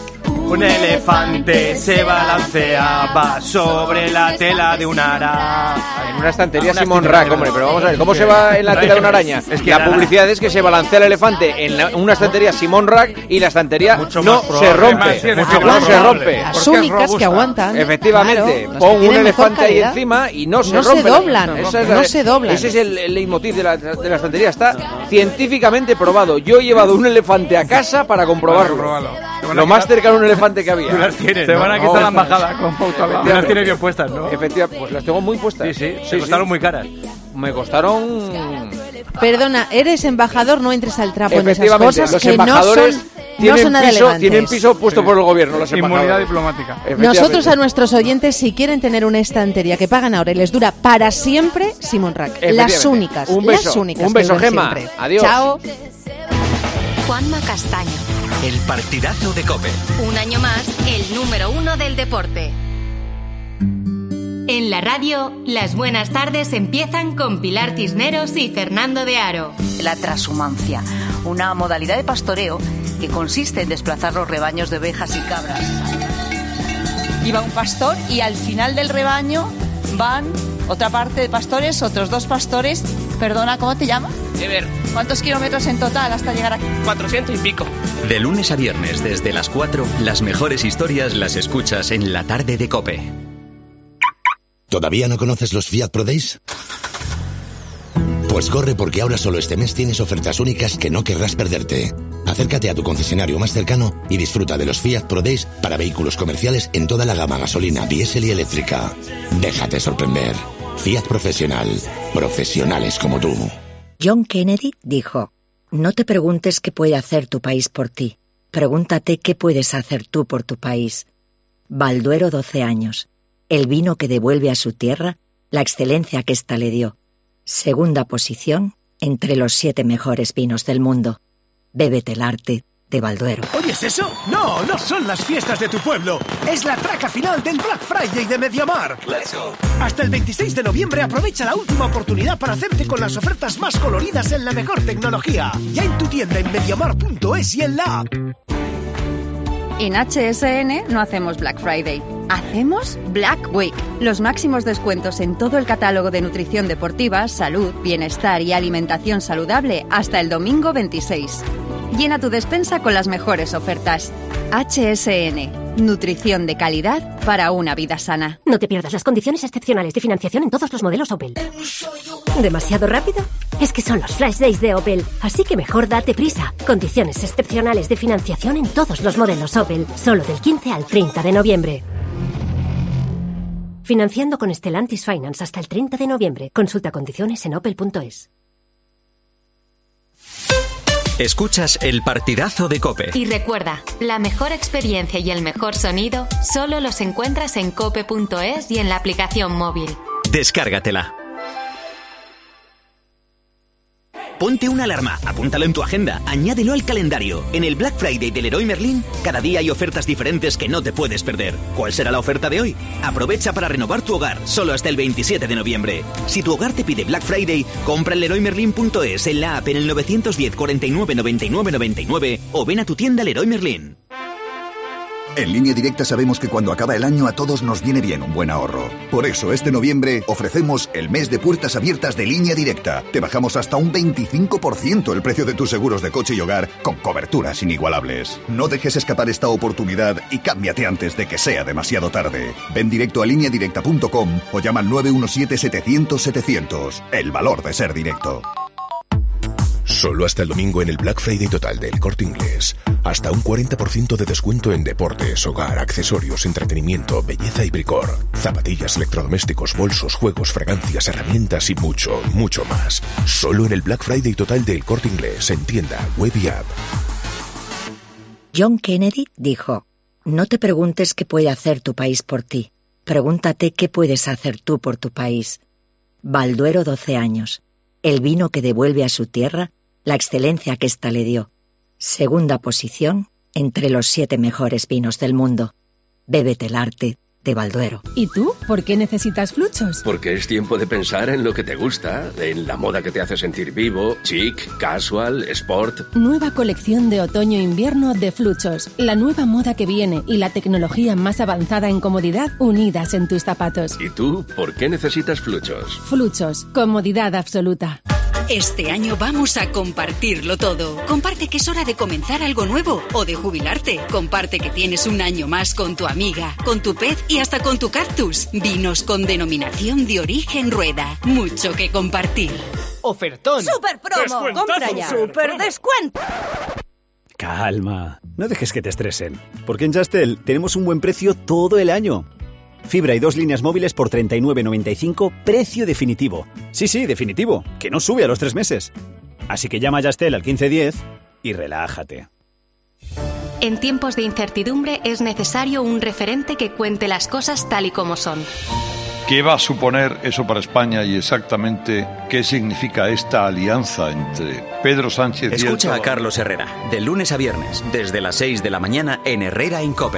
Un elefante se balanceaba sobre la tela de una araña. En una estantería una Simón Rack, hombre, pero vamos a ver, ¿cómo se va en la tela de una araña? Es que la publicidad es que se balancea el elefante en la, una estantería Simón Rack y la estantería no se rompe. Mucho no se rompe. Las únicas que aguantan. Efectivamente, claro, pon un elefante ahí encima y no se no rompe. Se doblan, no, es, no se doblan. Ese es el, el leitmotiv de la, de la estantería. Está científicamente probado. Yo he llevado un elefante a casa para comprobarlo. Para Lo más cercano a un elefante que había. Tú las tienes, Te ¿no? van a quitar la embajada con foto. Las tienes bien puestas, ¿no? Efectivamente, pues las tengo muy puestas. Sí, sí, sí, costaron sí. muy caras. Me costaron... Perdona, eres embajador, no entres al trapo en esas cosas los que embajadores no son, tienen, no son nada piso, elegantes. tienen piso puesto sí. por el gobierno, los embajadores. Inmunidad diplomática. Nosotros a nuestros oyentes, si quieren tener una estantería que pagan ahora y les dura para siempre, Simón Rack. Las únicas, un beso, las únicas. Un beso, Gemma. Siempre. Adiós. Chao. Juanma Castaño. El partidazo de COPE. Un año más, el número uno del deporte. En la radio, las buenas tardes empiezan con Pilar Cisneros y Fernando de Aro. La transhumancia, una modalidad de pastoreo que consiste en desplazar los rebaños de ovejas y cabras. Iba un pastor y al final del rebaño van otra parte de pastores, otros dos pastores. Perdona, ¿cómo te llamas? Ever. ¿Cuántos kilómetros en total hasta llegar aquí? cuatrocientos y pico. De lunes a viernes, desde las cuatro, las mejores historias las escuchas en la tarde de COPE. ¿Todavía no conoces los Fiat Pro Days? Pues corre, porque ahora solo este mes tienes ofertas únicas que no querrás perderte. Acércate a tu concesionario más cercano y disfruta de los Fiat Pro Days para vehículos comerciales en toda la gama gasolina, diésel y eléctrica. Déjate sorprender. Fiat Profesional. Profesionales como tú. John Kennedy dijo: no te preguntes qué puede hacer tu país por ti. Pregúntate qué puedes hacer tú por tu país. Balduero doce años. El vino que devuelve a su tierra la excelencia que ésta le dio. Segunda posición entre los siete mejores vinos del mundo. Bébete el arte de Balduero. ¿Oyes eso? No, no son las fiestas de tu pueblo. Es la traca final del Black Friday de Mediamar. Let's go. Hasta el veintiséis de noviembre aprovecha la última oportunidad para hacerte con las ofertas más coloridas en la mejor tecnología. Ya en tu tienda en mediamar punto es y en la app. En H S N no hacemos Black Friday, hacemos Black Week. Los máximos descuentos en todo el catálogo de nutrición deportiva, salud, bienestar y alimentación saludable hasta el domingo veintiséis. Llena tu despensa con las mejores ofertas. H S N, nutrición de calidad para una vida sana. No te pierdas las condiciones excepcionales de financiación en todos los modelos Opel. ¿Demasiado rápido? Es que son los Flash Days de Opel, así que mejor date prisa. Condiciones excepcionales de financiación en todos los modelos Opel, solo del quince al treinta de noviembre. Financiando con Stellantis Finance hasta el treinta de noviembre. Consulta condiciones en opel punto es. Escuchas el partidazo de COPE. Y recuerda, la mejor experiencia y el mejor sonido solo los encuentras en cope punto es y en la aplicación móvil. Descárgatela. Ponte una alarma, apúntalo en tu agenda, añádelo al calendario. En el Black Friday del Leroy Merlin, cada día hay ofertas diferentes que no te puedes perder. ¿Cuál será la oferta de hoy? Aprovecha para renovar tu hogar, solo hasta el veintisiete de noviembre. Si tu hogar te pide Black Friday, compra en leroy merlin punto es, en la app, en el nueve uno cero, cuarenta y nueve, noventa y nueve, noventa y nueve o ven a tu tienda Leroy Merlin. En Línea Directa sabemos que cuando acaba el año a todos nos viene bien un buen ahorro. Por eso este noviembre ofrecemos el mes de puertas abiertas de Línea Directa. Te bajamos hasta un veinticinco por ciento el precio de tus seguros de coche y hogar con coberturas inigualables. No dejes escapar esta oportunidad y cámbiate antes de que sea demasiado tarde. Ven directo a línea directa punto com o llama al nueve uno siete, setecientos, setecientos. El valor de ser directo. Solo hasta el domingo en el Black Friday total del Corte Inglés. Hasta un cuarenta por ciento de descuento en deportes, hogar, accesorios, entretenimiento, belleza y bricor. Zapatillas, electrodomésticos, bolsos, juegos, fragancias, herramientas y mucho, mucho más. Solo en el Black Friday total del Corte Inglés, en tienda, web y app. John Kennedy dijo: no te preguntes qué puede hacer tu país por ti. Pregúntate qué puedes hacer tú por tu país. Balduero doce años. El vino que devuelve a su tierra la excelencia que ésta le dio. Segunda posición entre los siete mejores vinos del mundo. Bébete el arte de Balduero. ¿Y tú? ¿Por qué necesitas Fluchos? Porque es tiempo de pensar en lo que te gusta, en la moda que te hace sentir vivo, chic, casual, sport. Nueva colección de otoño-invierno de Fluchos. La nueva moda que viene y la tecnología más avanzada en comodidad unidas en tus zapatos. ¿Y tú? ¿Por qué necesitas Fluchos? Fluchos. Comodidad absoluta. Este año vamos a compartirlo todo. Comparte que es hora de comenzar algo nuevo o de jubilarte. Comparte que tienes un año más con tu amiga, con tu pez y hasta con tu cactus. Vinos con denominación de origen Rueda. Mucho que compartir. Ofertón. ¡Super promo! ¡Compra ya! ¡Super descuento! Calma, no dejes que te estresen, porque en Yastel tenemos un buen precio todo el año. Fibra y dos líneas móviles por treinta y nueve noventa y cinco, precio definitivo. Sí, sí, definitivo, que no sube a los tres meses. Así que llama a Yastel al quince diez y relájate. En tiempos de incertidumbre es necesario un referente que cuente las cosas tal y como son. ¿Qué va a suponer eso para España y exactamente qué significa esta alianza entre Pedro Sánchez y... Escucha el... a Carlos Herrera, de lunes a viernes, desde las seis de la mañana en Herrera en COPE.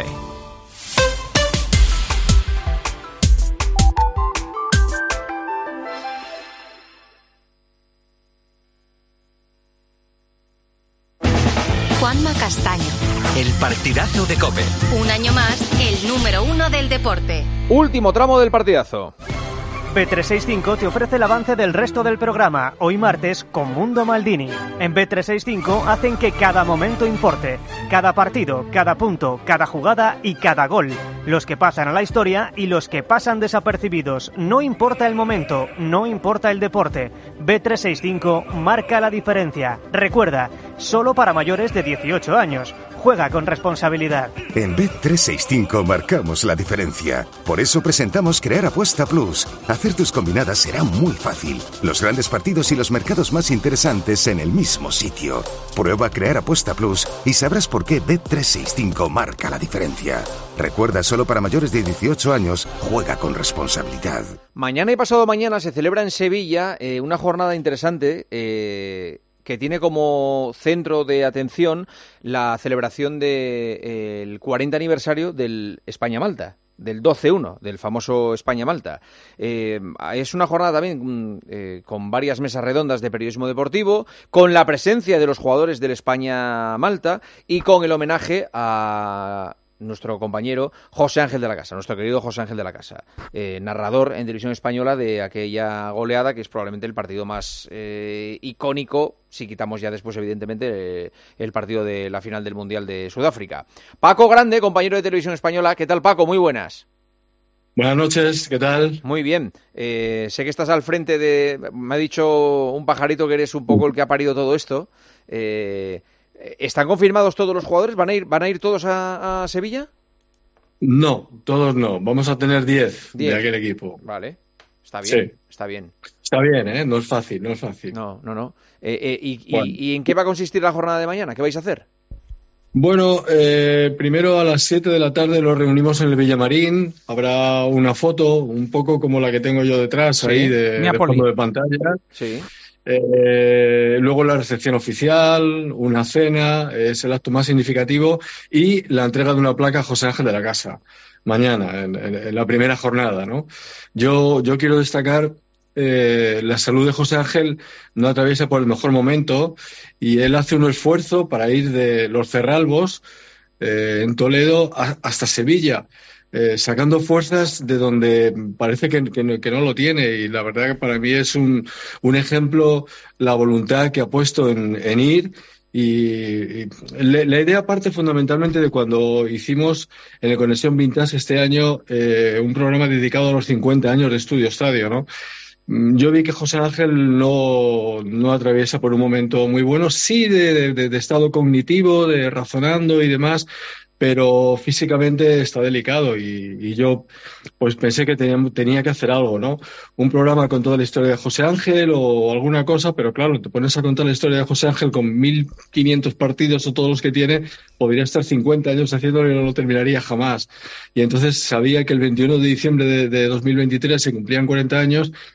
Juanma Castaño. El partidazo de COPE. Un año más, el número uno del deporte. Último tramo del partidazo. B trescientos sesenta y cinco te ofrece el avance del resto del programa, hoy martes, con Mundo Maldini. En B trescientos sesenta y cinco hacen que cada momento importe, cada partido, cada punto, cada jugada y cada gol. Los que pasan a la historia y los que pasan desapercibidos. No importa el momento, no importa el deporte. B trescientos sesenta y cinco marca la diferencia. Recuerda, solo para mayores de dieciocho años. Juega con responsabilidad. En Bet trescientos sesenta y cinco marcamos la diferencia. Por eso presentamos Crear Apuesta Plus. Hacer tus combinadas será muy fácil. Los grandes partidos y los mercados más interesantes en el mismo sitio. Prueba Crear Apuesta Plus y sabrás por qué Bet trescientos sesenta y cinco marca la diferencia. Recuerda, solo para mayores de dieciocho años, juega con responsabilidad. Mañana y pasado mañana se celebra en Sevilla eh, una jornada interesante eh, que tiene como centro de atención la celebración del de, eh, cuarenta aniversario del España-Malta, del doce uno, del famoso España-Malta. Eh, es una jornada también eh, con varias mesas redondas de periodismo deportivo, con la presencia de los jugadores del España-Malta y con el homenaje a nuestro compañero José Ángel de la Casa, nuestro querido José Ángel de la Casa, eh, narrador en televisión española de aquella goleada que es probablemente el partido más eh, icónico, si quitamos ya después evidentemente eh, el partido de la final del Mundial de Sudáfrica. Paco Grande, compañero de televisión española. ¿Qué tal, Paco? Muy buenas. Buenas noches, ¿qué tal? Muy bien. Eh, sé que estás al frente de... Me ha dicho un pajarito que eres un poco el que ha parido todo esto. Eh... ¿Están confirmados todos los jugadores? ¿Van a ir, van a ir todos a, a Sevilla? No, todos no. Vamos a tener diez de aquel equipo. Vale, está bien, sí. está bien. Está bien, ¿eh? No es fácil, no es fácil. No, no, no. Eh, eh, y, bueno. y, ¿Y en qué va a consistir la jornada de mañana? ¿Qué vais a hacer? Bueno, eh, primero a las siete de la tarde nos reunimos en el Villamarín. Habrá una foto, un poco como la que tengo yo detrás, sí, ahí de, de fondo de pantalla. Sí. Eh, luego la recepción oficial, una cena, es el acto más significativo, y la entrega de una placa a José Ángel de la Casa, mañana, en, en, en la primera jornada, ¿no? Yo, yo quiero destacar eh, la salud de José Ángel no atraviesa por el mejor momento, y él hace un esfuerzo para ir de Los Cerralbos, eh, en Toledo, a, hasta Sevilla. Eh, sacando fuerzas de donde parece que, que, que no lo tiene, y la verdad que para mí es un, un ejemplo la voluntad que ha puesto en, en ir, y, y la, la idea parte fundamentalmente de cuando hicimos en el Conexión Vintage este año eh, un programa dedicado a los cincuenta años de Estudio Estadio, ¿no? Yo vi que José Ángel no, no atraviesa por un momento muy bueno, sí de, de, de estado cognitivo, de razonando y demás, pero físicamente está delicado, y, y yo pues pensé que tenía, tenía que hacer algo, ¿no? Un programa con toda la historia de José Ángel o alguna cosa, pero claro, te pones a contar la historia de José Ángel con mil quinientos partidos o todos los que tiene, podría estar cincuenta años haciéndolo y no lo terminaría jamás. Y entonces sabía que el veintiuno de diciembre de, de dos mil veintitrés se cumplían cuarenta años,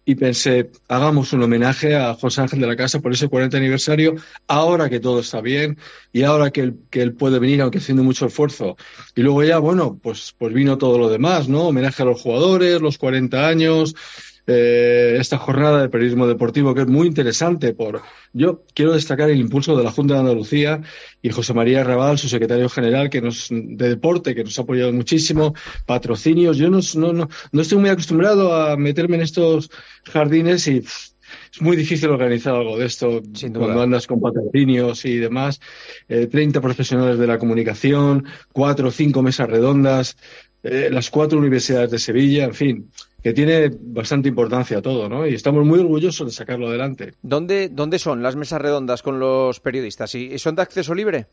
y pensé, hagamos un homenaje a José Ángel de la Casa por ese cuarenta aniversario, ahora que todo está bien y ahora que él, que él puede venir, aunque haciendo mucho esfuerzo. Y luego ya, bueno, pues, pues vino todo lo demás, ¿no? Homenaje a los jugadores, los cuarenta años, eh, esta jornada de periodismo deportivo que es muy interesante. Por Yo quiero destacar el impulso de la Junta de Andalucía y José María Raval, su secretario general que nos de deporte, que nos ha apoyado muchísimo, patrocinios. Yo no, no, no, no estoy muy acostumbrado a meterme en estos jardines y pff, es muy difícil organizar algo de esto cuando andas con patrocinios y demás. Eh, treinta profesionales de la comunicación, cuatro o cinco mesas redondas, eh, las cuatro universidades de Sevilla, en fin, que tiene bastante importancia todo, ¿no? Y estamos muy orgullosos de sacarlo adelante. ¿Dónde, dónde son las mesas redondas con los periodistas? ¿Y son de acceso libre?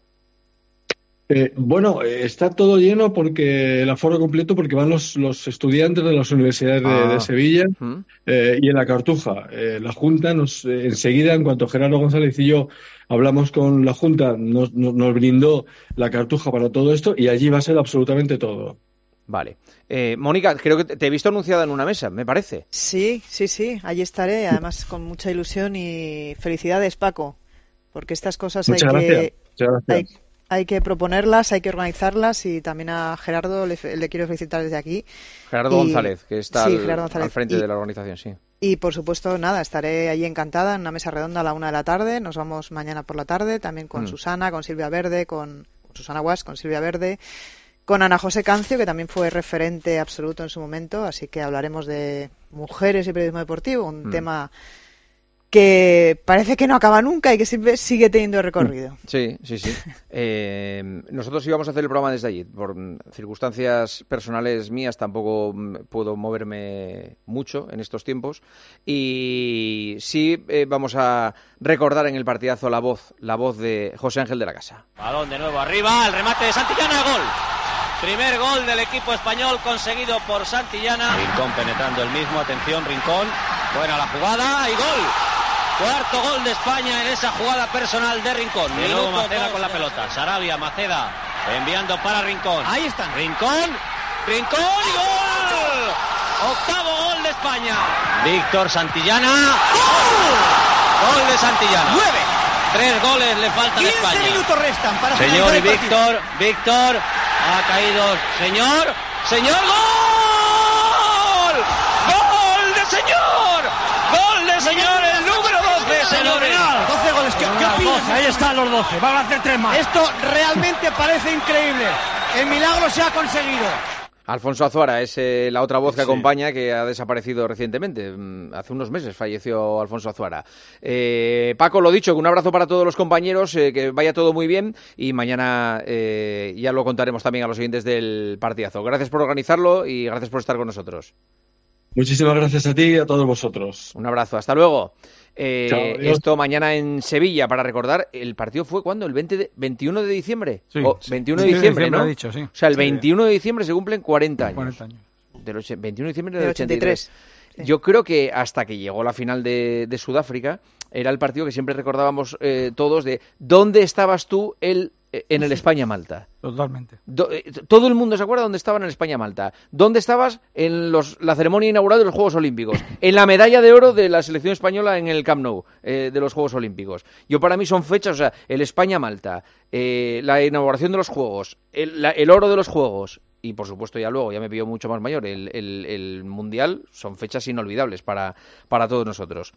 Eh, bueno, eh, está todo lleno porque el aforo completo porque van los, los estudiantes de las universidades de, ah. de Sevilla eh, y en la Cartuja. Eh, la Junta nos eh, enseguida, en cuanto Gerardo González y yo hablamos con la Junta, nos, nos, nos brindó la Cartuja para todo esto y allí va a ser absolutamente todo. Vale. Eh, Mónica, creo que te he visto anunciada en una mesa, me parece. Sí, sí, sí, allí estaré, además con mucha ilusión y felicidades, Paco, porque estas cosas hay que, hay, hay que proponerlas, hay que organizarlas y también a Gerardo le, le quiero felicitar desde aquí. Gerardo y, González, que está sí, al, González. al frente y, de la organización, sí. Y por supuesto, nada, estaré allí encantada en una mesa redonda a la una de la tarde, nos vamos mañana por la tarde, también con mm. Susana, con Silvia Verde, con, con Susana Guas, con Silvia Verde, con Ana José Cancio, que también fue referente absoluto en su momento, así que hablaremos de mujeres y periodismo deportivo, un mm. tema que parece que no acaba nunca y que siempre sigue teniendo recorrido. Sí, sí, sí. Eh, nosotros íbamos a hacer el programa desde allí. Por circunstancias personales mías tampoco puedo moverme mucho en estos tiempos. Y sí eh, vamos a recordar en el partidazo la voz, la voz de José Ángel de la Casa. Balón de nuevo arriba, el remate de Santillana, gol. Primer gol del equipo español conseguido por Santillana. Rincón penetrando el mismo, atención Rincón. Buena la jugada y gol. Cuarto gol de España en esa jugada personal de Rincón. De nuevo Maceda con la pelota. Sarabia, Maceda, enviando para Rincón. Ahí están. Rincón, Rincón y gol. Octavo gol de España. Víctor Santillana. ¡Gol! Gol de Santillana. Nueve. Tres goles le faltan a España. quince minutos restan para Señor y Víctor, Víctor, ha caído. Señor, señor, gol. Gol de señor. Gol de señor, el número doce, señores. doce goles, ¿qué, qué opinas? Ahí están los doce, van a hacer tres más. Esto realmente parece increíble. El milagro se ha conseguido. Alfonso Azuara es eh, la otra voz que sí. acompaña, que ha desaparecido recientemente. Hace unos meses falleció Alfonso Azuara. Eh, Paco, lo dicho, un abrazo para todos los compañeros, eh, que vaya todo muy bien y mañana eh, ya lo contaremos también a los oyentes del partidazo. Gracias por organizarlo y gracias por estar con nosotros. Muchísimas gracias a ti y a todos vosotros. Un abrazo, hasta luego. Eh, Chao, esto mañana en Sevilla, para recordar, el partido fue ¿cuándo? ¿El veinte de, veintiuno de diciembre? Sí, o veintiuno de diciembre, ¿no? Dicho, sí. O sea, el sí. veintiuno de diciembre se cumplen cuarenta años. cuarenta años. Del och- veintiuno de diciembre del ochenta y tres. Sí. Yo creo que hasta que llegó la final de, de Sudáfrica, era el partido que siempre recordábamos eh, todos de ¿dónde estabas tú el, eh, en el España-Malta? Totalmente. Do, eh, todo el mundo se acuerda dónde estaba en el España-Malta. ¿Dónde estabas en los, la ceremonia inaugural de los Juegos Olímpicos? En la medalla de oro de la selección española en el Camp Nou, eh, de los Juegos Olímpicos. Yo para mí son fechas, o sea, el España-Malta, eh, la inauguración de los Juegos, el, la, el oro de los Juegos, y por supuesto ya luego, ya me pillo mucho más mayor, el, el, el Mundial, son fechas inolvidables para, para todos nosotros.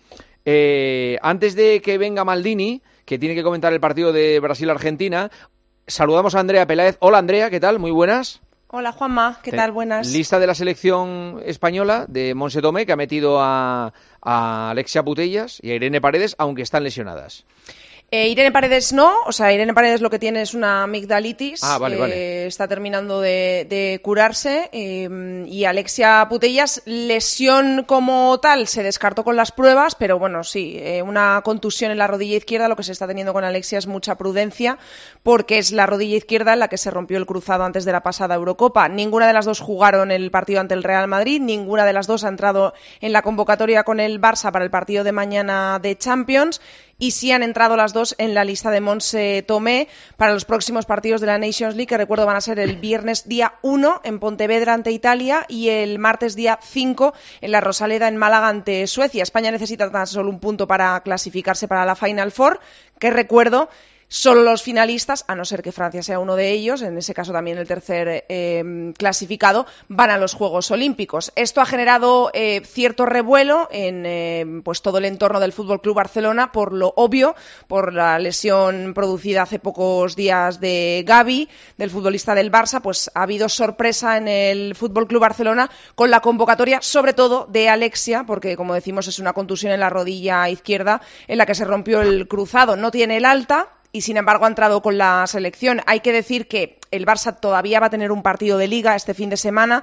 Eh, antes de que venga Maldini, que tiene que comentar el partido de Brasil-Argentina, saludamos a Andrea Peláez. Hola Andrea, ¿qué tal? Muy buenas. Hola Juanma, ¿qué tal? Buenas. Lista de la selección española de Montse Tomé, que ha metido a, a Alexia Putellas y a Irene Paredes, aunque están lesionadas. Eh, Irene Paredes no, o sea, Irene Paredes lo que tiene es una amigdalitis, ah, vale, eh, vale. está terminando de, de curarse, eh, y Alexia Putellas, lesión como tal, se descartó con las pruebas, pero bueno, sí, eh, una contusión en la rodilla izquierda, lo que se está teniendo con Alexia es mucha prudencia, porque es la rodilla izquierda en la que se rompió el cruzado antes de la pasada Eurocopa. Ninguna de las dos jugaron el partido ante el Real Madrid, ninguna de las dos ha entrado en la convocatoria con el Barça para el partido de mañana de Champions, y sí han entrado las dos en la lista de Montse Tomé para los próximos partidos de la Nations League, que recuerdo van a ser el viernes día uno en Pontevedra ante Italia y el martes día cinco en la Rosaleda en Málaga ante Suecia. España necesita tan solo un punto para clasificarse para la Final Four, que recuerdo, solo los finalistas, a no ser que Francia sea uno de ellos, en ese caso también el tercer eh, clasificado, van a los Juegos Olímpicos. Esto ha generado eh, cierto revuelo en eh, pues todo el entorno del F C Barcelona, por lo obvio, por la lesión producida hace pocos días de Gavi, del futbolista del Barça. Pues ha habido sorpresa en el F C Barcelona con la convocatoria, sobre todo de Alexia, porque como decimos es una contusión en la rodilla izquierda en la que se rompió el cruzado. No tiene el alta y sin embargo ha entrado con la selección. Hay que decir que el Barça todavía va a tener un partido de Liga este fin de semana.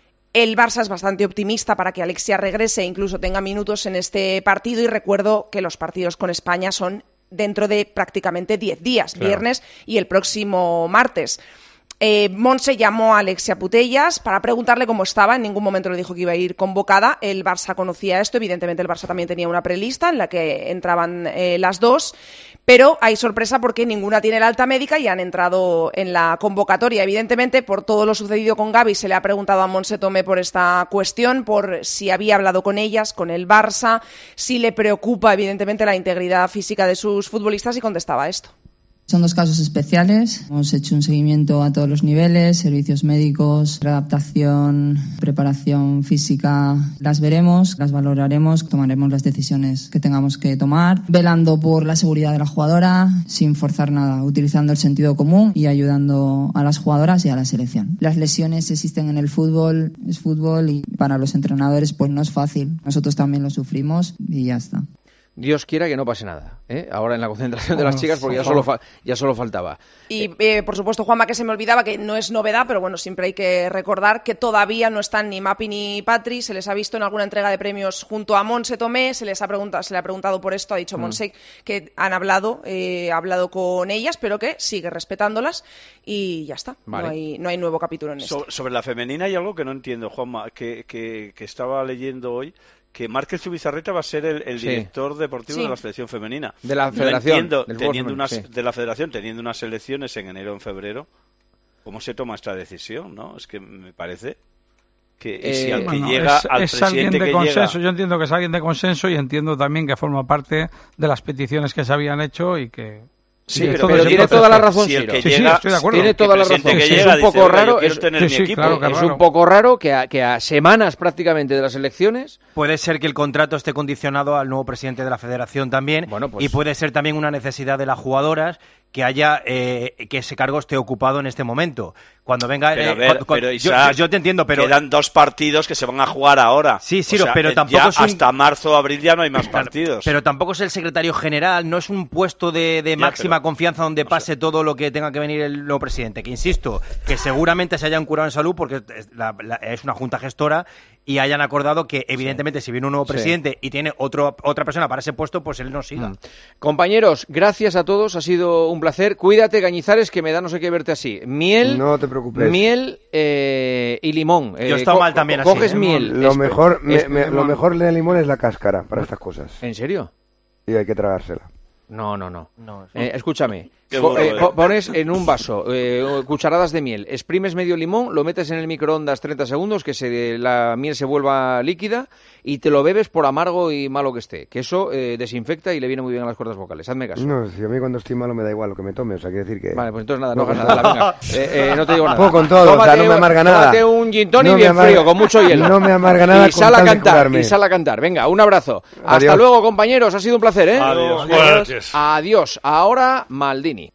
El Barça es bastante optimista para que Alexia regrese e incluso tenga minutos en este partido, y recuerdo que los partidos con España son dentro de prácticamente diez días, claro. Viernes y el próximo martes. Eh, Montse llamó a Alexia Putellas para preguntarle cómo estaba. En ningún momento le dijo que iba a ir convocada. El Barça conocía esto. Evidentemente el Barça también tenía una prelista en la que entraban eh, las dos. Pero hay sorpresa porque ninguna tiene el alta médica y han entrado en la convocatoria. Evidentemente, por todo lo sucedido con Gavi, se le ha preguntado a Montse Tomé por esta cuestión, por si había hablado con ellas, con el Barça, si le preocupa, evidentemente, la integridad física de sus futbolistas, y contestaba esto. Son dos casos especiales. Hemos hecho un seguimiento a todos los niveles, servicios médicos, readaptación, preparación física. Las veremos, las valoraremos, tomaremos las decisiones que tengamos que tomar, velando por la seguridad de la jugadora, sin forzar nada, utilizando el sentido común y ayudando a las jugadoras y a la selección. Las lesiones existen en el fútbol, es fútbol, y para los entrenadores pues no es fácil. Nosotros también lo sufrimos y ya está. Dios quiera que no pase nada, ¿eh? Ahora en la concentración de las chicas, porque ya solo, fa- ya solo faltaba. Y, eh, por supuesto, Juanma, que se me olvidaba, que no es novedad, pero bueno, siempre hay que recordar que todavía no están ni Mapi ni Patri. Se les ha visto en alguna entrega de premios junto a Montse Tomé, se les ha preguntado, se le ha preguntado por esto, ha dicho mm. Montse que han hablado, eh, ha hablado con ellas, pero que sigue respetándolas y ya está. Vale. No hay, no hay nuevo capítulo en esto. So- sobre la femenina hay algo que no entiendo, Juanma, que, que, que estaba leyendo hoy, que Márquez Zubizarreta va a ser el, el sí. director deportivo sí. de la selección femenina. De la federación. No entiendo, teniendo unas, sí. de la federación, teniendo unas elecciones en enero o en febrero, ¿cómo se toma esta decisión? ¿No? Es que me parece que eh, si al que bueno, llega es, al es presidente alguien de que consenso. llega... Yo entiendo que es alguien de consenso y entiendo también que forma parte de las peticiones que se habían hecho y que... Sí, pero, pero tiene toda la razón, si el que sí, llega, sí, estoy de acuerdo. Tiene toda la razón. Que es llega, un poco dice, raro, es, sí, sí, claro, es un poco raro que a, que a semanas prácticamente de las elecciones... Puede ser que el contrato esté condicionado al nuevo presidente de la federación también, bueno, pues... y puede ser también una necesidad de las jugadoras que haya eh, que ese cargo esté ocupado en este momento. Cuando venga... Pero, eh, a ver, cuando, pero yo, Isaac, yo te entiendo, pero... Quedan dos partidos que se van a jugar ahora. Sí, sí, o sea, pero tampoco ya es un... hasta marzo o abril ya no hay más partidos. Pero tampoco es el secretario general, no es un puesto de, de ya, máxima pero... confianza donde pase o sea... todo lo que tenga que venir el nuevo presidente. Que insisto, que seguramente se hayan curado en salud porque es, la, la, es una junta gestora y hayan acordado que evidentemente sí. si viene un nuevo presidente sí. y tiene otro, otra persona para ese puesto, pues él no siga. Mm. Compañeros, gracias a todos, ha sido un placer. Cuídate, Cañizares, que me da no sé qué verte así. Miel, no te preocupes. Miel eh, y limón. Yo he estado co- mal también co- así. Coges ¿eh? miel. Lo es, mejor, es, me, me, lo mejor de limón es la cáscara para estas cosas. ¿En serio? Y hay que tragársela. No, no, no. no eh, escúchame. Po- eh, po- pones en un vaso eh, cucharadas de miel, exprimes medio limón, lo metes en el microondas treinta segundos, que se, la miel se vuelva líquida y te lo bebes por amargo y malo que esté. Que eso eh, desinfecta y le viene muy bien a las cuerdas vocales. Hazme caso. No, si a mí cuando estoy malo me da igual lo que me tome, o sea, quiere decir que... Vale, pues entonces nada, no hagas nada, la venga. Eh, eh, no te digo nada. Puedo con todo, tómate, o sea, no me amarga nada. Tómate un gin tonic no bien amarga, frío, con mucho hielo. No me amarga nada y con sal a tal de cantar, curarme. y sal a cantar. Venga, un abrazo. Adiós. Hasta luego, compañeros, ha sido un placer, ¿eh? Adiós. Buenas noches. Adiós. Ahora, Maldini.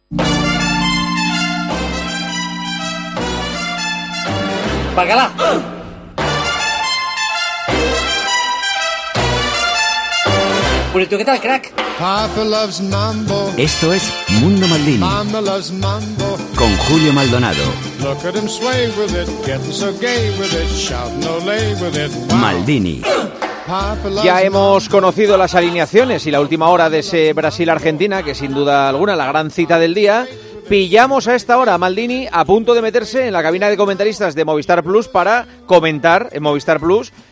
¡Bacalá! Purito, ¿qué tal, crack? Esto es Mundo Maldini con Julio Maldonado. Maldini. Ya hemos conocido las alineaciones y la última hora de ese Brasil-Argentina, que sin duda alguna la gran cita del día. Pillamos a esta hora a Maldini a punto de meterse en la cabina de comentaristas de Movistar Plus para comentar en Movistar Plus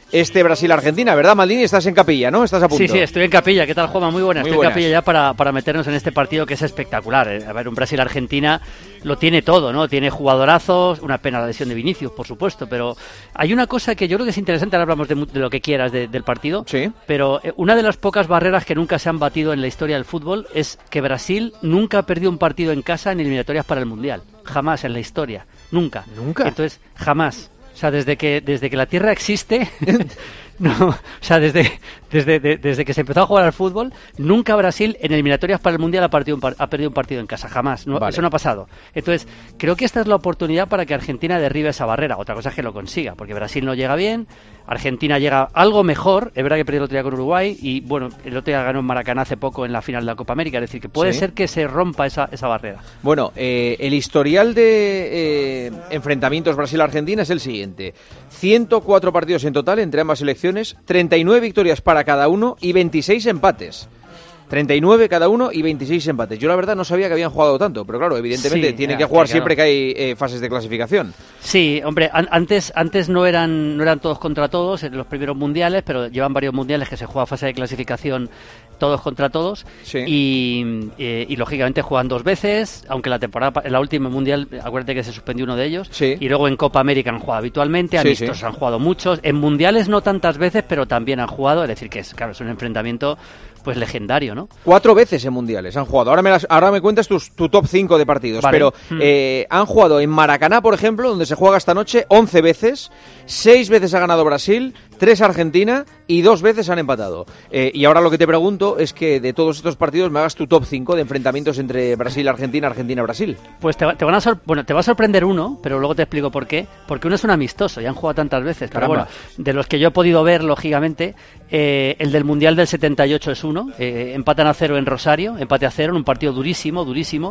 este Brasil-Argentina, ¿verdad, Maldini? Estás en capilla, ¿no? Estás a punto. Sí, sí, estoy en capilla. ¿Qué tal, Juanma? Muy buena. Muy estoy buenas. en capilla ya para, para meternos en este partido que es espectacular. A ver, un Brasil-Argentina lo tiene todo, ¿no? Tiene jugadorazos, una pena la lesión de Vinicius, por supuesto, pero hay una cosa que yo creo que es interesante, ahora hablamos de, de lo que quieras de, del partido, sí. Pero una de las pocas barreras que nunca se han batido en la historia del fútbol es que Brasil nunca ha perdido un partido en casa en eliminatorias para el Mundial. Jamás en la historia. Nunca. ¿Nunca? Entonces, jamás. O sea, desde que desde que la Tierra existe, no, o sea, desde desde de, desde que se empezó a jugar al fútbol, nunca Brasil en eliminatorias para el Mundial ha, partido un par, ha perdido un partido en casa, jamás. No, vale. Eso no ha pasado. Entonces, creo que esta es la oportunidad para que Argentina derribe esa barrera. Otra cosa es que lo consiga, porque Brasil no llega bien, Argentina llega algo mejor. Es verdad que perdió el otro día con Uruguay y, bueno, el otro día ganó en Maracaná hace poco en la final de la Copa América. Es decir, que puede sí. ser que se rompa esa, esa barrera. Bueno, eh, el historial de eh, enfrentamientos Brasil-Argentina es el siguiente. ciento cuatro partidos en total entre ambas selecciones, treinta y nueve victorias para cada uno y veintiséis empates. treinta y nueve cada uno y veintiséis empates. Yo la verdad no sabía que habían jugado tanto, pero claro, evidentemente Sí, tienen ya, que jugar claro. siempre que hay eh, fases de clasificación. Sí, hombre, an- antes antes no eran no eran todos contra todos en los primeros mundiales, pero llevan varios mundiales que se juega fase de clasificación todos contra todos sí. y, eh, y lógicamente juegan dos veces, aunque la temporada en la última mundial, acuérdate que se suspendió uno de ellos, sí. y luego en Copa América han jugado habitualmente, sí, amistos sí. han jugado muchos, en mundiales no tantas veces, pero también han jugado, es decir que es claro, es un enfrentamiento pues legendario, ¿no? Cuatro veces en mundiales han jugado. Ahora me, las, ahora me cuentas tus, tu top cinco de partidos. Vale. Pero Hmm. eh, han jugado en Maracaná, por ejemplo, donde se juega esta noche, once veces. Seis veces ha ganado Brasil, tres Argentina y dos veces han empatado. Eh, y ahora lo que te pregunto es que de todos estos partidos me hagas tu top cinco de enfrentamientos entre Brasil-Argentina, Argentina-Brasil. Pues te va, te van a sor- bueno, te va a sorprender uno, pero luego te explico por qué. Porque uno es un amistoso, ya han jugado tantas veces. Pero Caramba. bueno, de los que yo he podido ver, lógicamente, eh, el del Mundial del setenta y ocho es uno. Eh, empatan a cero en Rosario, empate a cero en un partido durísimo, durísimo.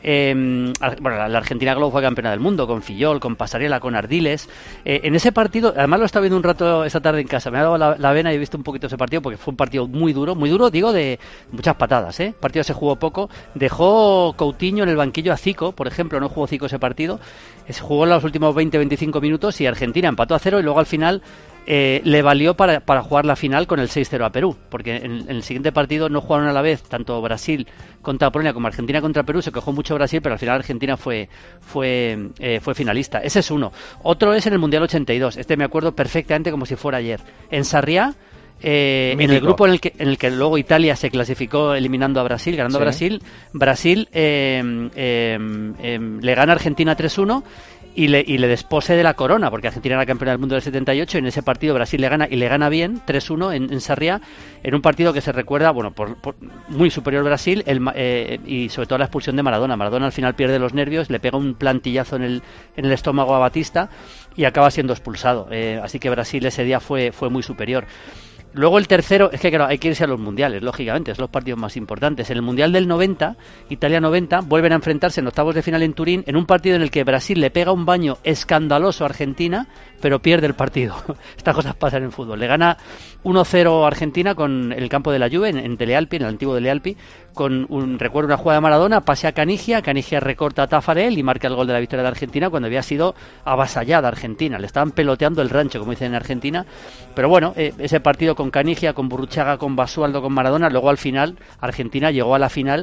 Eh, ar- bueno, la, la Argentina Globo fue campeona del mundo, con Fillol, con Pasarela, con Ardiles. Eh, en ese partido, además lo he estado viendo un rato esta tarde en casa, me ha dado la, la vena y he visto un poquito ese partido porque fue un partido muy duro, muy duro, digo, de muchas patadas, ¿eh? El partido se jugó poco, dejó Coutinho en el banquillo a Zico, por ejemplo, no jugó Zico ese partido, se jugó en los últimos veinte a veinticinco minutos y Argentina empató a cero y luego al final eh, le valió para, para jugar la final con el seis cero a Perú, porque en, en el siguiente partido no jugaron a la vez tanto Brasil contra Polonia como Argentina contra Perú, se quejó mucho Brasil, pero al final Argentina fue fue eh, fue finalista. Ese es uno. Otro es en el Mundial ochenta y dos, este me acuerdo perfectamente como si fuera ayer. En Sarriá, eh, en el grupo en el que en el que luego Italia se clasificó eliminando a Brasil, ganando Sí. a Brasil, Brasil eh, eh, eh, le gana a Argentina tres uno y le, y le despose de la corona, porque Argentina era campeona del mundo del setenta y ocho y en ese partido Brasil le gana y le gana bien tres uno en, en Sarriá, en un partido que se recuerda, bueno, por, por muy superior Brasil el, eh, y sobre todo la expulsión de Maradona. Maradona al final pierde los nervios, le pega un plantillazo en el, en el estómago a Batista y acaba siendo expulsado. Eh, así que Brasil ese día fue, fue muy superior. Luego el tercero, es que claro, hay que irse a los mundiales, lógicamente, son los partidos más importantes. En el Mundial del noventa, Italia noventa, vuelven a enfrentarse en octavos de final en Turín, en un partido en el que Brasil le pega un baño escandaloso a Argentina, pero pierde el partido. Estas cosas pasan en fútbol. Le gana uno cero a Argentina con el campo de la Juve, en, en Telealpi, en el antiguo Telealpi, con un, recuerdo, una jugada de Maradona, pase a Canigia, Canigia recorta a Tafarel y marca el gol de la victoria de Argentina cuando había sido avasallada Argentina. Le estaban peloteando el rancho, como dicen en Argentina. Pero bueno, eh, ese partido con Canigia, con Burruchaga, con Basualdo, con Maradona, luego al final Argentina llegó a la final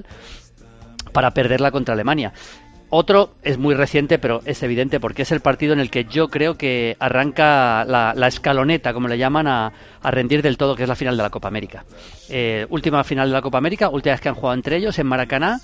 para perderla contra Alemania. Otro es muy reciente, pero es evidente porque es el partido en el que yo creo que arranca la, la escaloneta, como le llaman, a, a rendir del todo, que es la final de la Copa América. Eh, última final de la Copa América, última vez que han jugado entre ellos en Maracaná.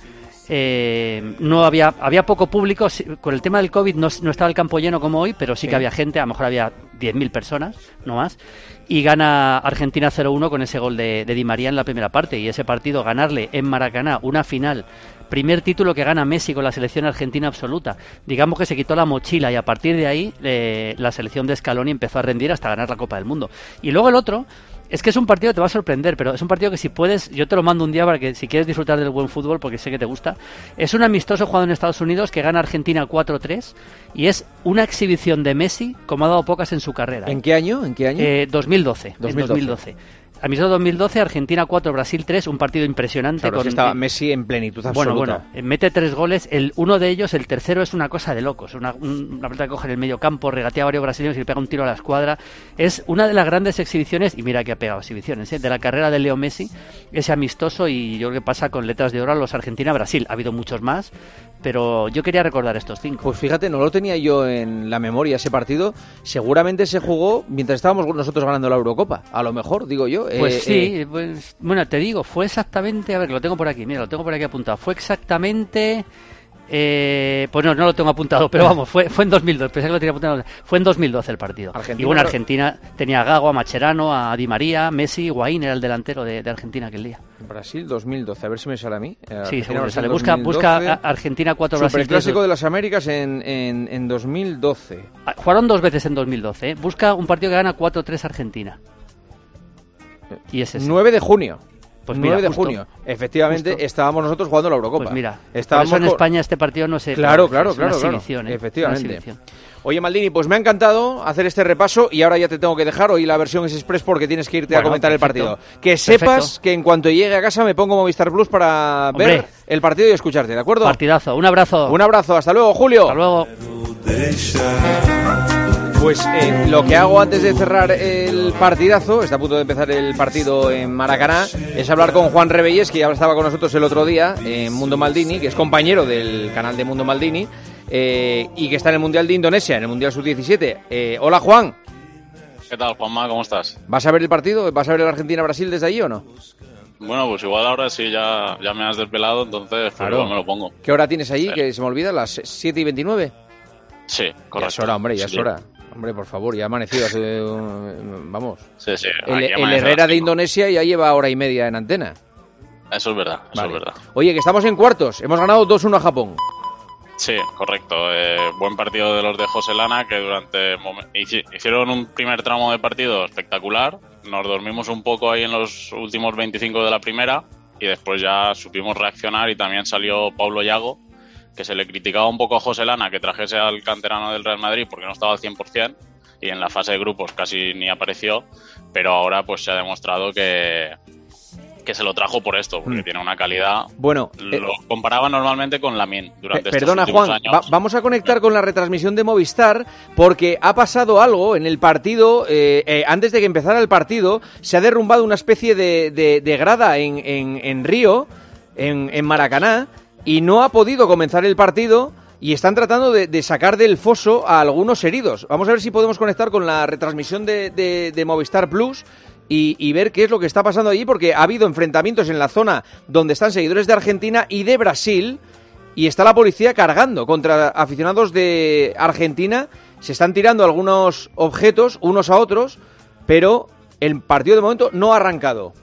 Eh, no había había poco público, con el tema del COVID no, no estaba el campo lleno como hoy, pero sí, sí que había gente, a lo mejor había diez mil personas, no más, y gana Argentina cero uno con ese gol de, de Di María en la primera parte, y ese partido, ganarle en Maracaná una final, primer título que gana Messi con la selección argentina absoluta, digamos que se quitó la mochila y a partir de ahí eh, la selección de Scaloni empezó a rendir hasta ganar la Copa del Mundo. Y luego el otro es que es un partido que te va a sorprender, pero es un partido que si puedes, yo te lo mando un día para que si quieres disfrutar del buen fútbol, porque sé que te gusta. Es un amistoso jugado en Estados Unidos que gana Argentina cuatro tres y es una exhibición de Messi como ha dado pocas en su carrera. ¿En qué año? ¿En qué año? Eh, dos mil doce. dos mil doce. En dos mil doce. amistoso dos mil doce, Argentina cuatro, Brasil tres, un partido impresionante. Claro, con, estaba Messi en plenitud absoluta. Bueno, bueno, mete tres goles, el uno de ellos, el tercero, es una cosa de locos, una, una pelota que coge en el medio campo, regatea a varios brasileños y le pega un tiro a la escuadra. Es una de las grandes exhibiciones, y mira que ha pegado exhibiciones, ¿eh? de la carrera de Leo Messi, ese amistoso, y yo creo que pasa con letras de oro a los Argentina-Brasil. Ha habido muchos más, pero yo quería recordar estos cinco. Pues fíjate, no lo tenía yo en la memoria ese partido. Seguramente se jugó mientras estábamos nosotros ganando la Eurocopa. A lo mejor, digo yo. Pues eh, sí, eh. pues, bueno, te digo, fue exactamente, a ver, lo tengo por aquí, mira, lo tengo por aquí apuntado. Fue exactamente... Eh, pues no, no lo tengo apuntado, pero vamos, fue fue en dos mil doce, pensé que lo tenía apuntado. Fue en dos mil doce el partido. Argentina, y bueno, Argentina tenía a Gago, a Mascherano, a Di María, Messi, Higuaín era el delantero de, de Argentina aquel día. Brasil dos mil doce, a ver si me sale a mí. Argentina, sí, seguro que sale. Busca, busca Argentina cuatro, Brasil tres. Superclásico de las Américas en, en, en dos mil doce. Jugaron dos veces en dos mil doce. ¿eh? Busca un partido que gana cuatro tres Argentina. Y es ese. nueve de junio. Pues mira, nueve de justo, junio. Efectivamente, justo. estábamos nosotros jugando la Eurocopa. Pues mira, estábamos por eso en con... España este partido no se... Claro, claro, es claro. Una claro. exhibición, ¿eh? Efectivamente. Una exhibición. Oye, Maldini, pues me ha encantado hacer este repaso y ahora ya te tengo que dejar. Hoy la versión es express porque tienes que irte bueno, a comentar perfecto, el partido. Que sepas perfecto. que en cuanto llegue a casa me pongo Movistar Plus para Hombre. ver el partido y escucharte, ¿de acuerdo? Partidazo. Un abrazo. Un abrazo. Hasta luego, Julio. Hasta luego. Pues eh, lo que hago antes de cerrar el partidazo, está a punto de empezar el partido en Maracaná, es hablar con Juan Rebelles, que ya estaba con nosotros el otro día en Mundo Maldini, que es compañero del canal de Mundo Maldini, eh, y que está en el Mundial de Indonesia, en el Mundial sub diecisiete. Eh, hola, Juan. ¿Qué tal, Juanma? ¿Cómo estás? ¿Vas a ver el partido? ¿Vas a ver el Argentina-Brasil desde allí o no? Bueno, pues igual ahora sí ya, ya me has desvelado, entonces pues igual me lo pongo. ¿Qué hora tienes allí? Sí. Que se me olvida, las siete y veintinueve. Sí, correcto. Ya es hora, hombre, ya sí. es hora. Hombre, por favor, ya ha amanecido hace... un- Vamos. Sí, sí. El, aquí el amanece a Herrera las de cinco. Indonesia ya lleva hora y media en antena. Eso es verdad, eso Vale. es verdad. Oye, que estamos en cuartos. Hemos ganado dos uno a Japón. Sí, correcto. Eh, buen partido de los de José Lana, que durante momen- hici- hicieron un primer tramo de partido espectacular. Nos dormimos un poco ahí en los últimos veinticinco de la primera y después ya supimos reaccionar y también salió Paulo Yago, que se le criticaba un poco a José Lana que trajese al canterano del Real Madrid porque no estaba al cien por ciento y en la fase de grupos casi ni apareció, pero ahora pues se ha demostrado que, que se lo trajo por esto, porque Mm. tiene una calidad. Bueno, Lo eh, comparaba normalmente con Lamine durante Pe- estos Perdona, últimos Juan, años. va- vamos a conectar con la retransmisión de Movistar porque ha pasado algo en el partido. Eh, eh, antes de que empezara el partido, se ha derrumbado una especie de, de- de grada en, en- en Río, en, en Maracaná, y no ha podido comenzar el partido y están tratando de, de sacar del foso a algunos heridos. Vamos a ver si podemos conectar con la retransmisión de, de- de Movistar Plus y, y ver qué es lo que está pasando allí, porque ha habido enfrentamientos en la zona donde están seguidores de Argentina y de Brasil, y está la policía cargando contra aficionados de Argentina. Se están tirando algunos objetos unos a otros, pero el partido de momento no ha arrancado.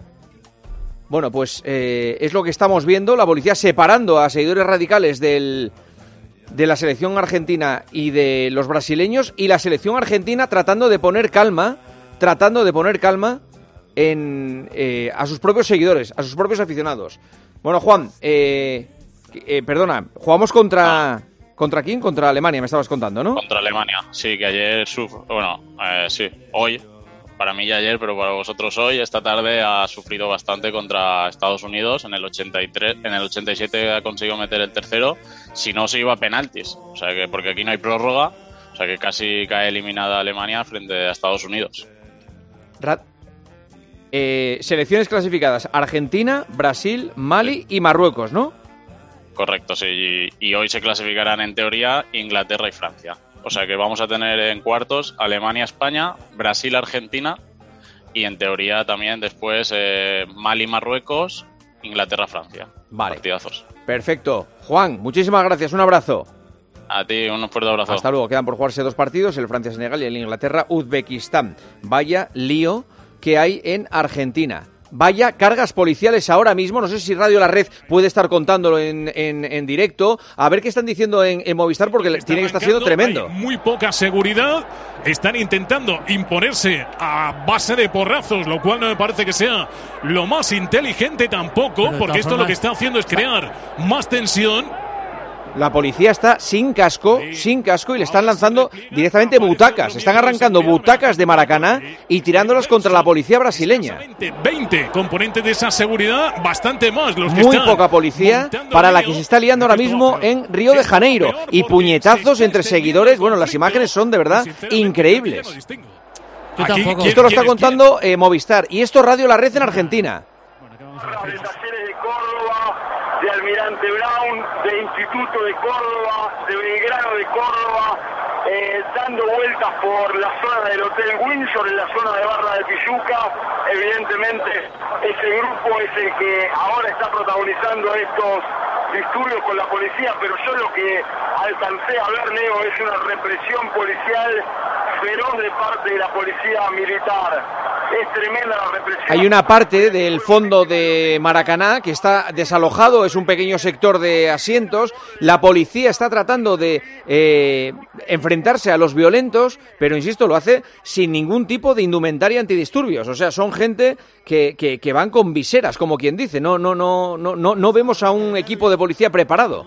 Bueno, pues eh, es lo que estamos viendo, la policía separando a seguidores radicales del, de la selección argentina y de los brasileños, y la selección argentina tratando de poner calma, tratando de poner calma en, eh, a sus propios seguidores, a sus propios aficionados. Bueno, Juan, eh, eh, perdona, jugamos contra... ¿Contra quién? Contra Alemania, me estabas contando, ¿no? Contra Alemania, sí, que ayer, suf- bueno, eh, sí, hoy, para mí ya ayer, pero para vosotros hoy, esta tarde ha sufrido bastante contra Estados Unidos. En el ochenta y tres, en el ochenta y siete ha conseguido meter el tercero, si no se iba a penaltis, o sea que porque aquí no hay prórroga, o sea que casi cae eliminada Alemania frente a Estados Unidos. Ra- eh, selecciones clasificadas: Argentina, Brasil, Mali y Marruecos, ¿no? Correcto, sí, y, y hoy se clasificarán en teoría Inglaterra y Francia. O sea que vamos a tener en cuartos Alemania, España, Brasil, Argentina y en teoría también después eh, Mali, Marruecos, Inglaterra, Francia. Vale. Partidazos. Perfecto. Juan, muchísimas gracias, un abrazo. A ti, un fuerte abrazo. Hasta luego. Quedan por jugarse dos partidos, el Francia-Senegal y el Inglaterra-Uzbekistán. Vaya lío que hay en Argentina. Vaya cargas policiales ahora mismo. No sé si Radio La Red puede estar contándolo en, en, en directo. A ver qué están diciendo en, en Movistar, porque tiene que estar siendo tremendo. Hay muy poca seguridad. Están intentando imponerse a base de porrazos, lo cual no me parece que sea lo más inteligente tampoco, Pero de porque todas esto lo formas, que está haciendo es crear más tensión. La policía está sin casco, sin casco y le están lanzando directamente butacas. Están arrancando butacas de Maracaná y tirándolas contra la policía brasileña. veinte componentes de esa seguridad, bastante más los que Muy están poca policía para la que se está liando ahora mismo en Río de Janeiro. Y puñetazos entre seguidores. Bueno, las imágenes son de verdad increíbles. Aquí, Esto lo está contando eh, Movistar. Y esto Radio La Red en Argentina. De Talleres de Córdoba, de Almirante Brown, de Instituto de Córdoba, de Belgrano de Córdoba, eh, dando vueltas por la zona del Hotel Windsor, en la zona de Barra de Tijuca. Evidentemente, ese grupo es el que ahora está protagonizando estos disturbios con la policía, pero yo lo que alcancé a ver, Leo, es una represión policial feroz de parte de la policía militar. Es tremenda la represión. Hay una parte del fondo de Maracaná que está desalojado, es un pequeño sector de asientos. La policía está tratando de eh, enfrentarse a los violentos, pero insisto, lo hace sin ningún tipo de indumentaria antidisturbios. O sea, son gente que, que, que van con viseras, como quien dice. No, no, no, no, no, no vemos a un equipo de policía preparado.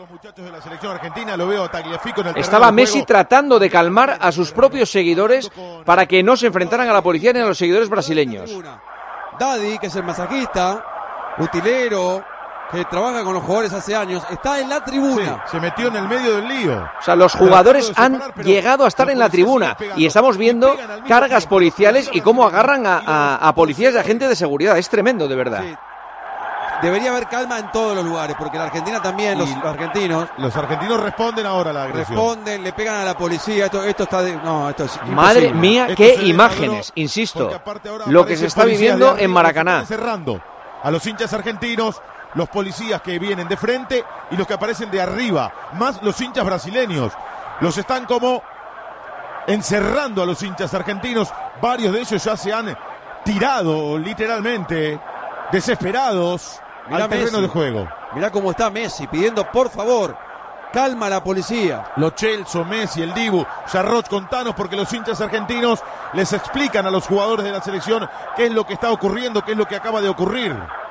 Estaba Messi tratando de calmar a sus propios seguidores para que no se enfrentaran a la policía ni a los seguidores brasileños. Daddy, que es el masajista, utilero, que trabaja con los jugadores hace años, está en la tribuna. Sí, se metió en el medio del lío. O sea, los jugadores han llegado a estar en la tribuna y estamos viendo cargas policiales y cómo agarran a, a, a policías y agentes de seguridad. Es tremendo, de verdad. Sí. Debería haber calma en todos los lugares, porque la Argentina también, los argentinos... Los argentinos responden ahora a la agresión. Responden, le pegan a la policía, esto, esto está... De, no, esto es Madre imposible. mía, Esto qué se imágenes, insisto, lo que se está viviendo en Maracaná. Cerrando a los hinchas argentinos, los policías que vienen de frente y los que aparecen de arriba, más los hinchas brasileños. Los están como encerrando a los hinchas argentinos. Varios de ellos ya se han tirado literalmente, desesperados, Mirá al terreno Messi. de juego. Mirá cómo está Messi pidiendo, por favor, calma a la policía. Lo Celso, Messi, el Dibu, Yarroch, contanos, porque los hinchas argentinos les explican a los jugadores de la selección qué es lo que está ocurriendo, qué es lo que acaba de ocurrir.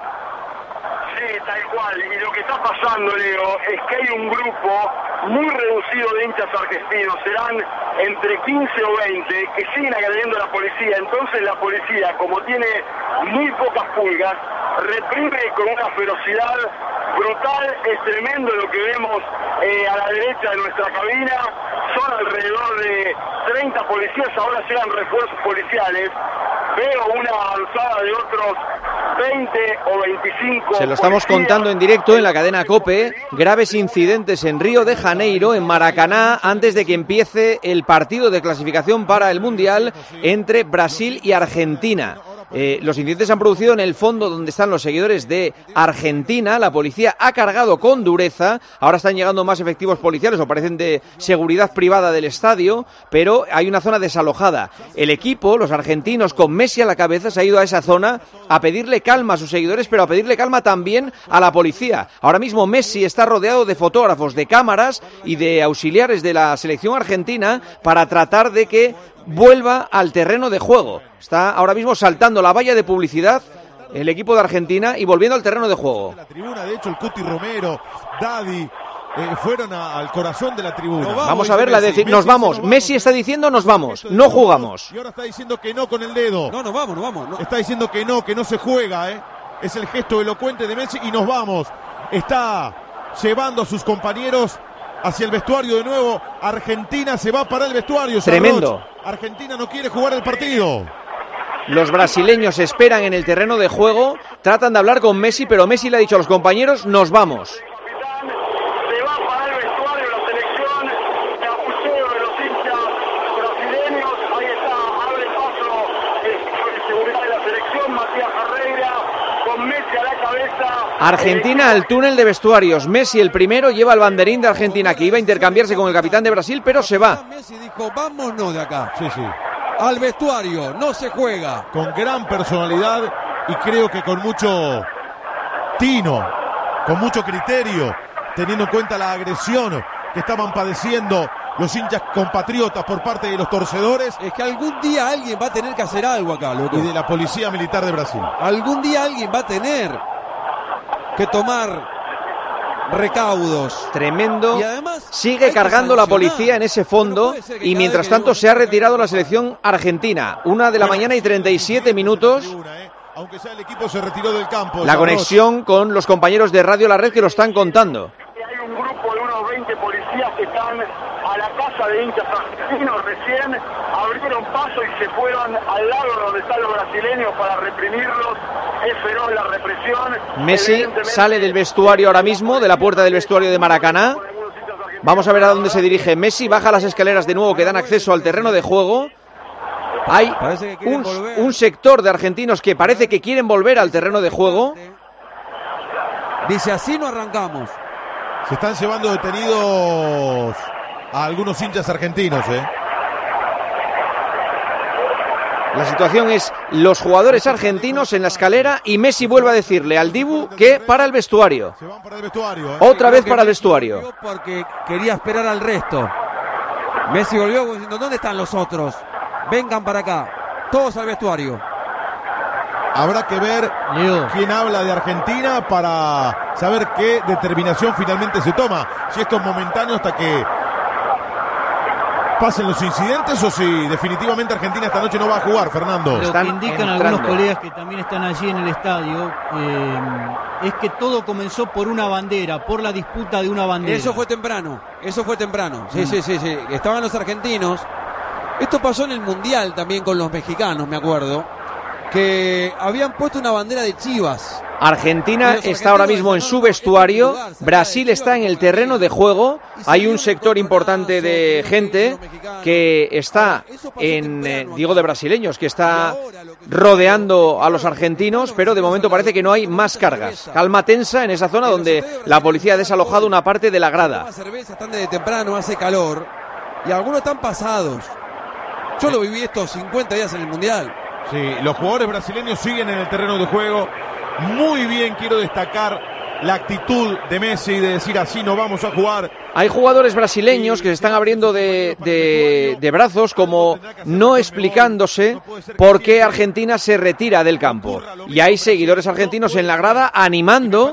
Sí, tal cual. Y lo que está pasando, Leo, es que hay un grupo muy reducido de hinchas argentinos, serán entre quince o veinte, que siguen agrediendo a la policía. Entonces la policía, como tiene muy pocas pulgas, reprime con una ferocidad brutal. Es tremendo lo que vemos eh, a la derecha de nuestra cabina. Son alrededor de treinta policías, ahora llegan refuerzos policiales. Veo una avanzada de otros veinte o veinticinco. Se lo estamos policías. contando en directo en la cadena COPE. Graves incidentes en Río de Janeiro, en Maracaná, antes de que empiece el partido de clasificación para el Mundial entre Brasil y Argentina. Eh, los incidentes se han producido en el fondo donde están los seguidores de Argentina. La policía ha cargado con dureza. Ahora están llegando más efectivos policiales o parecen de seguridad privada del estadio, pero hay una zona desalojada. El equipo, los argentinos, con Messi a la cabeza, se ha ido a esa zona a pedirle calma a sus seguidores, pero a pedirle calma también a la policía. Ahora mismo Messi está rodeado de fotógrafos, de cámaras y de auxiliares de la selección argentina para tratar de que vuelva al terreno de juego. Está ahora mismo saltando la valla de publicidad el equipo de Argentina y volviendo al terreno de juego. La tribuna, de hecho, el Cuti Romero, Daddy, eh, fueron a, al corazón de la tribuna. Vamos, vamos a ver la de nos vamos. Messi está diciendo nos vamos, no jugamos. Y ahora está diciendo que no con el dedo. No, nos vamos, nos vamos. No. Está diciendo que no, que no se juega, ¿eh? Es el gesto elocuente de Messi y nos vamos. Está llevando a sus compañeros hacia el vestuario de nuevo. Argentina se va para el vestuario. Tremendo. Sarroch. Argentina no quiere jugar el partido. Los brasileños esperan en el terreno de juego, tratan de hablar con Messi, pero Messi le ha dicho a los compañeros, nos vamos. Se va para el vestuario la selección, el abucheo de los hinchas brasileños. Ahí está, abre paso el de seguridad de la selección, Matías Ferreira, con Messi a la cabeza. Argentina al túnel de vestuarios. Messi, el primero, lleva el banderín de Argentina, que iba a intercambiarse con el capitán de Brasil, pero se va. Messi dijo, vámonos de acá. Sí, sí. Al vestuario, no se juega. Con gran personalidad y creo que con mucho tino, con mucho criterio, teniendo en cuenta la agresión que estaban padeciendo los hinchas compatriotas por parte de los torcedores. Es que algún día alguien va a tener que hacer algo acá, loco. Y de la Policía Militar de Brasil. Algún día alguien va a tener que tomar recaudos. Tremendo. Y además, sigue cargando la policía en ese fondo y mientras tanto se ha retirado la selección argentina. Una de la mañana y treinta y siete minutos. Aunque sea el equipo se retiró del campo. La conexión con los compañeros de Radio La Red que lo están contando. Hay un grupo de unos veinte policías que están a la casa de hinchas argentinos. Recién abrieron paso y se fueron al lado donde están los brasileños para reprimirlos. Es feroz la represión. Messi sale del vestuario ahora mismo, de la puerta del vestuario de Maracaná. Vamos a ver a dónde se dirige Messi. Baja las escaleras de nuevo que dan acceso al terreno de juego. Hay un, un sector de argentinos que parece que quieren volver al terreno de juego. Dice, así no arrancamos. Se están llevando detenidos a algunos hinchas argentinos, ¿eh? La situación es los jugadores argentinos en la escalera y Messi vuelve a decirle al Dibu que para el vestuario. Se van para el vestuario, ¿eh? Otra vez para el vestuario. Porque quería esperar al resto. Messi volvió diciendo, ¿dónde están los otros? Vengan para acá, todos al vestuario. Habrá que ver Leo. quién habla de Argentina para saber qué determinación finalmente se toma. Si esto es momentáneo hasta que pasen los incidentes o si definitivamente Argentina esta noche no va a jugar, Fernando. Lo que indican algunos colegas que también están allí en el estadio eh, es que todo comenzó por una bandera, por la disputa de una bandera. Eso fue temprano, eso fue temprano. Sí, sí, sí, sí. Estaban los argentinos. Esto pasó en el Mundial también con los mexicanos, me acuerdo, que habían puesto una bandera de Chivas. Argentina está ahora mismo en su vestuario, Brasil está en el terreno de juego, hay un sector importante de gente que está en, eh, digo de brasileños, que está rodeando a los argentinos, pero de momento parece que no hay más cargas. Calma tensa en esa zona donde la policía ha desalojado una parte de la grada. Están desde temprano, hace calor, y algunos están pasados. Yo lo viví estos cincuenta días en el Mundial. Sí, los jugadores brasileños siguen en el terreno de juego. Muy bien, quiero destacar la actitud de Messi de decir así no vamos a jugar. Hay jugadores brasileños que se están abriendo de, de, de brazos como no explicándose por qué Argentina se retira del campo. Y hay seguidores argentinos en la grada animando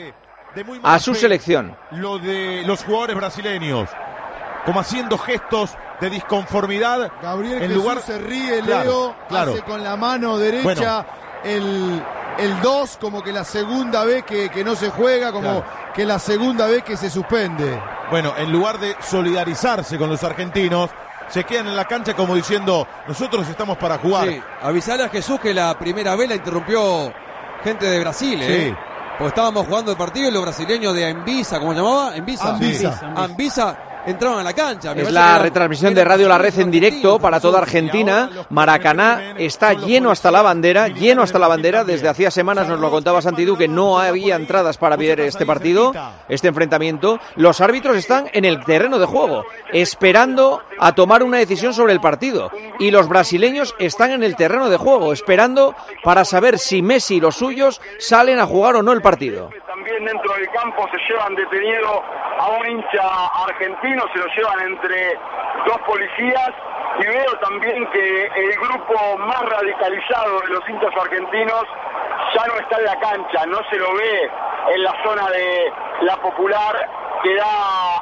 a su selección. Lo de los jugadores brasileños, como haciendo gestos de disconformidad. Gabriel en Jesús lugar se ríe, claro, Leo, claro. hace con la mano derecha bueno. el el dos, como que la segunda vez que, que no se juega, como claro. que la segunda vez que se suspende. Bueno, en lugar de solidarizarse con los argentinos, se quedan en la cancha como diciendo, nosotros estamos para jugar. Sí, avisale a Jesús que la primera vez la interrumpió gente de Brasil, ¿eh? Sí. Porque estábamos jugando el partido y los brasileños de Anvisa, ¿cómo se llamaba? Anvisa. Anvisa. Sí. Anvisa. Entraron a la cancha. Es la retransmisión de Radio La Red en directo para toda Argentina. Maracaná está lleno hasta la bandera, lleno hasta la bandera. Desde hacía semanas nos lo contaba Santi Duque, no había entradas para ver este partido, este enfrentamiento. Los árbitros están en el terreno de juego, esperando a tomar una decisión sobre el partido. Y los brasileños están en el terreno de juego, esperando para saber si Messi y los suyos salen a jugar o no el partido. También dentro del campo se llevan detenido a un hincha argentino, se lo llevan entre dos policías y veo también que el grupo más radicalizado de los hinchas argentinos ya no está en la cancha, no se lo ve en la zona de la Popular que da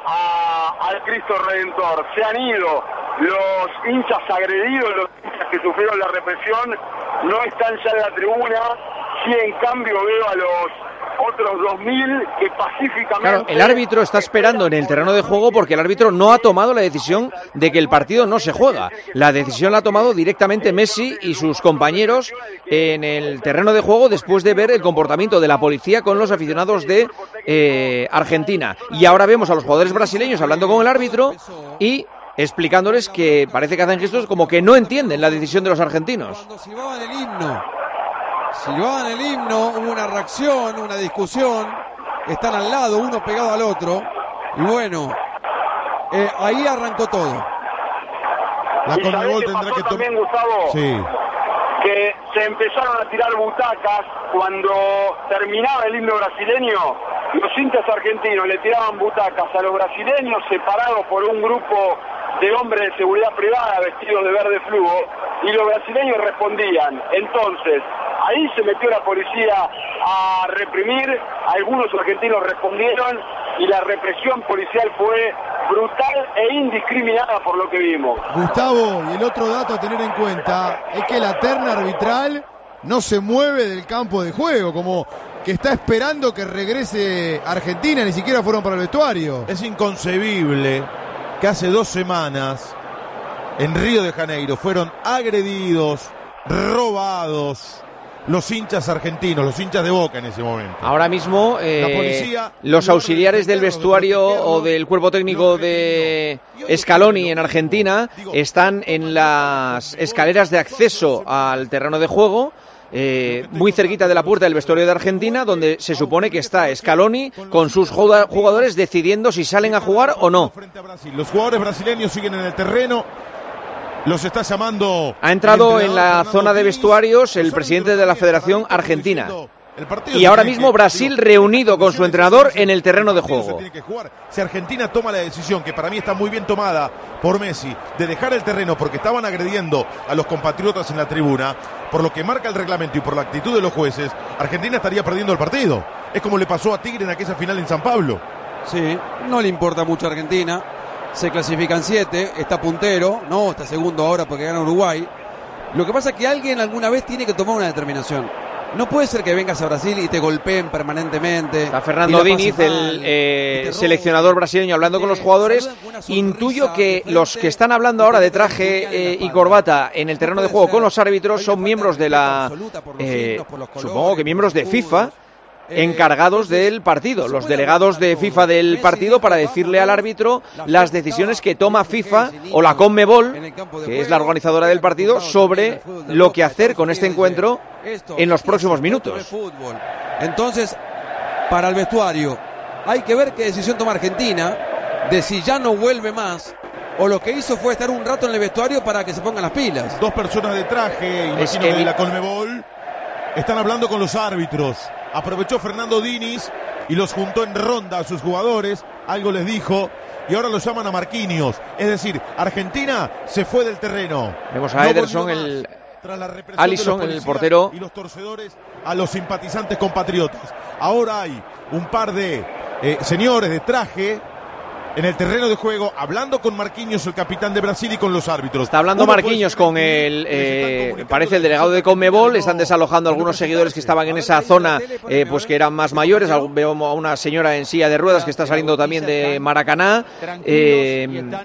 a, al Cristo Redentor. Se han ido los hinchas agredidos, los hinchas que sufrieron la represión, no están ya en la tribuna, sí en cambio veo a los otros dos mil que pacíficamente... Claro, el árbitro está esperando en el terreno de juego porque el árbitro no ha tomado la decisión de que el partido no se juega. La decisión la ha tomado directamente Messi y sus compañeros en el terreno de juego después de ver el comportamiento de la policía con los aficionados de eh, Argentina. Y ahora vemos a los jugadores brasileños hablando con el árbitro y explicándoles que parece que hacen gestos como que no entienden la decisión de los argentinos. Cuando silbaban el himno, silbaban el himno, hubo una reacción, una discusión, están al lado, uno pegado al otro, y bueno, eh, ahí arrancó todo. La Conmebol tendrá que también, Gustavo, sí. que se empezaron a tirar butacas cuando terminaba el himno brasileño. Los hinchas argentinos le tiraban butacas a los brasileños separados por un grupo de hombres de seguridad privada vestidos de verde fluo y los brasileños respondían. Entonces, ahí se metió la policía a reprimir, algunos argentinos respondieron y la represión policial fue brutal e indiscriminada por lo que vimos. Gustavo, y el otro dato a tener en cuenta es que la terna arbitral no se mueve del campo de juego, como que está esperando que regrese Argentina, ni siquiera fueron para el vestuario. Es inconcebible que hace dos semanas en Río de Janeiro fueron agredidos, robados los hinchas argentinos, los hinchas de Boca en ese momento. Ahora mismo eh, La policía, los auxiliares del vestuario o del cuerpo técnico de Scaloni en Argentina están en las escaleras de acceso al terreno de juego, eh, muy cerquita de la puerta del vestuario de Argentina, donde se supone que está Scaloni con sus jugadores decidiendo si salen a jugar o no. Los jugadores brasileños siguen en el terreno. Los está llamando. Ha entrado en la zona de vestuarios el presidente de la Federación Argentina. Y ahora mismo Brasil reunido con su entrenador en el terreno de juego. Si Argentina toma la decisión, que para mí está muy bien tomada por Messi, de dejar el terreno porque estaban agrediendo a los compatriotas en la tribuna, por lo que marca el reglamento y por la actitud de los jueces, Argentina estaría perdiendo el partido. Es como le pasó a Tigre en aquella final en San Pablo. Sí, no le importa mucho a Argentina. Se clasifican siete, está puntero, no, está segundo ahora porque gana Uruguay. Lo que pasa es que alguien alguna vez tiene que tomar una determinación. No puede ser que vengas a Brasil y te golpeen permanentemente. Está Fernando Diniz, el eh, seleccionador brasileño, hablando con los jugadores. Intuyo que los que están hablando ahora de traje eh, y corbata en el terreno de juego con los árbitros son miembros de la, eh, supongo que miembros de FIFA, encargados del partido, los delegados de FIFA del partido, para decirle al árbitro las decisiones que toma FIFA o la CONMEBOL, que es la organizadora del partido, sobre lo que hacer con este encuentro en los próximos minutos. Entonces, para el vestuario, hay que ver qué decisión toma Argentina, de si ya no vuelve más, o lo que hizo fue estar un rato en el vestuario para que se pongan las pilas. Dos personas de traje, imagino que de la CONMEBOL, están hablando con los árbitros. Aprovechó Fernando Diniz y los juntó en ronda a sus jugadores, algo les dijo, y ahora los llaman a Marquinhos. Es decir, Argentina se fue del terreno. Vemos a no Ederson, el Alisson, el portero. Y los torcedores a los simpatizantes compatriotas. Ahora hay un par de eh, señores de traje en el terreno de juego, hablando con Marquinhos, el capitán de Brasil, y con los árbitros. Está hablando Uno Marquinhos con el, eh, parece el delegado de CONMEBOL. Están desalojando a algunos seguidores que estaban en esa zona, eh, pues que eran más mayores. Veo a una señora en silla de ruedas que está saliendo también de Maracaná, eh,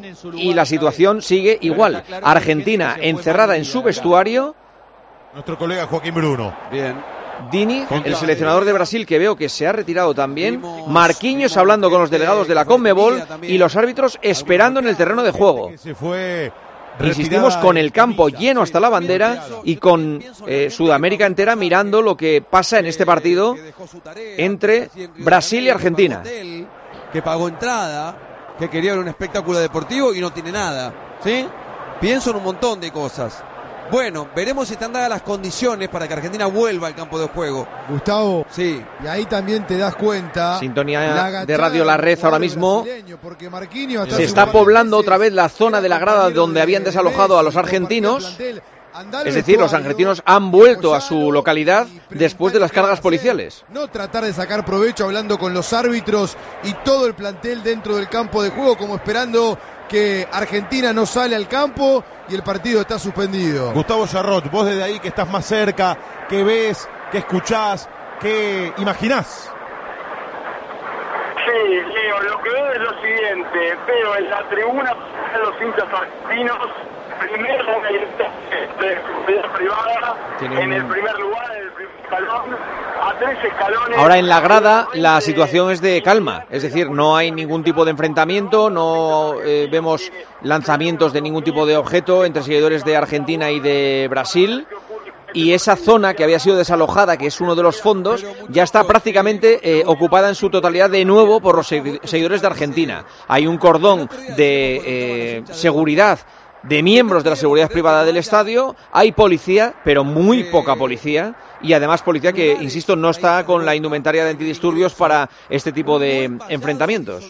y la situación sigue igual. Argentina encerrada en su vestuario. Nuestro colega Joaquín Bruno. Bien. Diniz, el seleccionador de Brasil, que veo que se ha retirado también. Marquinhos hablando con los delegados de la CONMEBOL y los árbitros esperando en el terreno de juego. Insistimos, con el campo lleno hasta la bandera y con eh, Sudamérica entera mirando lo que pasa en este partido entre Brasil y Argentina. Que pagó entrada, que quería ver un espectáculo deportivo y no tiene nada, ¿sí? Pienso en un montón de cosas. Bueno, veremos si están dadas las condiciones para que Argentina vuelva al campo de juego. Gustavo, sí. Y ahí también te das cuenta. Sintonía de Radio La Red ahora mismo. Se está poblando otra vez la zona de la grada donde habían desalojado a los argentinos. Es decir, los argentinos han vuelto a su localidad después de las cargas policiales. No tratar de sacar provecho hablando con los árbitros y todo el plantel dentro del campo de juego, como esperando que Argentina no sale al campo y el partido está suspendido. Gustavo Charrot, vos desde ahí que estás más cerca, ¿qué ves, qué escuchás, qué imaginás? Sí, Leo, lo que veo es lo siguiente. Veo en la tribuna a los hinchas argentinos, primero de propiedad privada, en el primer lugar, en el primer escalón, a tres escalones. Ahora en la grada la situación es de calma, es decir, no hay ningún tipo de enfrentamiento, no eh, vemos lanzamientos de ningún tipo de objeto entre seguidores de Argentina y de Brasil. Y esa zona que había sido desalojada, que es uno de los fondos, ya está prácticamente eh, ocupada en su totalidad de nuevo por los seguidores de Argentina. Hay un cordón de eh, seguridad de miembros de la seguridad privada del estadio, hay policía, pero muy poca policía, y además policía que, insisto, no está con la indumentaria de antidisturbios para este tipo de enfrentamientos.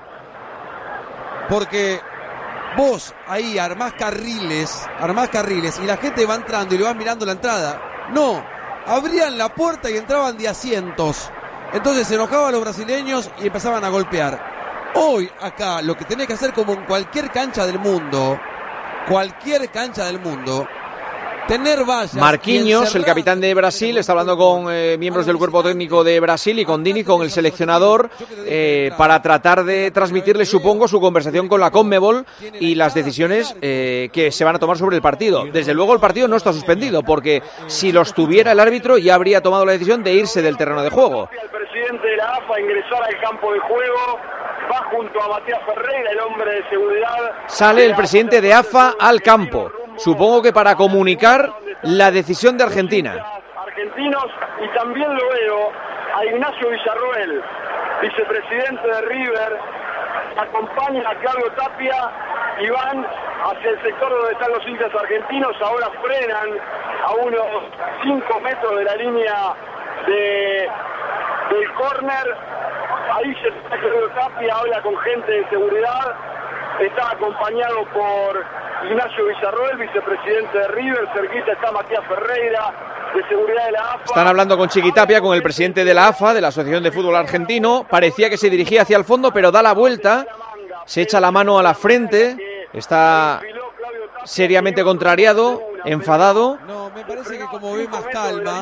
Porque vos ahí armás carriles, armás carriles, y la gente va entrando y le va mirando la entrada. No, abrían la puerta y entraban de asientos. Entonces se enojaban los brasileños y empezaban a golpear. Hoy acá lo que tenés que hacer, como en cualquier cancha del mundo, cualquier cancha del mundo, tener vallas. Marquinhos, el capitán de Brasil, está hablando con eh, miembros del cuerpo técnico de Brasil y con Dini, con el seleccionador, eh, para tratar de transmitirle, supongo, su conversación con la CONMEBOL y las decisiones eh, que se van a tomar sobre el partido. Desde luego el partido no está suspendido, porque si los tuviera el árbitro ya habría tomado la decisión de irse del terreno de juego. El presidente de la A F A ingresar al campo de juego, va junto a Matías Ferreira, el hombre de seguridad. Sale el presidente de A F A al campo, supongo que para comunicar la decisión de Argentina. Argentinos, y también lo veo a Ignacio Villarroel, vicepresidente de River, acompaña a Claudio Tapia y van hacia el sector donde están los hinchas argentinos. Ahora frenan a unos cinco metros de la línea de, del córner. Ahí se está Claudio Tapia, habla con gente de seguridad, está acompañado por Ignacio Villarroel, vicepresidente de River. Cerquita está Matías Ferreira, de seguridad de la A F A. Están hablando con Chiquitapia, con el presidente de la A F A, de la Asociación de Fútbol Argentino. Parecía que se dirigía hacia el fondo, pero da la vuelta, se echa la mano a la frente, está seriamente contrariado, enfadado. No, me parece que como ve más calma,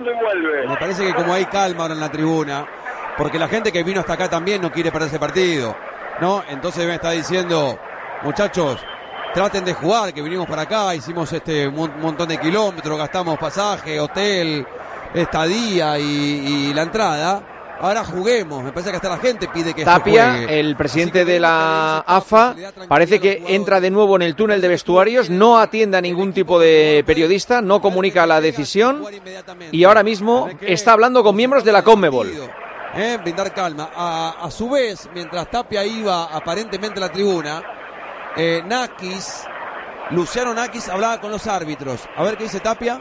me parece que como hay calma ahora en la tribuna, porque la gente que vino hasta acá también no quiere perder ese partido, ¿no? Entonces me está diciendo, muchachos, traten de jugar, que vinimos para acá, hicimos este un montón de kilómetros, gastamos pasaje, hotel, estadía y, y la entrada. Ahora juguemos. Me parece que hasta la gente pide que Tapia, juegue. el presidente de la A F A, parece que entra de nuevo en el túnel de vestuarios, no atiende a ningún tipo de periodista, no comunica la decisión y ahora mismo está hablando con miembros de la CONMEBOL. Eh, brindar calma. A, a su vez, mientras Tapia iba aparentemente a la tribuna, eh, Nakis, Luciano Nakis hablaba con los árbitros. A ver qué dice Tapia.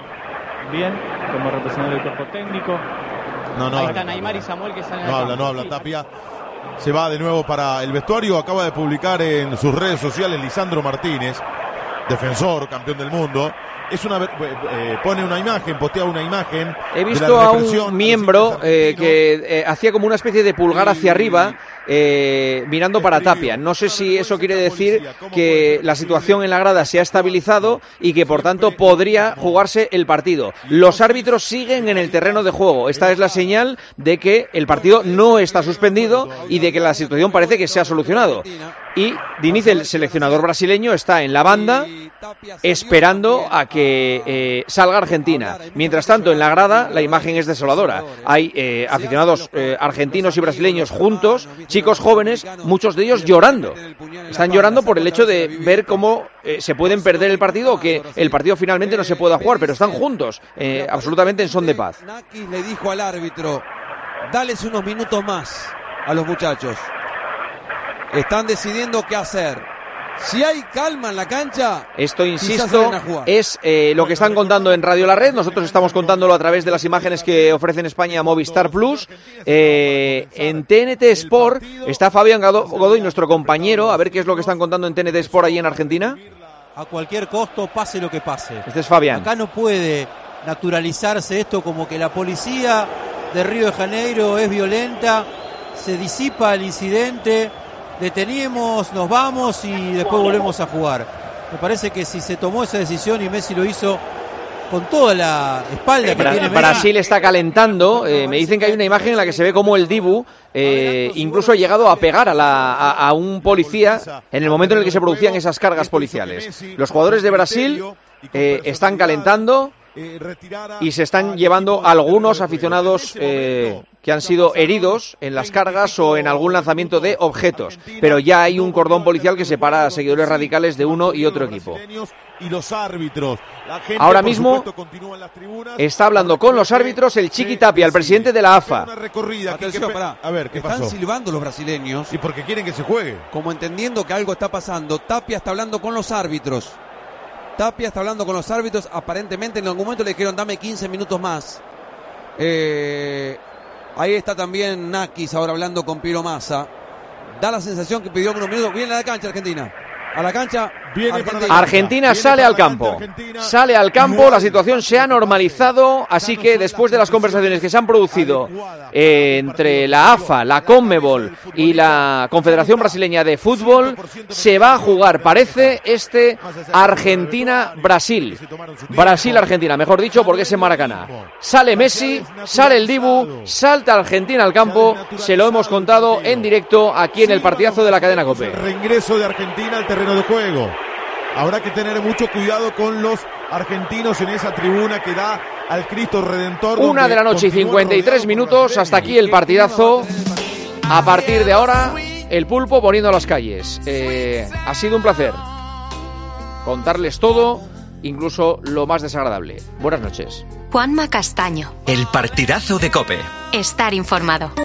Bien, como representante del cuerpo técnico. No, no. Ahí están Aymar y Samuel que salen. No habla, no habla. Tapia se va de nuevo para el vestuario. Acaba de publicar en sus redes sociales Lisandro Martínez, defensor, campeón del mundo. Es una eh, pone una imagen, postea una imagen. He visto a un miembro eh, que eh, hacía como una especie de pulgar hacia arriba, eh, mirando para Tapia. No sé si eso quiere decir que la situación en la grada se ha estabilizado y que por tanto podría jugarse el partido. Los árbitros siguen en el terreno de juego. Esta es la señal de que el partido no está suspendido y de que la situación parece que se ha solucionado. Y Diniz, el seleccionador brasileño, está en la banda esperando a que eh, salga Argentina. Mientras tanto, en la grada la imagen es desoladora. Hay eh, aficionados eh, argentinos y brasileños juntos, chicos jóvenes, muchos de ellos llorando. Están llorando por el hecho de ver cómo eh, se pueden perder el partido o que el partido finalmente no se pueda jugar, pero están juntos, eh, absolutamente en son de paz. Nakis le dijo al árbitro, dales unos minutos más a los muchachos. Están decidiendo qué hacer. Si hay calma en la cancha, esto, insisto, es eh, lo que están contando en Radio La Red. Nosotros estamos contándolo a través de las imágenes que ofrece en España Movistar Plus. Eh, en T N T Sport está Fabián Godoy, nuestro compañero. A ver qué es lo que están contando en T N T Sport allí en Argentina. A cualquier costo, pase lo que pase. Este es Fabián. Acá no puede naturalizarse esto como que la policía de Río de Janeiro es violenta, se disipa el incidente, detenemos, nos vamos y después volvemos a jugar. Me parece que si se tomó esa decisión y Messi lo hizo con toda la espalda que Bra- tiene Messi. Brasil está calentando. Eh, me dicen que hay una imagen en la que se ve como el Dibu eh, incluso ha llegado a pegar a, la, a, a un policía en el momento en el que se producían esas cargas policiales. Los jugadores de Brasil eh, están calentando y se están llevando algunos aficionados eh, que han sido heridos en las cargas o en algún lanzamiento de objetos, pero ya hay un cordón policial que separa a seguidores radicales de uno y otro equipo. Y los árbitros. La gente, ahora mismo está hablando con los árbitros el Chiqui Tapia, el presidente de la A F A. Atención, pará. A ver, ¿qué Están pasó? silbando los brasileños. Y porque quieren que se juegue. Como entendiendo que algo está pasando. Tapia está hablando con los árbitros. Tapia está hablando con los árbitros. Aparentemente en algún momento le dijeron dame quince minutos más. Eh, ahí está también Nakis ahora hablando con Piero Massa. Da la sensación que pidió unos minutos. Viene a la cancha Argentina. A la cancha Argentina sale al campo. Sale al campo, la situación se ha normalizado, así que después de las conversaciones que se han producido eh, entre la A F A, la CONMEBOL y la Confederación Brasileña de Fútbol, se va a jugar, parece, este Argentina-Brasil. Brasil-Argentina, mejor dicho, porque es en Maracaná. Sale Messi, sale el Dibu, salta Argentina al campo, se lo hemos contado en directo aquí en el partidazo de la cadena COPE. Reingreso de Argentina al terreno de juego. Habrá que tener mucho cuidado con los argentinos en esa tribuna que da al Cristo Redentor. Una de la noche y cincuenta y tres minutos, hasta aquí el partidazo. A partir de ahora, el Pulpo poniendo las calles. Eh, ha sido un placer contarles todo, incluso lo más desagradable. Buenas noches. Juanma Castaño. El partidazo de COPE. Estar informado.